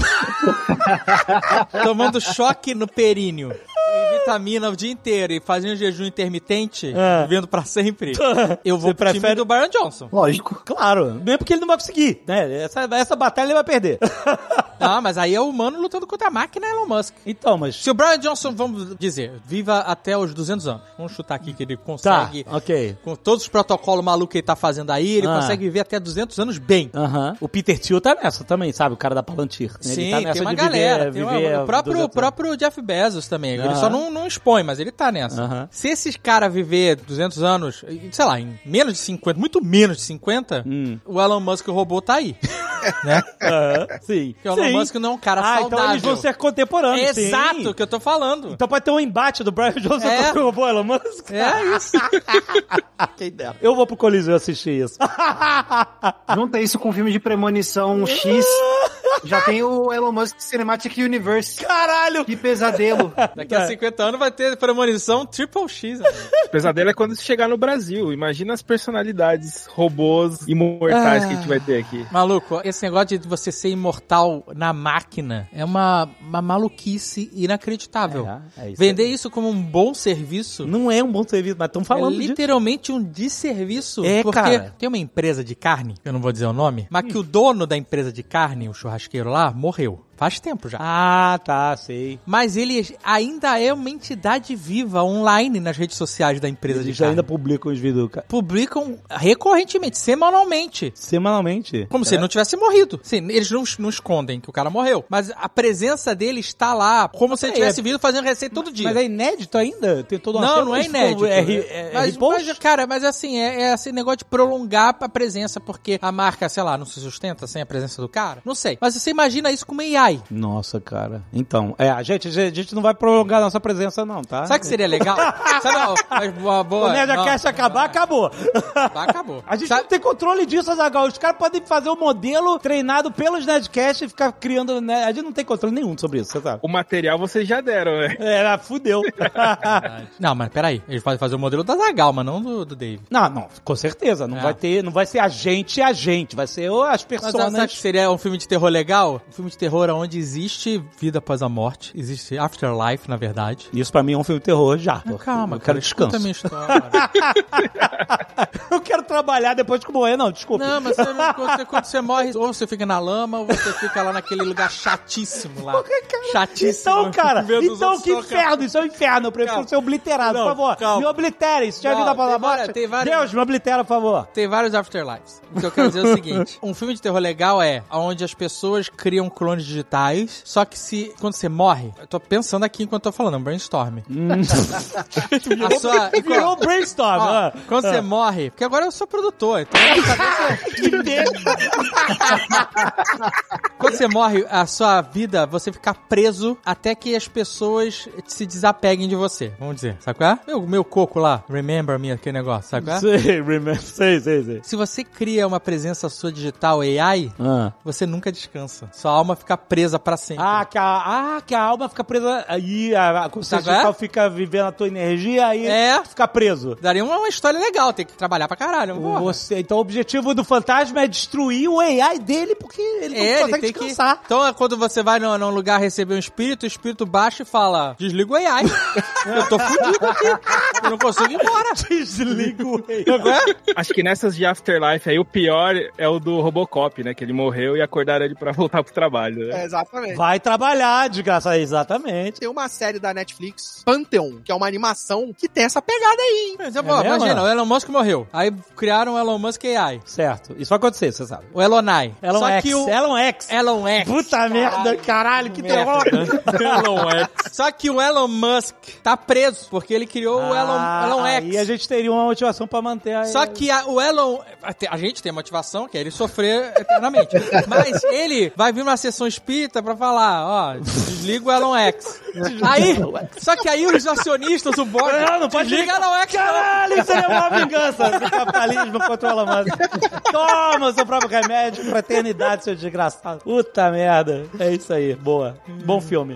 [SPEAKER 4] tomando choque no períneo e vitamina o dia inteiro e fazendo jejum intermitente,
[SPEAKER 2] É.
[SPEAKER 4] vivendo pra sempre, eu vou
[SPEAKER 2] Você
[SPEAKER 4] pro time
[SPEAKER 2] prefere-
[SPEAKER 4] do Brian Johnson.
[SPEAKER 3] Lógico.
[SPEAKER 2] Claro. Mesmo porque ele não vai conseguir, né? Essa, essa batalha ele vai perder.
[SPEAKER 4] Ah, mas aí é o humano lutando contra a máquina Elon Musk.
[SPEAKER 2] Então, mas...
[SPEAKER 4] Se o Brian Johnson, vamos dizer, viva até os duzentos anos, vamos chutar aqui que ele
[SPEAKER 2] Tá,
[SPEAKER 4] consegue,
[SPEAKER 2] ok.
[SPEAKER 4] com todos os protocolos malucos que ele tá fazendo aí, ele
[SPEAKER 2] Ah.
[SPEAKER 4] consegue viver até duzentos anos bem.
[SPEAKER 2] Aham. O Peter Thiel tá nessa também, sabe? O cara da Palantir. Ele
[SPEAKER 4] Sim,
[SPEAKER 2] tá nessa
[SPEAKER 4] tem uma
[SPEAKER 2] de
[SPEAKER 4] galera.
[SPEAKER 2] viver,
[SPEAKER 4] Tem uma-
[SPEAKER 2] viver
[SPEAKER 4] o próprio,
[SPEAKER 2] duzentos
[SPEAKER 4] o próprio Jeff Bezos também. Ele
[SPEAKER 2] Aham.
[SPEAKER 4] só não, não expõe, mas ele tá nessa.
[SPEAKER 2] Aham.
[SPEAKER 4] Se esses caras viver duzentos anos, sei lá, em menos de cinquenta, muito menos de cinquenta,
[SPEAKER 2] Hum.
[SPEAKER 4] o Elon Musk, o robô, tá aí. né?
[SPEAKER 2] Aham, sim.
[SPEAKER 4] Porque o Elon
[SPEAKER 2] Sim.
[SPEAKER 4] Musk não é um cara
[SPEAKER 2] Ah,
[SPEAKER 4] saudável.
[SPEAKER 2] então eles vão ser contemporâneos, sim.
[SPEAKER 4] Exato, o que eu tô falando.
[SPEAKER 2] Então pode ter um embate do Brian Johnson
[SPEAKER 4] É.
[SPEAKER 2] contra o robô Elon Musk.
[SPEAKER 4] É isso.
[SPEAKER 2] Quem dera. Eu vou pro Coliseu assistir isso.
[SPEAKER 3] Junta isso com um filme de premonição X. Já tem o Elon Musk Cinematic Universe.
[SPEAKER 2] Caralho!
[SPEAKER 3] Que pesadelo.
[SPEAKER 4] Daqui a cinquenta anos vai ter premonição Triple X. amigo.
[SPEAKER 5] O pesadelo é quando você chegar no Brasil. Imagina as personalidades robôs imortais
[SPEAKER 4] Ah.
[SPEAKER 5] que a gente vai ter aqui.
[SPEAKER 4] Maluco, esse negócio de você ser imortal na máquina é uma, uma maluquice inacreditável.
[SPEAKER 2] É, é isso
[SPEAKER 4] Vender
[SPEAKER 2] aí.
[SPEAKER 4] isso como um bom serviço
[SPEAKER 2] Não é um bom serviço, mas estão falando
[SPEAKER 4] é
[SPEAKER 2] disso.
[SPEAKER 4] literalmente um desserviço.
[SPEAKER 2] É,
[SPEAKER 4] porque
[SPEAKER 2] cara.
[SPEAKER 4] tem uma empresa de carne, eu não vou dizer o nome, mas que o dono da empresa de carne, o churrasqueiro lá, morreu. Faz tempo já.
[SPEAKER 2] Ah, tá, sei.
[SPEAKER 4] Mas ele ainda é uma entidade viva online nas redes sociais da empresa
[SPEAKER 2] Eles
[SPEAKER 4] de carne.
[SPEAKER 2] ainda publicam os vídeos, cara.
[SPEAKER 4] Publicam recorrentemente, semanalmente.
[SPEAKER 2] Semanalmente.
[SPEAKER 4] Como se ele não tivesse morrido. Sim, eles não, não escondem que o cara morreu. Mas a presença dele está lá, como se ele
[SPEAKER 2] É,
[SPEAKER 4] tivesse
[SPEAKER 2] é-
[SPEAKER 4] vindo fazendo receita todo dia.
[SPEAKER 2] Mas é inédito ainda? Tem todo um
[SPEAKER 4] Não,
[SPEAKER 2] acervo?
[SPEAKER 4] não é
[SPEAKER 2] Isso
[SPEAKER 4] inédito.
[SPEAKER 2] É, é, é,
[SPEAKER 4] mas,
[SPEAKER 2] repost?
[SPEAKER 4] mas, cara, mas assim, é, é esse negócio de prolongar a presença, porque a marca, sei lá, não se sustenta sem a presença do cara? Não sei. Mas você imagina isso com uma A I.
[SPEAKER 2] Nossa, cara. Então, é, a gente, a gente não vai prolongar nossa presença não, tá?
[SPEAKER 4] Sabe o que seria legal? Sabe, ó, mas boa, boa.
[SPEAKER 2] O Nerdcast
[SPEAKER 4] não,
[SPEAKER 2] acabar, acabou.
[SPEAKER 4] Tá, acabou.
[SPEAKER 2] A gente
[SPEAKER 4] Sabe-
[SPEAKER 2] não tem controle disso, Azaghal. Os caras podem fazer o modelo treinado pelos Nerdcast e ficar criando... Né? A gente não tem controle nenhum sobre isso, você sabe?
[SPEAKER 5] O material vocês já deram, né?
[SPEAKER 2] É, fudeu.
[SPEAKER 4] Não, mas peraí. Eles podem fazer o modelo da Zagal, mas não do, do Dave.
[SPEAKER 2] Não, não, com certeza. Não
[SPEAKER 4] É.
[SPEAKER 2] vai ter, não vai ser a gente e a gente. Vai ser ou as
[SPEAKER 4] Mas
[SPEAKER 2] personas...
[SPEAKER 4] sabe que seria um filme de terror legal? Um filme de terror onde existe vida após a morte. Existe afterlife, na verdade.
[SPEAKER 2] Isso pra mim é um filme de terror já.
[SPEAKER 4] Mas calma,
[SPEAKER 2] eu
[SPEAKER 4] cara,
[SPEAKER 2] quero
[SPEAKER 4] escuta
[SPEAKER 2] descanso.
[SPEAKER 4] a minha história.
[SPEAKER 2] Eu quero trabalhar depois que morrer, não, desculpa.
[SPEAKER 4] Não, mas você, não- quando, você, quando você morre, ou você fica na lama, ou você fica lá naquele lugar chatíssimo lá. Chatíssimo.
[SPEAKER 2] Então, cara,
[SPEAKER 4] Vendo os
[SPEAKER 2] então
[SPEAKER 4] outros
[SPEAKER 2] que
[SPEAKER 4] tocar.
[SPEAKER 2] inferno, isso é um inferno. Eu prefiro
[SPEAKER 4] Calma.
[SPEAKER 2] ser obliterado,
[SPEAKER 4] Não,
[SPEAKER 2] por favor.
[SPEAKER 4] calma.
[SPEAKER 2] Me obliterem, se tiver
[SPEAKER 4] Não,
[SPEAKER 2] vida após a
[SPEAKER 4] tem várias-
[SPEAKER 2] morte.
[SPEAKER 4] tem várias-
[SPEAKER 2] Deus, me oblitera, por favor.
[SPEAKER 4] Tem vários afterlives. O que eu quero dizer é o seguinte: um filme de terror legal é onde as pessoas criam clones digitais, só que se quando você morre, eu tô pensando aqui enquanto eu tô falando, um brainstorm. A sua,
[SPEAKER 2] Virou brainstorm,
[SPEAKER 4] ó,
[SPEAKER 2] ó.
[SPEAKER 4] quando você morre, porque agora eu sou produtor, então eu saber quando você morre, a sua vida, você fica preso até que as pessoas se desapeguem de você, vamos dizer, sabe qual é? Meu, meu coco lá, remember me, aquele negócio, sabe qual é?
[SPEAKER 2] Sei, remember, sei, sei, sei.
[SPEAKER 4] Se você cria uma presença sua digital A I,
[SPEAKER 2] Ah.
[SPEAKER 4] você nunca descansa. Sua alma fica presa pra sempre.
[SPEAKER 2] Ah, que a, ah, que a alma fica presa aí, a, a consciência
[SPEAKER 4] Sabe, é?
[SPEAKER 2] digital fica vivendo a tua energia, aí
[SPEAKER 4] É.
[SPEAKER 2] fica preso.
[SPEAKER 4] Daria uma, uma história legal, tem que trabalhar pra caralho. porra.
[SPEAKER 2] Você, então o objetivo do fantasma é destruir o A I dele, porque ele não
[SPEAKER 4] É, ele
[SPEAKER 2] consegue
[SPEAKER 4] tem que...
[SPEAKER 2] descansar.
[SPEAKER 4] Então, é quando você vai num, num lugar receber um espírito, o espírito baixa e fala, desliga o A I. Eu tô fudido aqui. Eu não consigo ir embora.
[SPEAKER 2] Desliga o A I.
[SPEAKER 4] Não é?
[SPEAKER 5] Acho que nessas de Afterlife aí, o pior é o do Robocop, né? Que ele morreu e acordaram ele pra voltar pro trabalho, né?
[SPEAKER 6] É, exatamente.
[SPEAKER 2] Vai trabalhar, de graça, exatamente.
[SPEAKER 6] Tem uma série da Netflix, Pantheon, que é uma animação que tem essa pegada aí, hein?
[SPEAKER 4] Mas, pô,
[SPEAKER 2] É mesmo?
[SPEAKER 4] imagina, o Elon Musk morreu. Aí criaram o Elon Musk A I.
[SPEAKER 2] Certo. Isso vai acontecer, você sabe.
[SPEAKER 4] O Elonai.
[SPEAKER 2] Elon
[SPEAKER 4] Só
[SPEAKER 2] X.
[SPEAKER 4] que o...
[SPEAKER 2] Elon X.
[SPEAKER 4] Elon X.
[SPEAKER 2] Puta merda, caralho, que terror.
[SPEAKER 4] Elon X. Só que o Elon Musk tá preso, porque ele criou o Elon,
[SPEAKER 2] Ah,
[SPEAKER 4] Elon X.
[SPEAKER 2] aí a gente teria uma motivação pra manter a...
[SPEAKER 4] Só que a, o Elon... A, a gente tem motivação, que é ele sofrer eternamente. Mas ele vai vir numa sessão espírita pra falar, ó, desliga o Elon X. Aí, só que aí os acionistas, o board,
[SPEAKER 2] Não, não pode
[SPEAKER 4] desliga o Elon X.
[SPEAKER 2] Caralho, isso aí é uma vingança do capitalismo contra o Elon Musk. Toma seu próprio remédio pra eternidade, seu desgraçado. Puta merda. É isso aí. Boa. Bom filme.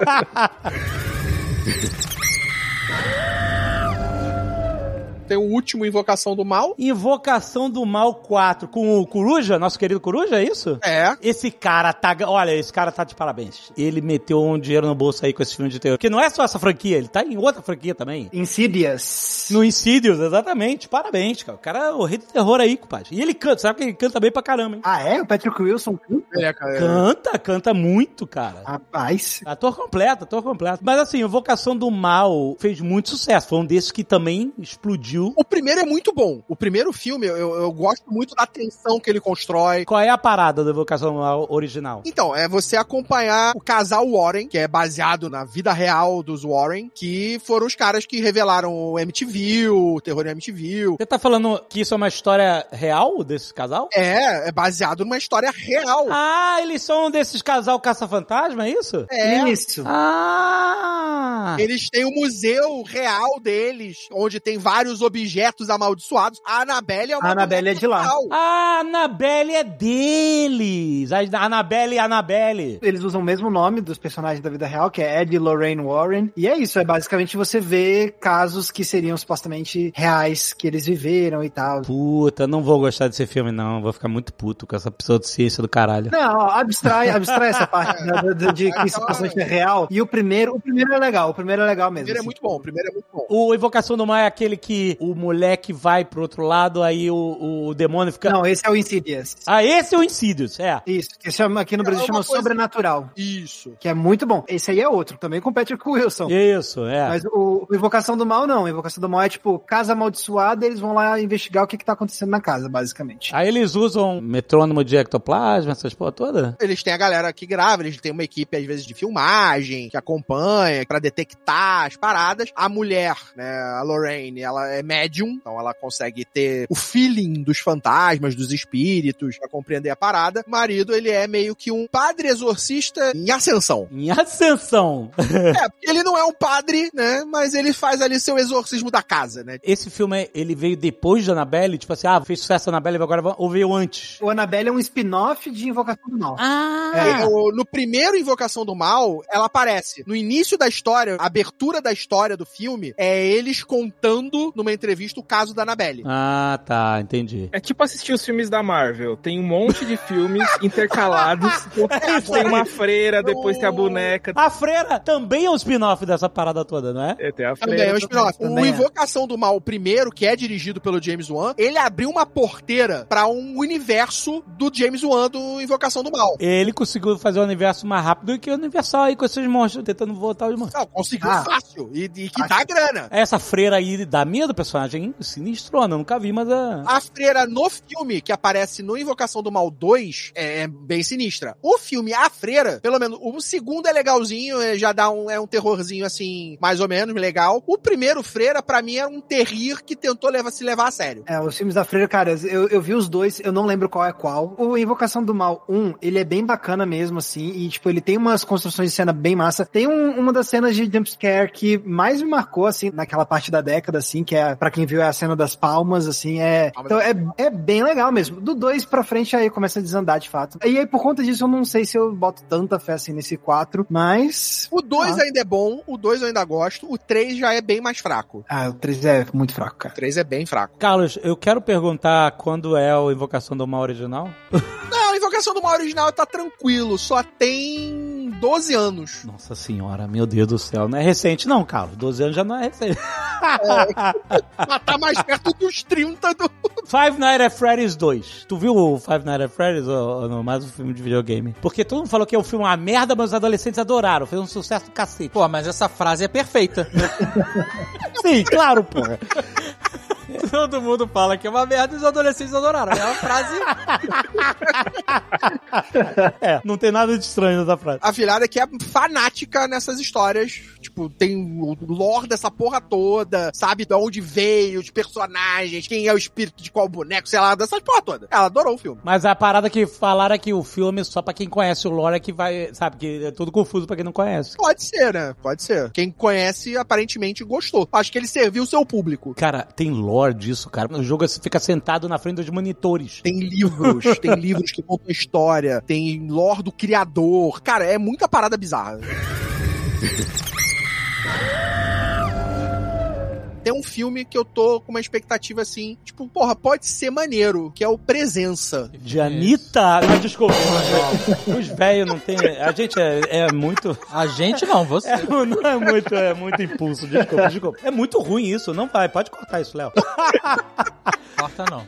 [SPEAKER 6] Tem o último Invocação do Mal.
[SPEAKER 2] Invocação do Mal quatro, com o Coruja, nosso querido Coruja, é isso?
[SPEAKER 6] É.
[SPEAKER 2] Esse cara tá... Olha, esse cara tá de parabéns. Ele meteu um dinheiro no bolso aí com esse filme de terror. Porque não é só essa franquia, ele tá em outra franquia também.
[SPEAKER 3] Insidious.
[SPEAKER 2] No Insidious, exatamente. Parabéns, cara. O cara é o rei do terror aí, compadre. E ele canta, sabe que ele canta bem pra caramba, hein?
[SPEAKER 3] Ah, é? O Patrick Wilson canta?
[SPEAKER 6] É, cara.
[SPEAKER 2] Canta, canta muito, cara.
[SPEAKER 3] Rapaz.
[SPEAKER 2] Ator completo, ator completo. Mas assim, Invocação do Mal fez muito sucesso. Foi um desses que também explodiu.
[SPEAKER 6] O primeiro é muito bom. O primeiro filme, eu, eu gosto muito da tensão que ele constrói.
[SPEAKER 2] Qual é a parada da Invocação do Mal original?
[SPEAKER 6] Então, é você acompanhar o casal Warren, que é baseado na vida real dos Warren, que foram os caras que revelaram o M T V, o terror em M T V.
[SPEAKER 2] Você tá falando que isso é uma história real desse casal?
[SPEAKER 6] É, é baseado numa história real.
[SPEAKER 2] Ah, eles são desses casal caça-fantasma, é isso?
[SPEAKER 6] É.
[SPEAKER 3] Isso.
[SPEAKER 2] Ah!
[SPEAKER 6] Eles têm o museu real deles, onde tem vários objetos amaldiçoados. A Annabelle é uma
[SPEAKER 3] A Annabelle é de lá.
[SPEAKER 6] real.
[SPEAKER 2] A Annabelle é deles! A Annabelle é a Annabelle.
[SPEAKER 3] Eles usam o mesmo nome dos personagens da vida real, que é Ed e Lorraine Warren. E é isso, é basicamente você ver casos que seriam supostamente reais, que eles viveram e tal.
[SPEAKER 2] Puta, não vou gostar desse filme, não. Vou ficar muito puto com essa pessoa de ciência do caralho.
[SPEAKER 3] Não, ó, abstrai, abstrai essa parte da- da- da- de que supostamente é real. E o primeiro, o primeiro é legal, o primeiro é legal
[SPEAKER 6] O
[SPEAKER 3] mesmo.
[SPEAKER 6] primeiro é
[SPEAKER 3] assim.
[SPEAKER 6] muito bom, o primeiro é muito bom.
[SPEAKER 2] O Invocação do Mal é aquele que o moleque vai pro outro lado, aí o, o demônio fica...
[SPEAKER 3] Não, esse é o Insidious.
[SPEAKER 2] Ah, esse é o Insidious, é.
[SPEAKER 3] Isso, que chama, aqui no Brasil
[SPEAKER 6] É uma
[SPEAKER 3] chama
[SPEAKER 6] coisa-
[SPEAKER 3] Sobrenatural.
[SPEAKER 6] Isso.
[SPEAKER 3] Que é muito bom. Esse aí é outro, também com Patrick Wilson.
[SPEAKER 2] Isso, é.
[SPEAKER 3] Mas o, o Invocação do Mal não. A Invocação do Mal é tipo, casa amaldiçoada, eles vão lá investigar o que, que tá acontecendo na casa, basicamente.
[SPEAKER 2] Aí eles usam metrônomo de ectoplasma, essas porra toda?
[SPEAKER 6] Eles têm a galera que grava, eles têm uma equipe, às vezes, de filmagem, que acompanha, pra detectar as paradas. A mulher, né, a Lorraine, ela é médium, então ela consegue ter o feeling dos fantasmas, dos espíritos, pra compreender a parada. O marido, ele é meio que um padre exorcista em ascensão.
[SPEAKER 2] Em ascensão.
[SPEAKER 6] É, porque ele não é um padre, né, mas ele faz ali seu exorcismo da casa, né.
[SPEAKER 2] Esse filme, ele veio depois de Annabelle? Tipo assim, ah, fez sucesso Annabelle, agora vamos... Ou veio antes?
[SPEAKER 3] O Annabelle é um spin-off de Invocação do Mal.
[SPEAKER 2] Ah!
[SPEAKER 6] É, o- no primeiro Invocação do Mal, ela aparece. No início da história, a abertura da história do filme, é eles contando numa entrevista o caso da Annabelle.
[SPEAKER 2] Ah, tá, entendi.
[SPEAKER 5] É tipo assistir os filmes da Marvel. Tem um monte de filmes intercalados. Tem uma freira, depois tem a boneca.
[SPEAKER 2] A Freira também é um spin-off dessa parada toda, não é?
[SPEAKER 5] É, tem a
[SPEAKER 6] Também
[SPEAKER 5] freira.
[SPEAKER 6] é um spin-off.
[SPEAKER 3] também
[SPEAKER 6] O
[SPEAKER 3] é.
[SPEAKER 6] Invocação do Mal, o primeiro, que é dirigido pelo James Wan, ele abriu uma porteira pra um universo do James Wan do Invocação do Mal.
[SPEAKER 2] Ele conseguiu fazer o universo mais rápido que o Universal aí com esses monstros, tentando voltar os monstros.
[SPEAKER 6] Não, conseguiu
[SPEAKER 3] Ah.
[SPEAKER 6] fácil. E, e que dá grana.
[SPEAKER 2] Essa freira aí dá medo, personagem sinistrona, eu nunca vi, mas é...
[SPEAKER 6] A freira no filme, que aparece no Invocação do Mal dois, é bem sinistra. O filme A Freira, pelo menos, o segundo é legalzinho, já dá um, é um terrorzinho, assim, mais ou menos, legal. O primeiro Freira, pra mim, era um terrir que tentou levar, se levar a sério.
[SPEAKER 3] É, os filmes da Freira, cara, eu, eu vi os dois, eu não lembro qual é qual. O Invocação do Mal um, ele é bem bacana mesmo, assim, e, tipo, ele tem umas construções de cena bem massa. Tem um, uma das cenas de jumpscare que mais me marcou, assim, naquela parte da década, assim, que é, pra quem viu, é a cena das palmas, assim, é... Então, é, é bem legal mesmo. Do dois pra frente, aí começa a desandar, de fato. E aí, por conta disso, eu não sei se eu boto tanta fé, assim, nesse quatro, mas...
[SPEAKER 6] O dois
[SPEAKER 3] ah.
[SPEAKER 6] ainda é bom, o dois eu ainda gosto, o três já é bem mais fraco.
[SPEAKER 3] Ah, o três é muito fraco, cara.
[SPEAKER 6] O três é bem fraco.
[SPEAKER 2] Carlos, eu quero perguntar quando é o Invocação do Mal original?
[SPEAKER 6] Não, a Invocação do Mal original tá tranquilo, só tem doze anos.
[SPEAKER 2] Nossa senhora, meu Deus do céu. Não é recente não, Carlos. doze anos já não é recente.
[SPEAKER 6] É, mas tá mais perto dos trinta do...
[SPEAKER 2] Five Nights at Freddy's dois. Tu viu o Five Nights at Freddy's ou, ou não? Mais um filme de videogame? Porque todo mundo falou que é um filme uma merda, mas os adolescentes adoraram. Fez um sucesso do cacete.
[SPEAKER 4] Pô, mas essa frase é perfeita.
[SPEAKER 2] Sim, claro, porra.
[SPEAKER 4] Todo mundo fala que é uma merda e os adolescentes adoraram. É uma frase...
[SPEAKER 2] É, não tem nada de estranho nessa frase.
[SPEAKER 6] A virada que é fanática nessas histórias. Tipo, tem o lore dessa porra toda, sabe de onde veio, os personagens, quem é o espírito de qual boneco, sei lá, dessas porra toda. Ela adorou o filme.
[SPEAKER 2] Mas a parada que falaram é que o filme, só pra quem conhece o lore, é que vai, sabe, que é tudo confuso pra quem não conhece.
[SPEAKER 6] Pode ser, né? Pode ser. Quem conhece, aparentemente, gostou. Acho que ele serviu o seu público.
[SPEAKER 2] Cara, tem lore disso, cara. O jogo você fica sentado na frente dos monitores.
[SPEAKER 6] Tem livros, tem livros que contam a história, tem lore do criador. Cara, é muita parada bizarra. Tem um filme que eu tô com uma expectativa assim, tipo, porra, pode ser maneiro, que é o Presença.
[SPEAKER 2] De Anitta? Não, desculpa. Os velhos não tem... A gente é, é muito...
[SPEAKER 4] A gente não, você.
[SPEAKER 2] É, não é muito, é muito impulso, desculpa, desculpa. É muito ruim isso, não vai. Pode cortar isso, Léo.
[SPEAKER 4] Corta não.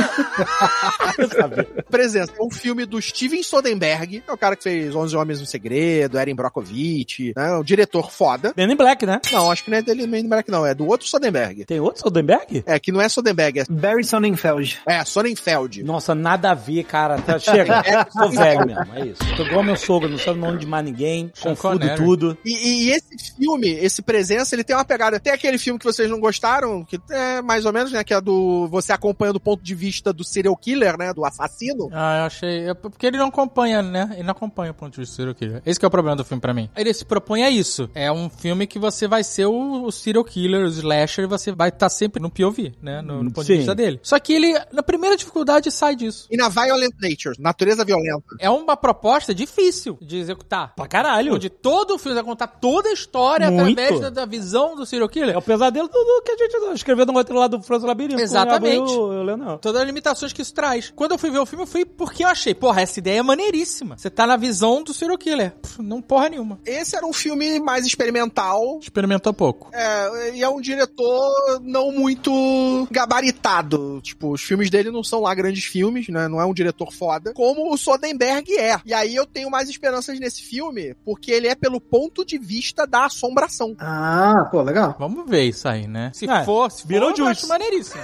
[SPEAKER 2] Eu sabia.
[SPEAKER 6] Presença. É um filme do Steven Soderbergh, é o cara que fez onze Homens no Segredo, Erin Brockovich, né? O diretor foda.
[SPEAKER 2] Men in Black, né?
[SPEAKER 6] Não, acho que não é dele Men in Black, não. É do outro Soderbergh.
[SPEAKER 2] Tem outro Soderbergh?
[SPEAKER 6] É, que não é Soderbergh, é...
[SPEAKER 3] Barry Sonnenfeld.
[SPEAKER 6] É, Sonnenfeld.
[SPEAKER 2] Nossa, nada a ver, cara. Tá, chega. É, tô velho mesmo, é isso. Tô igual meu sogro, não sabe o nome de mais ninguém, confundo tudo.
[SPEAKER 6] E, e esse filme, esse Presença, ele tem uma pegada... Tem aquele filme que vocês não gostaram, que é mais ou menos, né, que é do... Você acompanhando o ponto de vista do serial killer, né, do assassino.
[SPEAKER 4] Ah, eu achei... É porque ele não acompanha, né? Ele não acompanha o ponto de vista do serial killer. Esse que é o problema do filme pra mim. Ele se propõe a isso. É um filme que você vai ser o, o serial killer, o slasher, e você vai estar tá sempre no P O V, né? No, no ponto
[SPEAKER 2] Sim.
[SPEAKER 4] de vista dele. Só que ele, na primeira dificuldade, sai disso.
[SPEAKER 6] E na Violent Nature, natureza violenta.
[SPEAKER 4] É uma proposta difícil de executar.
[SPEAKER 2] Pra caralho.
[SPEAKER 4] Onde todo o filme vai contar toda a história
[SPEAKER 2] Muito.
[SPEAKER 4] através da, da visão do serial killer.
[SPEAKER 2] É o pesadelo do, do que a gente escreveu no roteiro lá do França Labirinto.
[SPEAKER 4] Exatamente.
[SPEAKER 2] Eu, eu, eu, não.
[SPEAKER 4] Todas as limitações que isso traz. Quando eu fui ver o filme, eu fui porque eu achei, porra, essa ideia é maneiríssima. Você tá na visão do serial killer. Pff, não porra nenhuma.
[SPEAKER 6] Esse era um filme mais experimental.
[SPEAKER 4] Experimentou pouco.
[SPEAKER 6] É, e é um diretor não muito gabaritado. Tipo, os filmes dele não são lá grandes filmes, né? Não é um diretor foda. Como o Soderbergh é. E aí eu tenho mais esperanças nesse filme, porque ele é pelo ponto de vista da assombração.
[SPEAKER 3] Ah, pô, legal.
[SPEAKER 4] Vamos ver isso aí, né? Se
[SPEAKER 2] Ah,
[SPEAKER 4] for, se
[SPEAKER 2] virou
[SPEAKER 4] for, eu
[SPEAKER 2] juice.
[SPEAKER 4] acho maneiríssimo.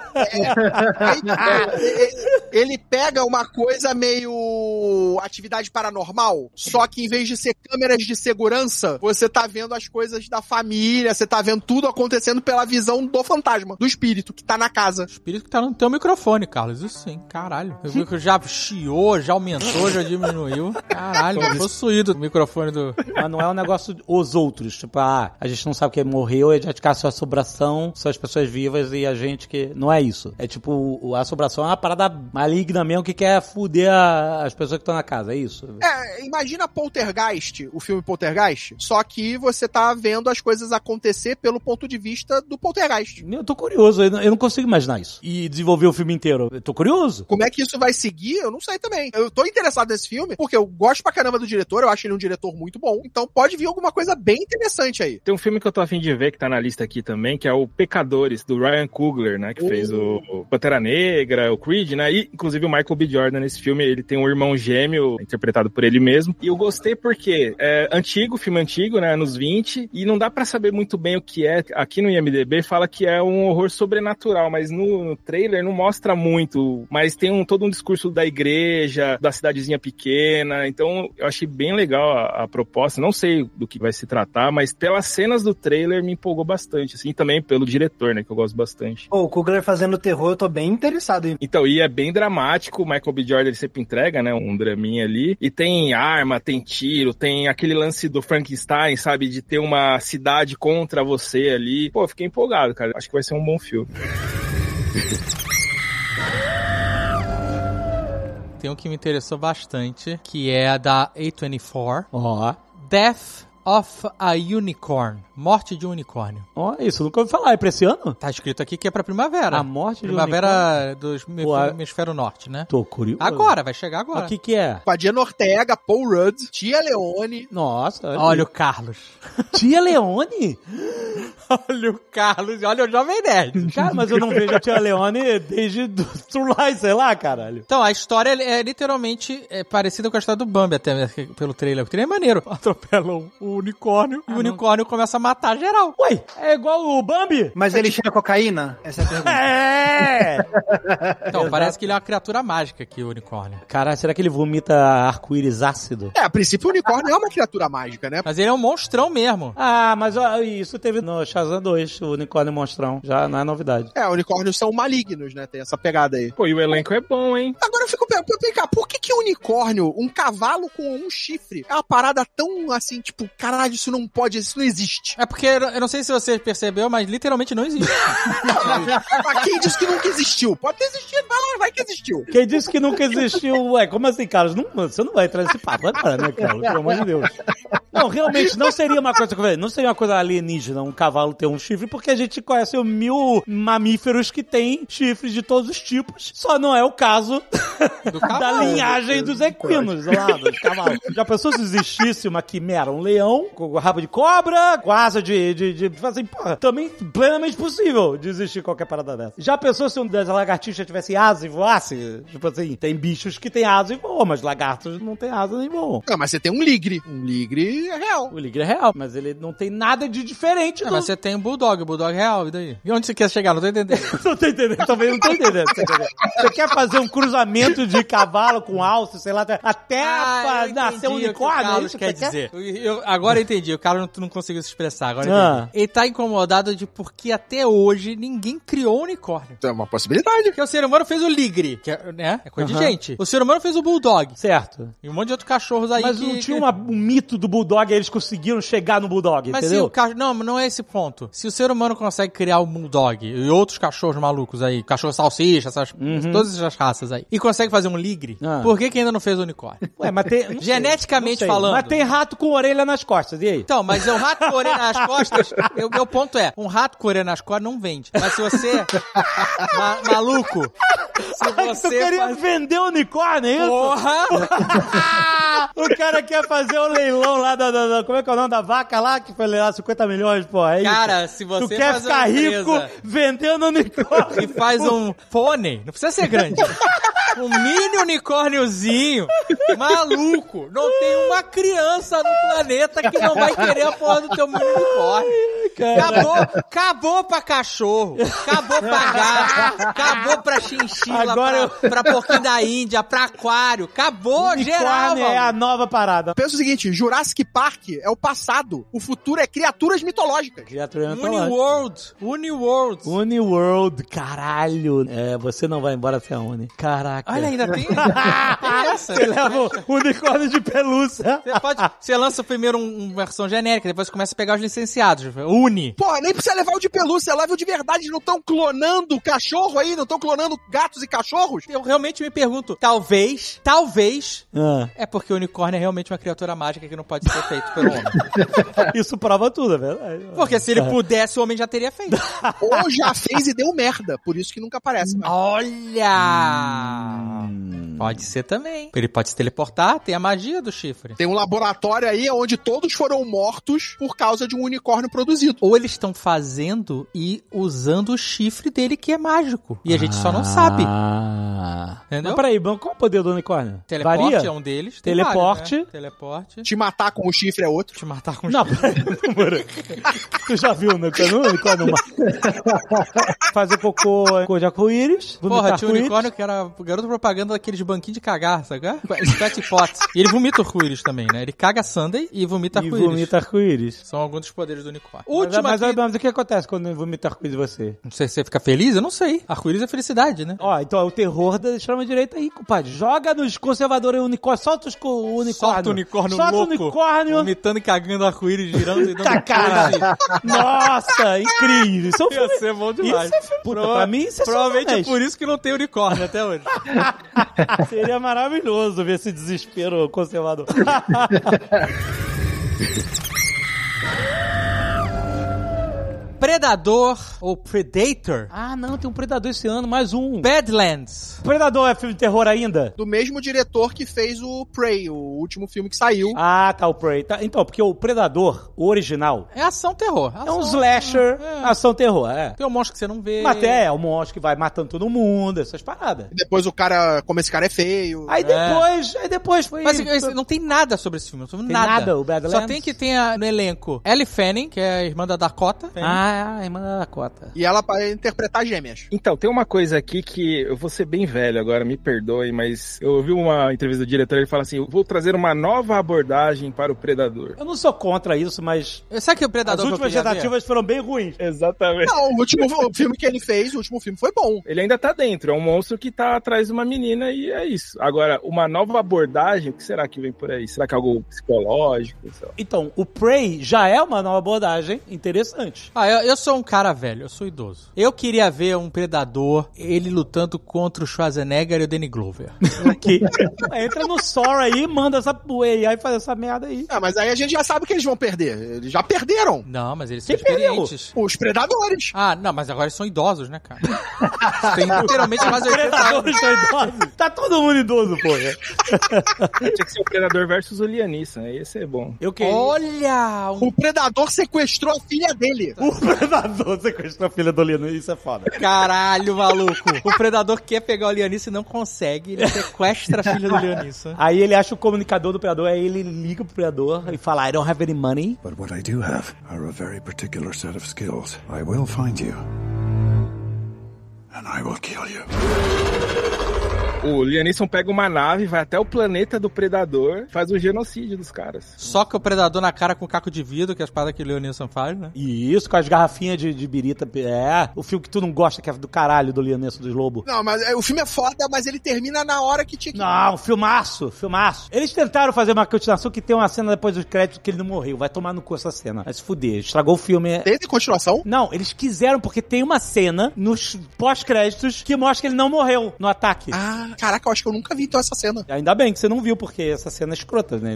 [SPEAKER 6] É, aí, ele, ele pega uma coisa meio atividade paranormal, só que em vez de ser câmeras de segurança, você tá vendo as coisas da família, você tá vendo tudo acontecendo pela visão do fantasma, do espírito que tá na casa.
[SPEAKER 4] O espírito que tá no teu microfone, Carlos. Isso sim, caralho. Eu vi que já chiou, já aumentou, já diminuiu. Caralho, possuído o microfone do...
[SPEAKER 2] Mas não é um negócio os outros. Tipo, ah, a gente não sabe quem morreu, a gente ficar só assombração, só as pessoas vivas e a gente que... Não é isso. É tipo, o, a assombração é uma parada maligna mesmo que quer fuder a, as pessoas que estão na casa, é isso?
[SPEAKER 6] É, imagina Poltergeist, o filme Poltergeist, só que você tá vendo as coisas acontecer pelo ponto de vista do Poltergeist.
[SPEAKER 2] Eu tô curioso, eu não, eu não consigo imaginar isso. E desenvolver o filme inteiro. Eu tô curioso.
[SPEAKER 6] Como é que isso vai seguir? Eu não sei também. Eu tô interessado nesse filme porque eu gosto pra caramba do diretor, eu acho ele um diretor muito bom, então pode vir alguma coisa bem interessante aí.
[SPEAKER 5] Tem um filme que eu tô a fim de ver, que tá na lista aqui também, que é o Pecadores, do Ryan Coogler, né, que uh. fez o, o Pantera Negra, o Creed, né, e inclusive o Michael B. Jordan nesse filme, ele tem um irmão gêmeo gêmeo, interpretado por ele mesmo. E eu gostei porque é antigo, filme antigo, né, anos vinte, e não dá pra saber muito bem o que é. Aqui no I M D B fala que é um horror sobrenatural, mas no, no trailer não mostra muito. Mas tem um, todo um discurso da igreja, da cidadezinha pequena. Então eu achei bem legal a, a proposta. Não sei do que vai se tratar, mas pelas cenas do trailer me empolgou bastante. Assim, também pelo diretor, né, que eu gosto bastante.
[SPEAKER 3] Pô, o Coogler fazendo terror, eu tô bem interessado em.
[SPEAKER 5] Então, e é bem dramático. O Michael B. Jordan ele sempre entrega, né, um draminha ali. E tem arma, tem tiro, tem aquele lance do Frankenstein, sabe, de ter uma cidade contra você ali. Pô, fiquei empolgado, cara. Acho que vai ser um bom filme.
[SPEAKER 4] Tem um que me interessou bastante, que é a da A vinte e quatro. Ó. Oh. Death of a Unicorn. Morte de um unicórnio.
[SPEAKER 2] Ó, oh, isso nunca ouvi falar. É pra esse ano?
[SPEAKER 4] Tá escrito aqui que é pra primavera.
[SPEAKER 2] A morte de um
[SPEAKER 4] primavera
[SPEAKER 2] unicórnio?
[SPEAKER 4] Primavera do hemisfério norte, né?
[SPEAKER 2] Tô curioso.
[SPEAKER 4] Agora, vai chegar agora.
[SPEAKER 2] O que que é?
[SPEAKER 6] Com a Diana Ortega, Paul Rudd, Tia Leone.
[SPEAKER 2] Nossa.
[SPEAKER 4] Olha, olha o Carlos.
[SPEAKER 2] Tia Leone?
[SPEAKER 4] Olha o Carlos e olha o Jovem Nerd.
[SPEAKER 2] Cara, mas eu não vejo a Tia Leone desde do True Lies, sei lá, caralho.
[SPEAKER 4] Então, a história é literalmente é parecida com a história do Bambi, até pelo trailer. O trailer é maneiro. Atropelam o unicórnio ah, e o unicórnio não... começa a matar geral.
[SPEAKER 2] Ué, é igual o Bambi?
[SPEAKER 3] Mas ele cheira cocaína? Essa é a pergunta.
[SPEAKER 2] É!
[SPEAKER 4] Então, parece que ele é uma criatura mágica aqui, o unicórnio.
[SPEAKER 2] Cara, será que ele vomita arco-íris ácido?
[SPEAKER 6] É, a princípio o unicórnio é uma criatura mágica, né?
[SPEAKER 4] Mas ele é um monstrão mesmo.
[SPEAKER 2] Ah, mas ó, isso teve no Shazam dois, o unicórnio monstrão. Já não é novidade.
[SPEAKER 6] É, unicórnios são malignos, né? Tem essa pegada aí.
[SPEAKER 5] Pô, e o elenco é bom, hein?
[SPEAKER 6] Agora eu fico pensando, por que que o unicórnio, um cavalo com um chifre, é uma parada tão assim, tipo, caralho, isso não pode, isso não existe.
[SPEAKER 4] É porque, eu não sei se você percebeu, mas literalmente não existe.
[SPEAKER 6] Mas quem disse que nunca existiu? Pode ter existido, vai lá, vai que existiu.
[SPEAKER 2] Quem disse que nunca existiu? Ué, como assim, Carlos? Não, você não vai entrar nesse papo agora, né, Carlos? Pelo amor de Deus. Não, realmente, não seria uma coisa que eu falei, não seria uma coisa alienígena um cavalo ter um chifre, porque a gente conhece mil mamíferos que têm chifres de todos os tipos, só não é o caso do da linhagem dos equinos lá, dos cavalos. Já pensou se existisse uma quimera, um leão com rabo de cobra, com asa de, de, de, de assim, porra, também plenamente possível de existir qualquer parada dessa. Já pensou se um das lagartixas tivesse asa e voasse? Tipo assim, tem bichos que tem asa e voam, mas lagartos não tem asa nem voam.
[SPEAKER 6] Não, mas você tem um ligre. Um ligre é real.
[SPEAKER 2] O ligre é real, mas ele não tem nada de diferente.
[SPEAKER 4] É, do... Mas você tem um bulldog, o bulldog é real, e daí? E onde você quer chegar? Não tô entendendo.
[SPEAKER 2] Não tô entendendo, também não tô entendendo. Você quer fazer um cruzamento de cavalo com alce, sei lá, até ah, nascer um unicórnio?
[SPEAKER 4] O Carlos quer dizer. Eu, eu, agora eu entendi, o Carlos não, não conseguiu se expressar, agora eu ah. entendi. Ele tá incomodado de porque até hoje ninguém criou um unicórnio.
[SPEAKER 6] É uma possibilidade.
[SPEAKER 4] Porque o ser humano fez o ligre, que é, né? É coisa uhum. de gente. O ser humano fez o bulldog.
[SPEAKER 2] Certo.
[SPEAKER 4] E um monte de outros cachorros aí.
[SPEAKER 2] Mas
[SPEAKER 4] que,
[SPEAKER 2] não tinha
[SPEAKER 4] que...
[SPEAKER 2] uma, um mito do bulldog e eles conseguiram chegar no bulldog,
[SPEAKER 4] mas
[SPEAKER 2] entendeu?
[SPEAKER 4] Se o ca... Não, não é esse ponto. Se o ser humano consegue criar um bulldog e outros cachorros malucos aí, cachorro salsicha, essas, uhum. todas essas raças aí, e consegue fazer um ligre, ah. por que que ainda não fez o unicórnio?
[SPEAKER 2] Ué, mas tem...
[SPEAKER 4] Geneticamente sei, falando.
[SPEAKER 2] Mas tem rato com orelha nas costas, e aí?
[SPEAKER 4] Então, mas o rato com orelha nas costas, o meu ponto é, um rato com orelha nas costas não vende. Mas se você, ma maluco, se você...
[SPEAKER 2] Tu queria faz... vender o unicórnio, é isso?
[SPEAKER 4] Porra!
[SPEAKER 2] O cara quer fazer o leilão lá da, da, da... Como é que é o nome da vaca lá? Que foi leilar cinquenta milhões, pô. É
[SPEAKER 4] cara, se você
[SPEAKER 2] tu quer
[SPEAKER 4] faz
[SPEAKER 2] ficar rico vendendo unicórnio.
[SPEAKER 4] E faz um pônei, não precisa ser grande. Um mini unicórniozinho maluco. Não tem uma criança no planeta que não vai querer a porra do teu mini unicórnio. Acabou, acabou pra cachorro, acabou pra gato, acabou pra chinchila, Agora pra, eu... pra porquinho da Índia, pra aquário. Acabou,
[SPEAKER 2] unicórnio
[SPEAKER 4] geral,
[SPEAKER 2] é a nova parada.
[SPEAKER 6] Pensa o seguinte, Jurassic Park é o passado. O futuro é criaturas mitológicas.
[SPEAKER 2] Criaturas mitológicas.
[SPEAKER 4] Uniworld. Uniworld.
[SPEAKER 2] Uniworld. Caralho. É, você não vai embora sem a Uni. Caraca.
[SPEAKER 4] Olha, ainda tem, tem essa.
[SPEAKER 2] Você leva o unicórnio de pelúcia.
[SPEAKER 4] Você, pode, você lança primeiro um, uma versão genérica, depois você começa a pegar os licenciados. Uni.
[SPEAKER 6] Porra, nem precisa levar o de pelúcia, leva o de verdade. Não estão clonando cachorro aí? Não estão clonando gatos e cachorros?
[SPEAKER 4] Eu realmente me pergunto, talvez, talvez,
[SPEAKER 2] ah.
[SPEAKER 4] é porque o unicórnio é realmente uma criatura mágica que não pode ser feito pelo homem.
[SPEAKER 2] Isso prova tudo, é verdade.
[SPEAKER 4] Porque se ele pudesse, o homem já teria feito.
[SPEAKER 6] Ou já fez e deu merda, por isso que nunca aparece mais.
[SPEAKER 4] Olha! Hum. Pode ser também. Ele pode se teleportar, tem a magia do chifre.
[SPEAKER 6] Tem um laboratório aí onde todos foram mortos por causa de um unicórnio produzido.
[SPEAKER 4] Ou eles estão fazendo e usando o chifre dele que é mágico. E a gente ah. só não sabe.
[SPEAKER 2] Ah.
[SPEAKER 4] Entendeu?
[SPEAKER 2] Mas peraí, qual é o poder do unicórnio?
[SPEAKER 4] Teleporte
[SPEAKER 2] Varia?
[SPEAKER 4] é um deles. Tem
[SPEAKER 2] Teleporte.
[SPEAKER 4] vários, né? Teleporte.
[SPEAKER 6] Te matar com o chifre é outro.
[SPEAKER 4] Te matar com
[SPEAKER 2] Não, peraí, namora. Tu já viu no unicórnio? Fazer cocô cor de arco-íris.
[SPEAKER 4] Porra,
[SPEAKER 2] vomitar
[SPEAKER 4] tinha um
[SPEAKER 2] arco-íris.
[SPEAKER 4] unicórnio que era o garoto propaganda daqueles banquinhos de cagar, sabe? Spat Pot. E ele vomita arco-íris também, né? Ele caga sundae e vomita
[SPEAKER 2] E
[SPEAKER 4] arco-íris.
[SPEAKER 2] vomita arco-íris.
[SPEAKER 4] São alguns dos poderes do unicórnio.
[SPEAKER 2] Mas,
[SPEAKER 4] Última
[SPEAKER 2] mas,
[SPEAKER 4] aqui...
[SPEAKER 2] mas o que acontece quando vomita arco-íris em você?
[SPEAKER 4] Não sei se você fica feliz, eu não sei. Arco-íris é felicidade, né?
[SPEAKER 2] Ó, então é o terror da extrema-direita aí, compadre. Joga nos conservadores unicórnio, solta os co- unicórnio.
[SPEAKER 4] Solta o unicórnio
[SPEAKER 2] solta
[SPEAKER 4] louco.
[SPEAKER 2] o unicórnio.
[SPEAKER 4] Vomitando e cagando arco-íris, girando e dando
[SPEAKER 2] Tá, cara. Nossa, incrível. Isso é um
[SPEAKER 4] Ia
[SPEAKER 2] filme...
[SPEAKER 4] ser bom demais.
[SPEAKER 2] Isso é filme... Puta, pra mim isso é
[SPEAKER 4] Provavelmente é
[SPEAKER 2] sacanagem.
[SPEAKER 4] por isso que não tem unicórnio até hoje.
[SPEAKER 2] Seria maravilhoso ver esse desespero conservador.
[SPEAKER 4] Predador ou Predator.
[SPEAKER 2] Ah, não, tem um Predador esse ano, mais um.
[SPEAKER 4] Badlands.
[SPEAKER 2] Predador é filme de terror ainda?
[SPEAKER 6] Do mesmo diretor que fez o Prey, o último filme que saiu.
[SPEAKER 2] Ah, tá, o Prey. Tá, então, porque o Predador, o original,
[SPEAKER 4] É ação terror.
[SPEAKER 2] é um
[SPEAKER 4] Ação-
[SPEAKER 2] slasher,
[SPEAKER 4] É.
[SPEAKER 2] ação terror, é.
[SPEAKER 4] Tem um monstro que você não vê.
[SPEAKER 2] Mas até é um monstro que vai matando todo mundo, essas paradas.
[SPEAKER 6] E depois o cara, como esse cara é feio.
[SPEAKER 2] Aí depois, aí depois foi...
[SPEAKER 4] Mas esse- não tem nada sobre esse filme, não tem
[SPEAKER 2] Tem
[SPEAKER 4] nada.
[SPEAKER 2] nada, o Badlands?
[SPEAKER 4] Só tem que ter a- no elenco Ellie Fanning, que é a irmã da Dakota. Fanning.
[SPEAKER 2] Ah, a irmã da Dakota.
[SPEAKER 6] E ela vai interpretar gêmeas.
[SPEAKER 5] Então, tem uma coisa aqui que eu vou ser bem velho agora, me perdoe, mas eu ouvi uma entrevista do diretor, ele fala assim, eu vou trazer uma nova abordagem para o Predador.
[SPEAKER 2] Eu não sou contra isso, mas
[SPEAKER 4] Sabe que o Predador
[SPEAKER 2] as
[SPEAKER 4] que eu
[SPEAKER 2] últimas
[SPEAKER 4] queria ver?
[SPEAKER 2] tentativas foram bem ruins.
[SPEAKER 5] Exatamente.
[SPEAKER 6] Não, o último o filme que ele fez, o último filme foi bom.
[SPEAKER 5] Ele ainda tá dentro, é um monstro que tá atrás de uma menina e é isso. Agora, uma nova abordagem, o que será que vem por aí? Será que é algo psicológico? Sei lá.
[SPEAKER 2] Então, o Prey já é uma nova abordagem interessante.
[SPEAKER 4] Ah, eu, eu sou um cara velho, eu sou idoso. Eu queria ver um Predador, ele lutando contra o Schwarzenegger e o Danny Glover.
[SPEAKER 2] Aqui. Entra no Sora aí, manda essa A I faz essa merda aí.
[SPEAKER 6] Ah, mas aí a gente já sabe que eles vão perder. Eles já perderam.
[SPEAKER 4] Não, mas eles são
[SPEAKER 2] Quem perdeu?
[SPEAKER 4] experientes.
[SPEAKER 6] Os predadores.
[SPEAKER 4] Ah, não, mas agora eles são idosos, né, cara? Tem literalmente mais de oitenta anos.
[SPEAKER 2] Predadores são idosos. Tá todo mundo idoso, porra.
[SPEAKER 5] Tinha que ser o Predador versus o Lianissa, aí ia ser bom.
[SPEAKER 2] Eu queria.
[SPEAKER 4] Olha! Um...
[SPEAKER 6] O predador sequestrou a filha dele.
[SPEAKER 2] O Predador sequestrou a filha do Lino, isso é foda.
[SPEAKER 4] Caralho, maluco. O Predador quer pegar o Lianice e não consegue. Ele sequestra a filha do Lianice.
[SPEAKER 2] Aí ele acha o comunicador do Predador, aí ele liga pro Predador e fala, I don't have any money.
[SPEAKER 12] But what I do have are a very particular set of skills. I will find you. And I will kill you.
[SPEAKER 5] O Lianisson pega uma nave, vai até o planeta do Predador, faz um genocídio dos caras.
[SPEAKER 4] Só que o Predador na cara com caco de vidro, que é as paradas que o Leonisson faz, né?
[SPEAKER 2] E isso, com as garrafinhas de, de birita. É, o filme que tu não gosta, que é do caralho, do Lianesso dos Lobos.
[SPEAKER 6] Não, mas é, o filme é foda, mas ele termina na hora que tinha que...
[SPEAKER 2] Não, filmaço, filmaço. Eles tentaram fazer uma continuação que tem uma cena depois dos créditos que ele não morreu. Vai tomar no cu essa cena. Vai se fuder. Estragou o filme.
[SPEAKER 6] Teve continuação?
[SPEAKER 2] Não, eles quiseram, porque tem uma cena nos pós-créditos que mostra que ele não morreu no ataque.
[SPEAKER 6] Ah, caraca, eu acho que eu nunca vi então essa cena.
[SPEAKER 2] Ainda bem que você não viu, porque essa cena é escrota, né?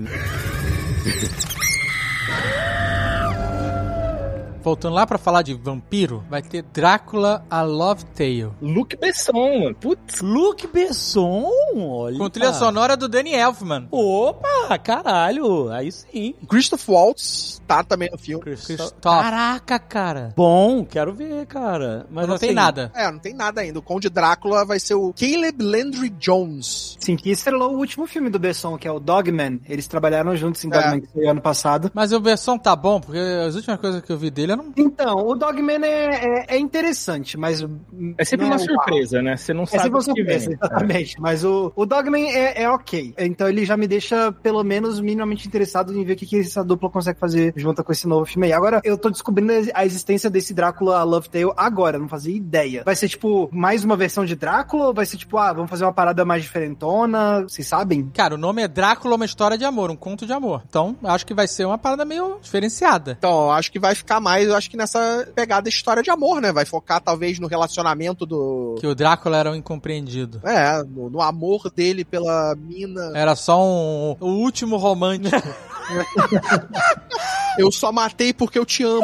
[SPEAKER 4] Voltando lá pra falar de vampiro, vai ter Drácula a Love Tale.
[SPEAKER 5] Luc Besson, mano. Putz.
[SPEAKER 2] Luc Besson, olha.
[SPEAKER 4] Com trilha sonora do Danny Elfman.
[SPEAKER 2] Opa, caralho. Aí sim.
[SPEAKER 6] Christoph Waltz tá também no filme.
[SPEAKER 4] Christoph.
[SPEAKER 2] Caraca, cara. Bom, quero ver, cara. Mas
[SPEAKER 4] Não
[SPEAKER 2] assim,
[SPEAKER 4] tem nada.
[SPEAKER 6] É, não tem nada ainda. O Conde Drácula vai ser o Caleb Landry Jones.
[SPEAKER 3] Sim, que estrelou o último filme do Besson, que é o Dogman. Eles trabalharam juntos em
[SPEAKER 6] É.
[SPEAKER 3] Dogman, que foi ano passado.
[SPEAKER 4] Mas o Besson tá bom, porque as últimas coisas que eu vi dele, eu não...
[SPEAKER 3] Então, o Dogman é, é, é interessante, mas...
[SPEAKER 5] É sempre
[SPEAKER 3] não
[SPEAKER 5] uma
[SPEAKER 3] é
[SPEAKER 5] surpresa, né? Você não
[SPEAKER 3] É
[SPEAKER 5] sabe
[SPEAKER 3] sempre uma
[SPEAKER 5] o que
[SPEAKER 3] surpresa,
[SPEAKER 5] vem.
[SPEAKER 3] exatamente. Mas o, o Dogman é, é ok. Então ele já me deixa, pelo menos, minimamente interessado em ver o que, que essa dupla consegue fazer junto com esse novo filme aí. Agora, eu tô descobrindo a existência desse Drácula Love Tale agora, não fazia ideia. Vai ser, tipo, mais uma versão de Drácula ou vai ser, tipo, ah, vamos fazer uma parada mais diferentona? Vocês sabem?
[SPEAKER 4] Cara, o nome é Drácula, uma história de amor, um conto de amor. Então, acho que vai ser uma parada meio diferenciada.
[SPEAKER 6] Então, acho que vai ficar mais, eu acho que nessa pegada história de amor, né? Vai focar, talvez, no relacionamento do...
[SPEAKER 4] Que o Drácula era um incompreendido.
[SPEAKER 6] É, no, no amor dele pela mina.
[SPEAKER 4] Era só um... o último romântico.
[SPEAKER 6] Eu só matei porque eu te amo.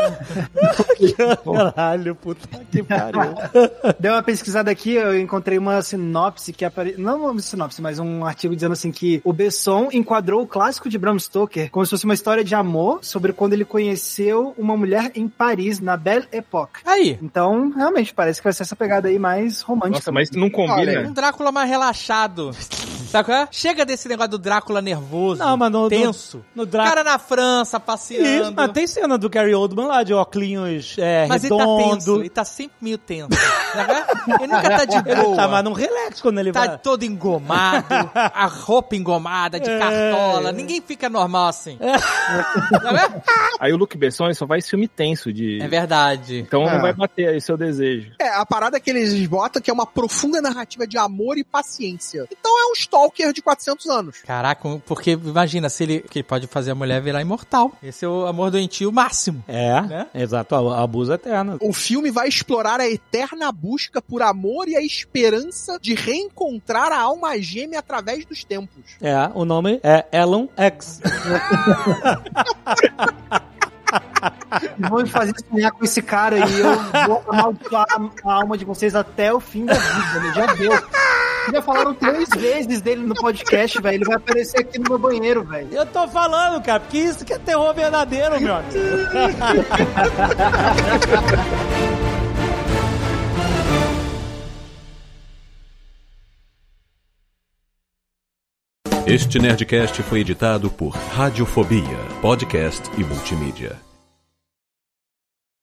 [SPEAKER 2] Caralho, puta que pariu.
[SPEAKER 3] Dei uma pesquisada aqui, eu encontrei uma sinopse que apare... Não uma sinopse, mas um artigo dizendo assim que o Besson enquadrou o clássico de Bram Stoker como se fosse uma história de amor sobre quando ele conheceu uma mulher em Paris, na Belle Époque.
[SPEAKER 4] Aí.
[SPEAKER 3] Então, realmente, parece que vai ser essa pegada aí mais romântica.
[SPEAKER 5] Nossa, mas não combina.
[SPEAKER 4] Um Drácula mais relaxado. Sabe qual é? Chega desse negócio do Drácula nervoso,
[SPEAKER 2] Não, mas no,
[SPEAKER 4] tenso.
[SPEAKER 2] No, no Drácula...
[SPEAKER 4] Cara na França, passeando.
[SPEAKER 2] Isso, mas tem cena do Gary Oldman lá, de óculos é,
[SPEAKER 4] mas
[SPEAKER 2] redondo.
[SPEAKER 4] ele tá tenso, ele tá sempre meio tenso. Sabe? Ele nunca tá de boa.
[SPEAKER 2] Ele tá mais num relax quando ele
[SPEAKER 4] tá
[SPEAKER 2] vai.
[SPEAKER 4] todo engomado, a roupa engomada, de
[SPEAKER 2] É.
[SPEAKER 4] cartola. Ninguém fica normal assim. Sabe?
[SPEAKER 5] Aí o Luc Besson ele só faz filme tenso de...
[SPEAKER 4] É verdade.
[SPEAKER 5] Então
[SPEAKER 6] É.
[SPEAKER 5] não vai bater aí seu desejo.
[SPEAKER 6] É, a parada é que eles botam que é uma profunda narrativa de amor e paciência. Então é um stalker de quatrocentos anos.
[SPEAKER 4] Caraca, porque imagina, se ele, que ele pode fazer a mulher virar imortal. Esse é o amor doentio máximo.
[SPEAKER 2] É,
[SPEAKER 4] Né?
[SPEAKER 2] exato, abuso eterno.
[SPEAKER 6] O filme vai explorar a eterna busca por amor e a esperança de reencontrar a alma gêmea através dos tempos.
[SPEAKER 2] É, o nome é Elon X.
[SPEAKER 3] Vou me fazer sonhar com esse cara e eu vou amaldiçoar a alma de vocês até o fim da vida, né? Já deu. Já falaram três vezes dele no podcast, velho. Ele vai aparecer aqui no meu banheiro, velho.
[SPEAKER 2] Eu tô falando, cara, porque isso que é terror verdadeiro, meu amigo.
[SPEAKER 13] Este Nerdcast foi editado por Radiofobia, podcast e multimídia.